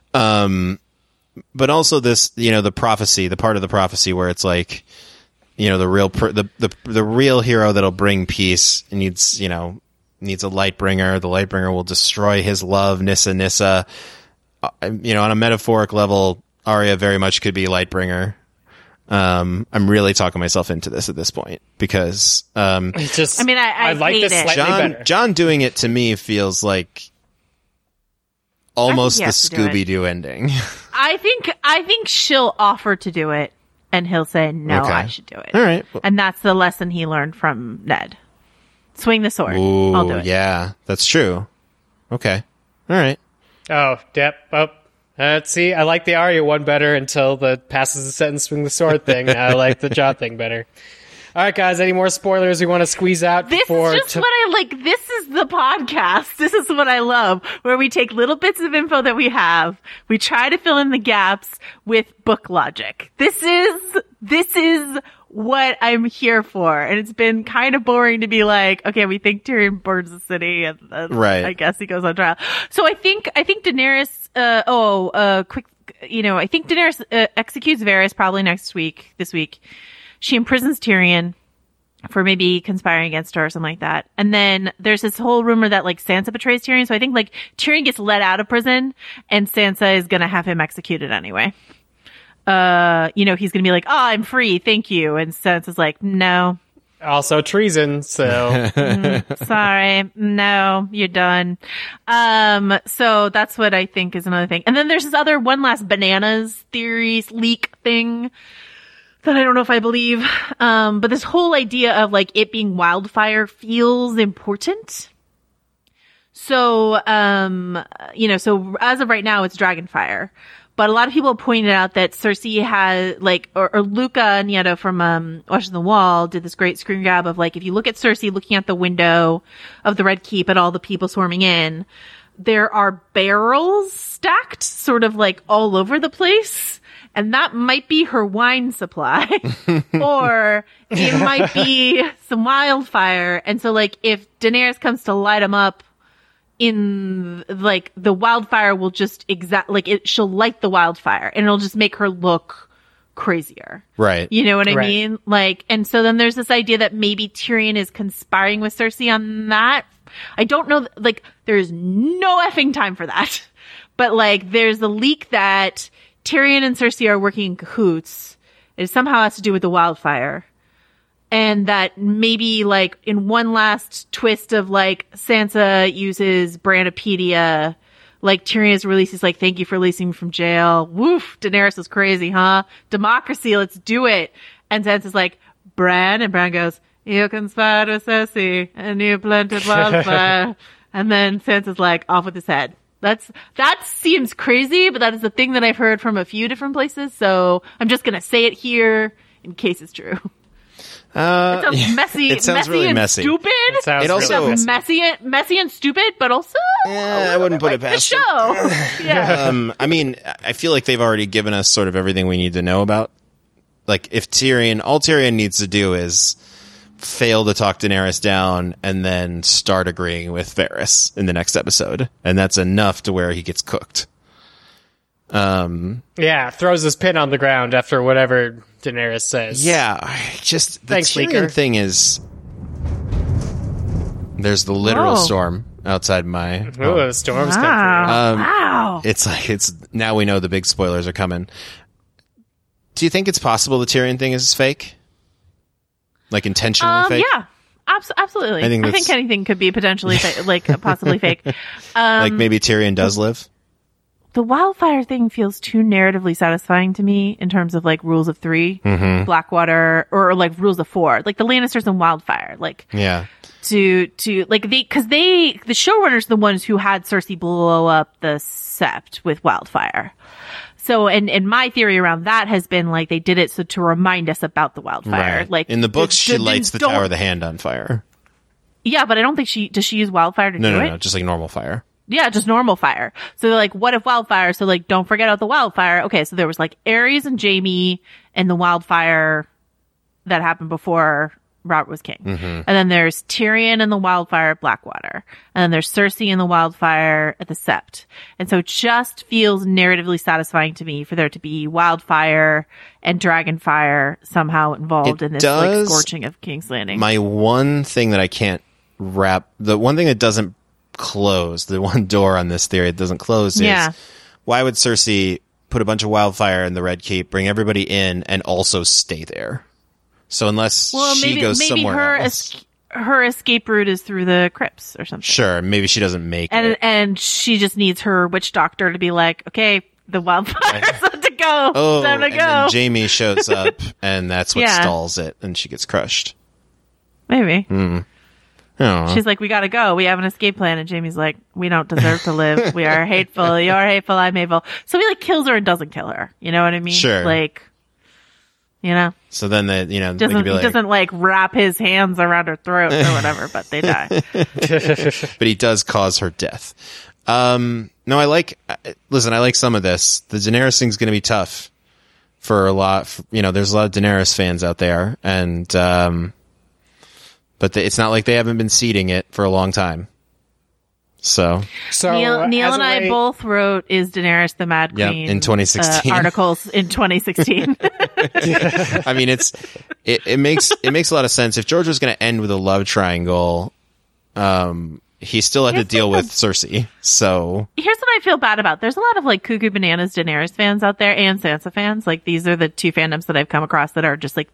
But also this, the prophecy, the part of the prophecy where it's like, the real hero that'll bring peace needs a Lightbringer. The Lightbringer will destroy his love, Nissa. On a metaphoric level, Arya very much could be Lightbringer. I'm really talking myself into this at this point because, It's just, I like hate this it. slightly better. Jon doing it to me feels like almost he the has to do it. Scooby-Doo ending. I think she'll offer to do it, and he'll say, "No, Okay. I should do it." All right. And that's the lesson he learned from Ned. Swing the sword. Ooh, I'll do it. yeah, that's true. Okay. All right. Oh, yep. Oh. See, I like the Arya one better until the passes the sentence, swing the sword thing. I like the Jon thing better. All right, guys, any more spoilers we want to squeeze out? This is just what I like. This is the podcast. This is what I love, where we take little bits of info that we have. We try to fill in the gaps with book logic. This is what I'm here for. And it's been kind of boring to be like, okay, we think Tyrion burns the city and Right. I guess he goes on trial. So I think Daenerys, I think Daenerys executes Varys probably this week. She imprisons Tyrion for maybe conspiring against her or something like that. And then there's this whole rumor that, like, Sansa betrays Tyrion. So I think, like, Tyrion gets let out of prison and Sansa is going to have him executed anyway. He's going to be like, "Oh, I'm free. Thank you." And Sansa's like, "No, Also treason, so... sorry. No, you're done." So that's what I think is another thing. And then there's this other one last bananas theories leak thing that I don't know if I believe. But this whole idea of, like, it being wildfire feels important. So, so as of right now, it's Dragonfire. But a lot of people pointed out that Cersei has, like, or Luca Nieto from Watching the Wall did this great screen grab of, like, if you look at Cersei looking at the window of the Red Keep at all the people swarming in, there are barrels stacked sort of like all over the place. And that might be her wine supply, or it might be some wildfire. And so, like, if Daenerys comes to light them up, the wildfire will just she'll light the wildfire, and it'll just make her look crazier. Right. You know what I Right. mean? Like, and so then there's this idea that maybe Tyrion is conspiring with Cersei on that. I don't know. Like, there's no effing time for that. But like, there's a leak that Tyrion and Cersei are working in cahoots. It somehow has to do with the wildfire. And that maybe, like, in one last twist of, like, Sansa uses Brandopedia, like, Tyrion releases, like, thank you for releasing me from jail. Woof, Daenerys is crazy, huh? Democracy, let's do it. And Sansa's like, Bran? And Bran goes, you conspired with Cersei, and you planted wildfire. And then Sansa's like, off with his head. That seems crazy, but that is the thing that I've heard from a few different places, so I'm just gonna say it here in case it's true. It sounds messy. It sounds really and messy. Stupid. It sounds It also- really messy. messy and stupid, but also I wouldn't put it the past them. show. Yeah. I mean, I feel like they've already given us sort of everything we need to know about. Like, if all Tyrion needs to do is fail to talk Daenerys down and then start agreeing with Varys in the next episode. And that's enough to where he gets cooked. Yeah, throws his pin on the ground after whatever Daenerys says. Yeah, the Thanks, Tyrion Leaker. thing is, there's the literal Whoa. storm outside my home. Ooh, the storm's come Wow. It's like, now we know the big spoilers are coming. Do you think it's possible the Tyrion thing is fake? Like, intentionally fake? Yeah. Absolutely. I think I think anything could be potentially possibly fake. Like, maybe Tyrion does live? The wildfire thing feels too narratively satisfying to me in terms of like rules of 3, Blackwater, or like rules of 4, like the Lannisters and wildfire, like Yeah. to like the showrunners are the ones who had Cersei blow up the Sept with wildfire. So, and my theory around that has been like they did it so to remind us about the wildfire. Right. Like in the books, she lights the don't- Tower of the Hand on fire. Yeah, but I don't think does she use wildfire to do it? No, just like normal fire. Yeah, just normal fire. So they're like, what if wildfire? So like, don't forget about the wildfire. Okay, so there was like Aerys and Jaime and the wildfire that happened before Robert was king. And then there's Tyrion and the wildfire at Blackwater. And then there's Cersei and the wildfire at the Sept. And so it just feels narratively satifying to me for there to be wildfire and dragonfire somehow involved It in this does. like scorching of King's Landing. My one thing that I can't the one thing that doesn't close, the one door on this theory that doesn't close Yeah. is, why would Cersei put a bunch of wildfire in the Red Keep, bring everybody in, and also stay there? So unless she goes somewhere else. her escape route is through the crypts or something. Sure, maybe she doesn't make it. And she just needs her witch doctor to be like, okay, the wildfire's about to go. Oh, Time to and go. then Jaime shows up, and that's what Yeah. stalls it, and she gets crushed. Maybe. Oh. She's like, we gotta go. We have an escape plan. And Jamie's like, we don't deserve to live. We are hateful. You're hateful. I'm hateful. So he like kills her and doesn't kill her. You know what I mean? Sure. Like, you know, So then they could be like, doesn't like wrap his hands around her throat or whatever, but they die. but he does cause her death. No, I like some of this. The Daenerys thing's going to be tough for a lot. There's a lot of Daenerys fans out there, and but it's not like they haven't been seeding it for a long time. So So Neil as and a I way- both wrote "Is Daenerys the Mad Yep, Queen?" in 2016. Articles in 2016. I mean, it makes a lot of sense. If George was going to end with a love triangle, he still had to deal with Cersei. So Here's what I feel bad about. There's a lot of like Cuckoo Bananas Daenerys fans out there and Sansa fans. Like these are the two fandoms that I've come across that are just like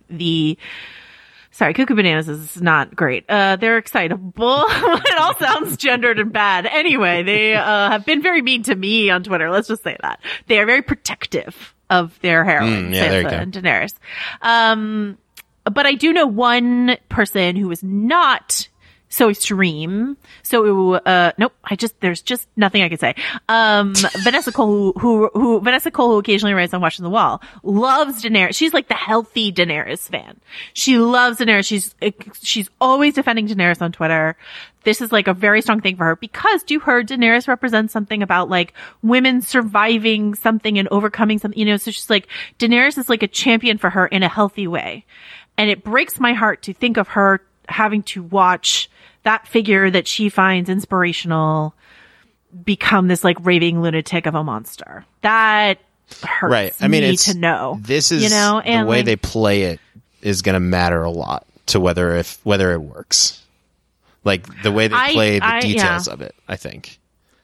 Sorry, Cuckoo Bananas is not great. They're excitable. It all sounds gendered and bad. Anyway, they have been very mean to me on Twitter. Let's just say that. They are very protective of their heroines, yeah, there you Sansa go. and Daenerys. But I do know one person who is not so extreme. So, nope, there's just nothing I can say. Vanessa Cole, who occasionally writes on Watching the Wall, loves Daenerys. She's like the healthy Daenerys fan. She loves Daenerys. She's always defending Daenerys on Twitter. This is like a very strong thing for her because to her, Daenerys represents something about like women surviving something and overcoming something, so she's like, Daenerys is like a champion for her in a healthy way. And it breaks my heart to think of her having to watch that figure that she finds inspirational become this like raving lunatic of a monster. That hurts right. I mean, me to know. This is the way they play it is going to matter a lot to whether it works. Like the way they play the details of it, I think.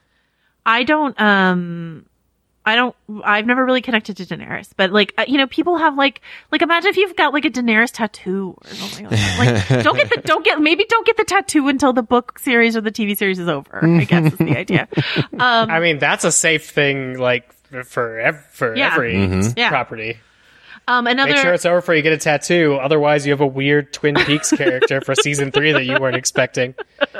I've never really connected to Daenerys, but like, people have like imagine if you've got like a Daenerys tattoo or something like that. Like, don't get the tattoo until the book series or the TV series is over, I guess is the idea. I mean, that's a safe thing, like for every property. Make sure it's over before you get a tattoo. Otherwise, you have a weird Twin Peaks character for season 3 that you weren't expecting.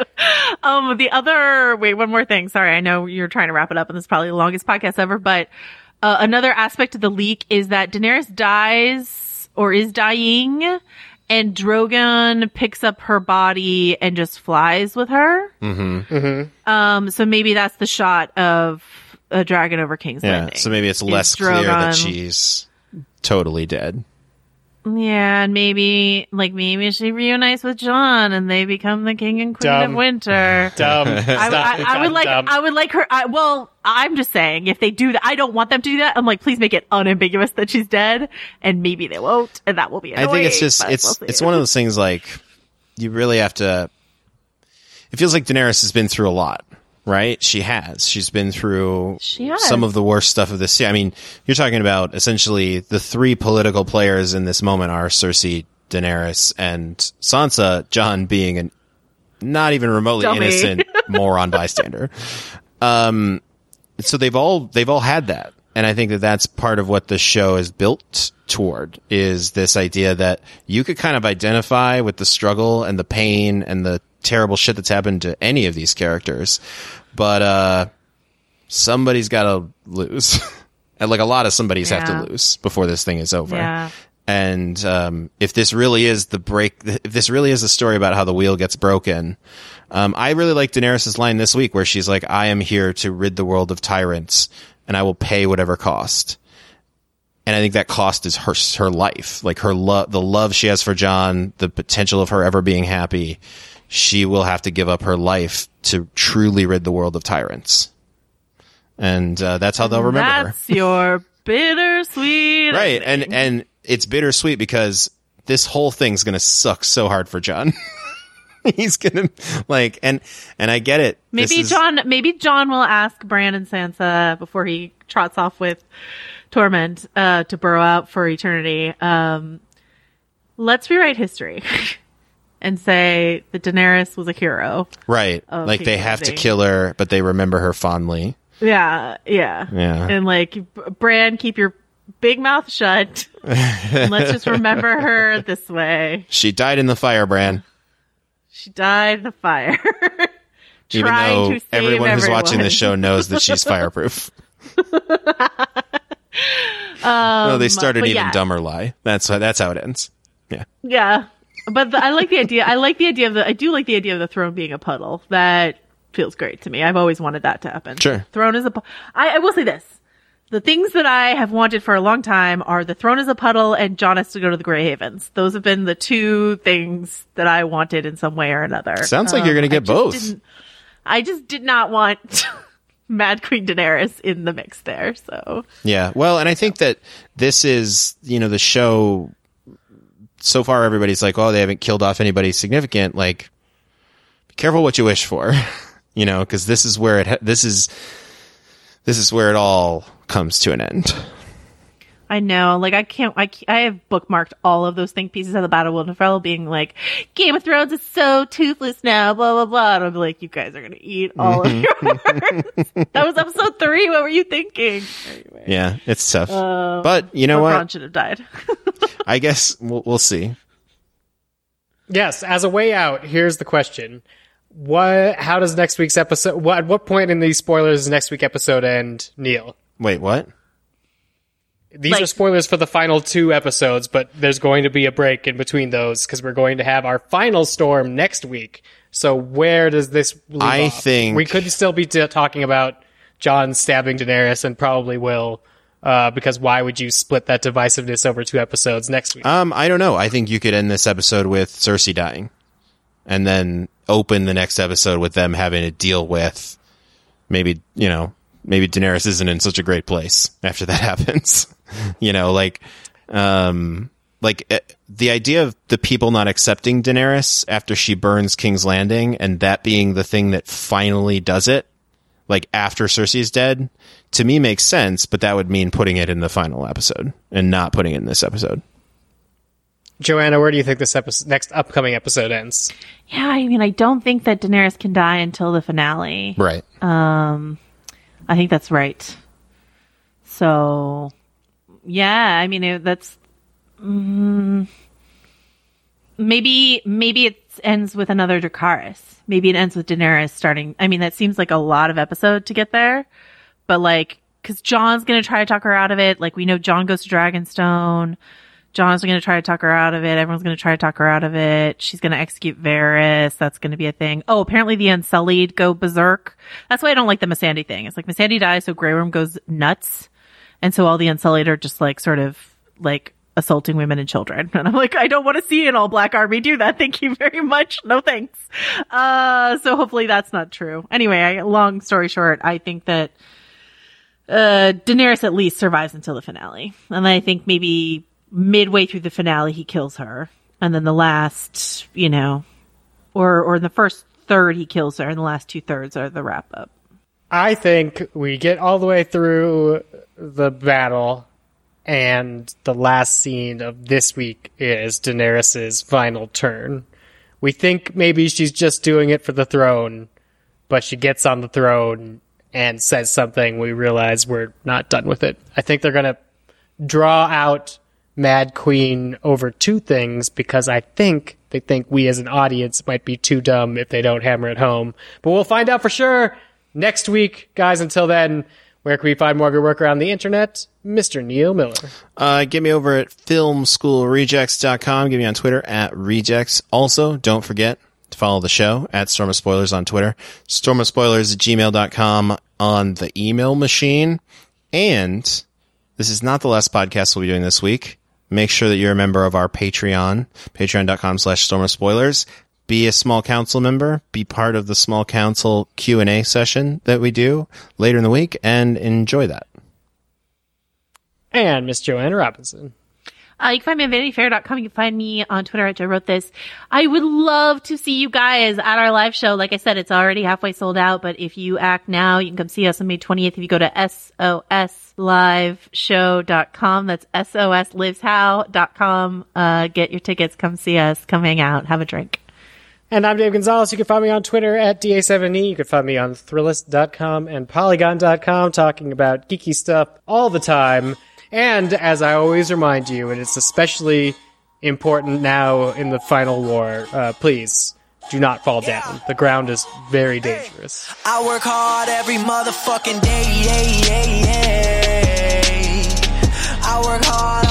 One more thing. Sorry, I know you're trying to wrap it up, and this is probably the longest podcast ever. But another aspect of the leak is that Daenerys dies or is dying, and Drogon picks up her body and just flies with her. Mm-hmm. Mm-hmm. So maybe that's the shot of a dragon over King's Landing. So maybe it's less clear that she's totally dead. Yeah, and maybe she reunites with Jon and they become the king and queen of winter. Dumb. I would like her. I'm just saying, if they do that, I don't want them to do that. I'm like, please make it unambiguous that she's dead, and maybe they won't, and that will be annoying. I think it's just it's one of those things like you really have to. It feels like Daenerys has been through a lot. Right? She's been through some of the worst stuff of this. I mean, you're talking about essentially the 3 political players in this moment are Cersei, Daenerys, and Sansa, Jon being a not even remotely innocent moron bystander. So they've all had that. And I think that that's part of what the show is built toward, is this idea that you could kind of identify with the struggle and the pain and the terrible shit that's happened to any of these characters. But somebody's got to lose. And like a lot of somebody's have to lose before this thing is over. Yeah. And if this really is if this really is a story about how the wheel gets broken, I really like Daenerys' line this week where she's like, I am here to rid the world of tyrants, and I will pay whatever cost. And I think that cost is her life, like the love she has for Jon, the potential of her ever being happy. She will have to give up her life to truly rid the world of tyrants. And that's how they'll remember her. That's your bittersweet. Right. And it's bittersweet because this whole thing's going to suck so hard for Jon. He's going to and I get it. Maybe Jon will ask Bran and Sansa before he trots off with Tormund to burrow out for eternity. Let's rewrite history. And say that Daenerys was a hero. Right. Like they have to kill her, but they remember her fondly. Yeah. And like, Bran, keep your big mouth shut. And let's just remember her this way. She died in the fire, Bran. She died in the fire. Even though everyone who's watching this show knows that she's fireproof. No, they start an even dumber lie. That's how it ends. Yeah. Yeah. But I like the idea. I do like the idea of the throne being a puddle. That feels great to me. I've always wanted that to happen. Sure. Throne is I will say this. The things that I have wanted for a long time are the throne is a puddle and Jon has to go to the Grey Havens. Those have been the 2 things that I wanted in some way or another. Sounds like you're going to get both. I just did not want Mad Queen Daenerys in the mix there. So yeah. Well, and I think that this is, the show. So far, everybody's like, oh, they haven't killed off anybody significant. Like, be careful what you wish for, because this is where this is where it all comes to an end. I know, like I have bookmarked all of those think pieces of the Battle of Winterfell being like, Game of Thrones is so toothless now, blah, blah, blah. And I'll be like, you guys are going to eat all of your words. That was episode 3. What were you thinking? Anyway. Yeah, it's tough. But you know what? Bronn should have died. I guess we'll see. Yes, as a way out, here's the question. How does next week's episode... at what point in these spoilers does next week's episode end, Neil? Wait, what? These are spoilers for the final 2 episodes, but there's going to be a break in between those because we're going to have our final storm next week. So where does this leave off? Think... We could still be talking about Jon stabbing Daenerys, and probably will, because why would you split that divisiveness over 2 episodes next week? I don't know. I think you could end this episode with Cersei dying, and then open the next episode with them having to deal with maybe Daenerys isn't in such a great place after that happens. The idea of the people not accepting Daenerys after she burns King's Landing, and that being the thing that finally does it, like after Cersei's dead, to me makes sense, but that would mean putting it in the final episode and not putting it in this episode. Joanna, where do you think this next upcoming episode ends? Yeah, I mean, I don't think that Daenerys can die until the finale. Right. I think that's right. So, yeah, I mean, that's... maybe it ends with another Dracarys. Maybe it ends with Daenerys starting... I mean, that seems like a lot of episode to get there. But, because Jon's going to try to talk her out of it. We know Jon goes to Dragonstone. Jon's going to try to talk her out of it. Everyone's going to try to talk her out of it. She's going to execute Varys. That's going to be a thing. Oh, apparently the Unsullied go berserk. That's why I don't like the Missandei thing. It's Missandei dies, so Grey Worm goes nuts. And so all the Unsullied are just assaulting women and children. And I'm I don't want to see an all-black army do that. Thank you very much. No thanks. So hopefully that's not true. Anyway, long story short, I think that Daenerys at least survives until the finale. And I think maybe midway through the finale, he kills her. And then the last, or in the first third, he kills her. And the last 2/3 are the wrap-up. I think we get all the way through the battle, and the last scene of this week is Daenerys' final turn. We think maybe she's just doing it for the throne, but she gets on the throne and says something. We realize we're not done with it. I think they're going to draw out Mad Queen over 2 things, because I think they think we as an audience might be too dumb if they don't hammer it home. But we'll find out for sure next week, guys. Until then, where can we find more of your work around the internet? Mr. Neil Miller. Get me over at filmschoolrejects.com. Get me on Twitter at rejects. Also, don't forget to follow the show at Storm of Spoilers on Twitter, stormofspoilers@gmail.com on the email machine. And this is not the last podcast we'll be doing this week. Make sure that you're a member of our Patreon, patreon.com/stormofspoilers. Be a small council member, be part of the small council Q&A session that we do later in the week, and enjoy that. And Miss Joanna Robinson. You can find me at vanityfair.com. You can find me on Twitter at JoWroteThis. I would love to see you guys at our live show. Like I said, it's already halfway sold out, but if you act now, you can come see us on May 20th. If you go to sosliveshow.com, that's sosliveshow.com, get your tickets, come see us, come hang out, have a drink. And I'm Dave Gonzalez. You can find me on Twitter at DA7E. You can find me on Thrillist.com and Polygon.com talking about geeky stuff all the time. And as I always remind you, and it's especially important now in the final war, please do not fall down. The ground is very dangerous. I work hard every motherfucking day. I work hard.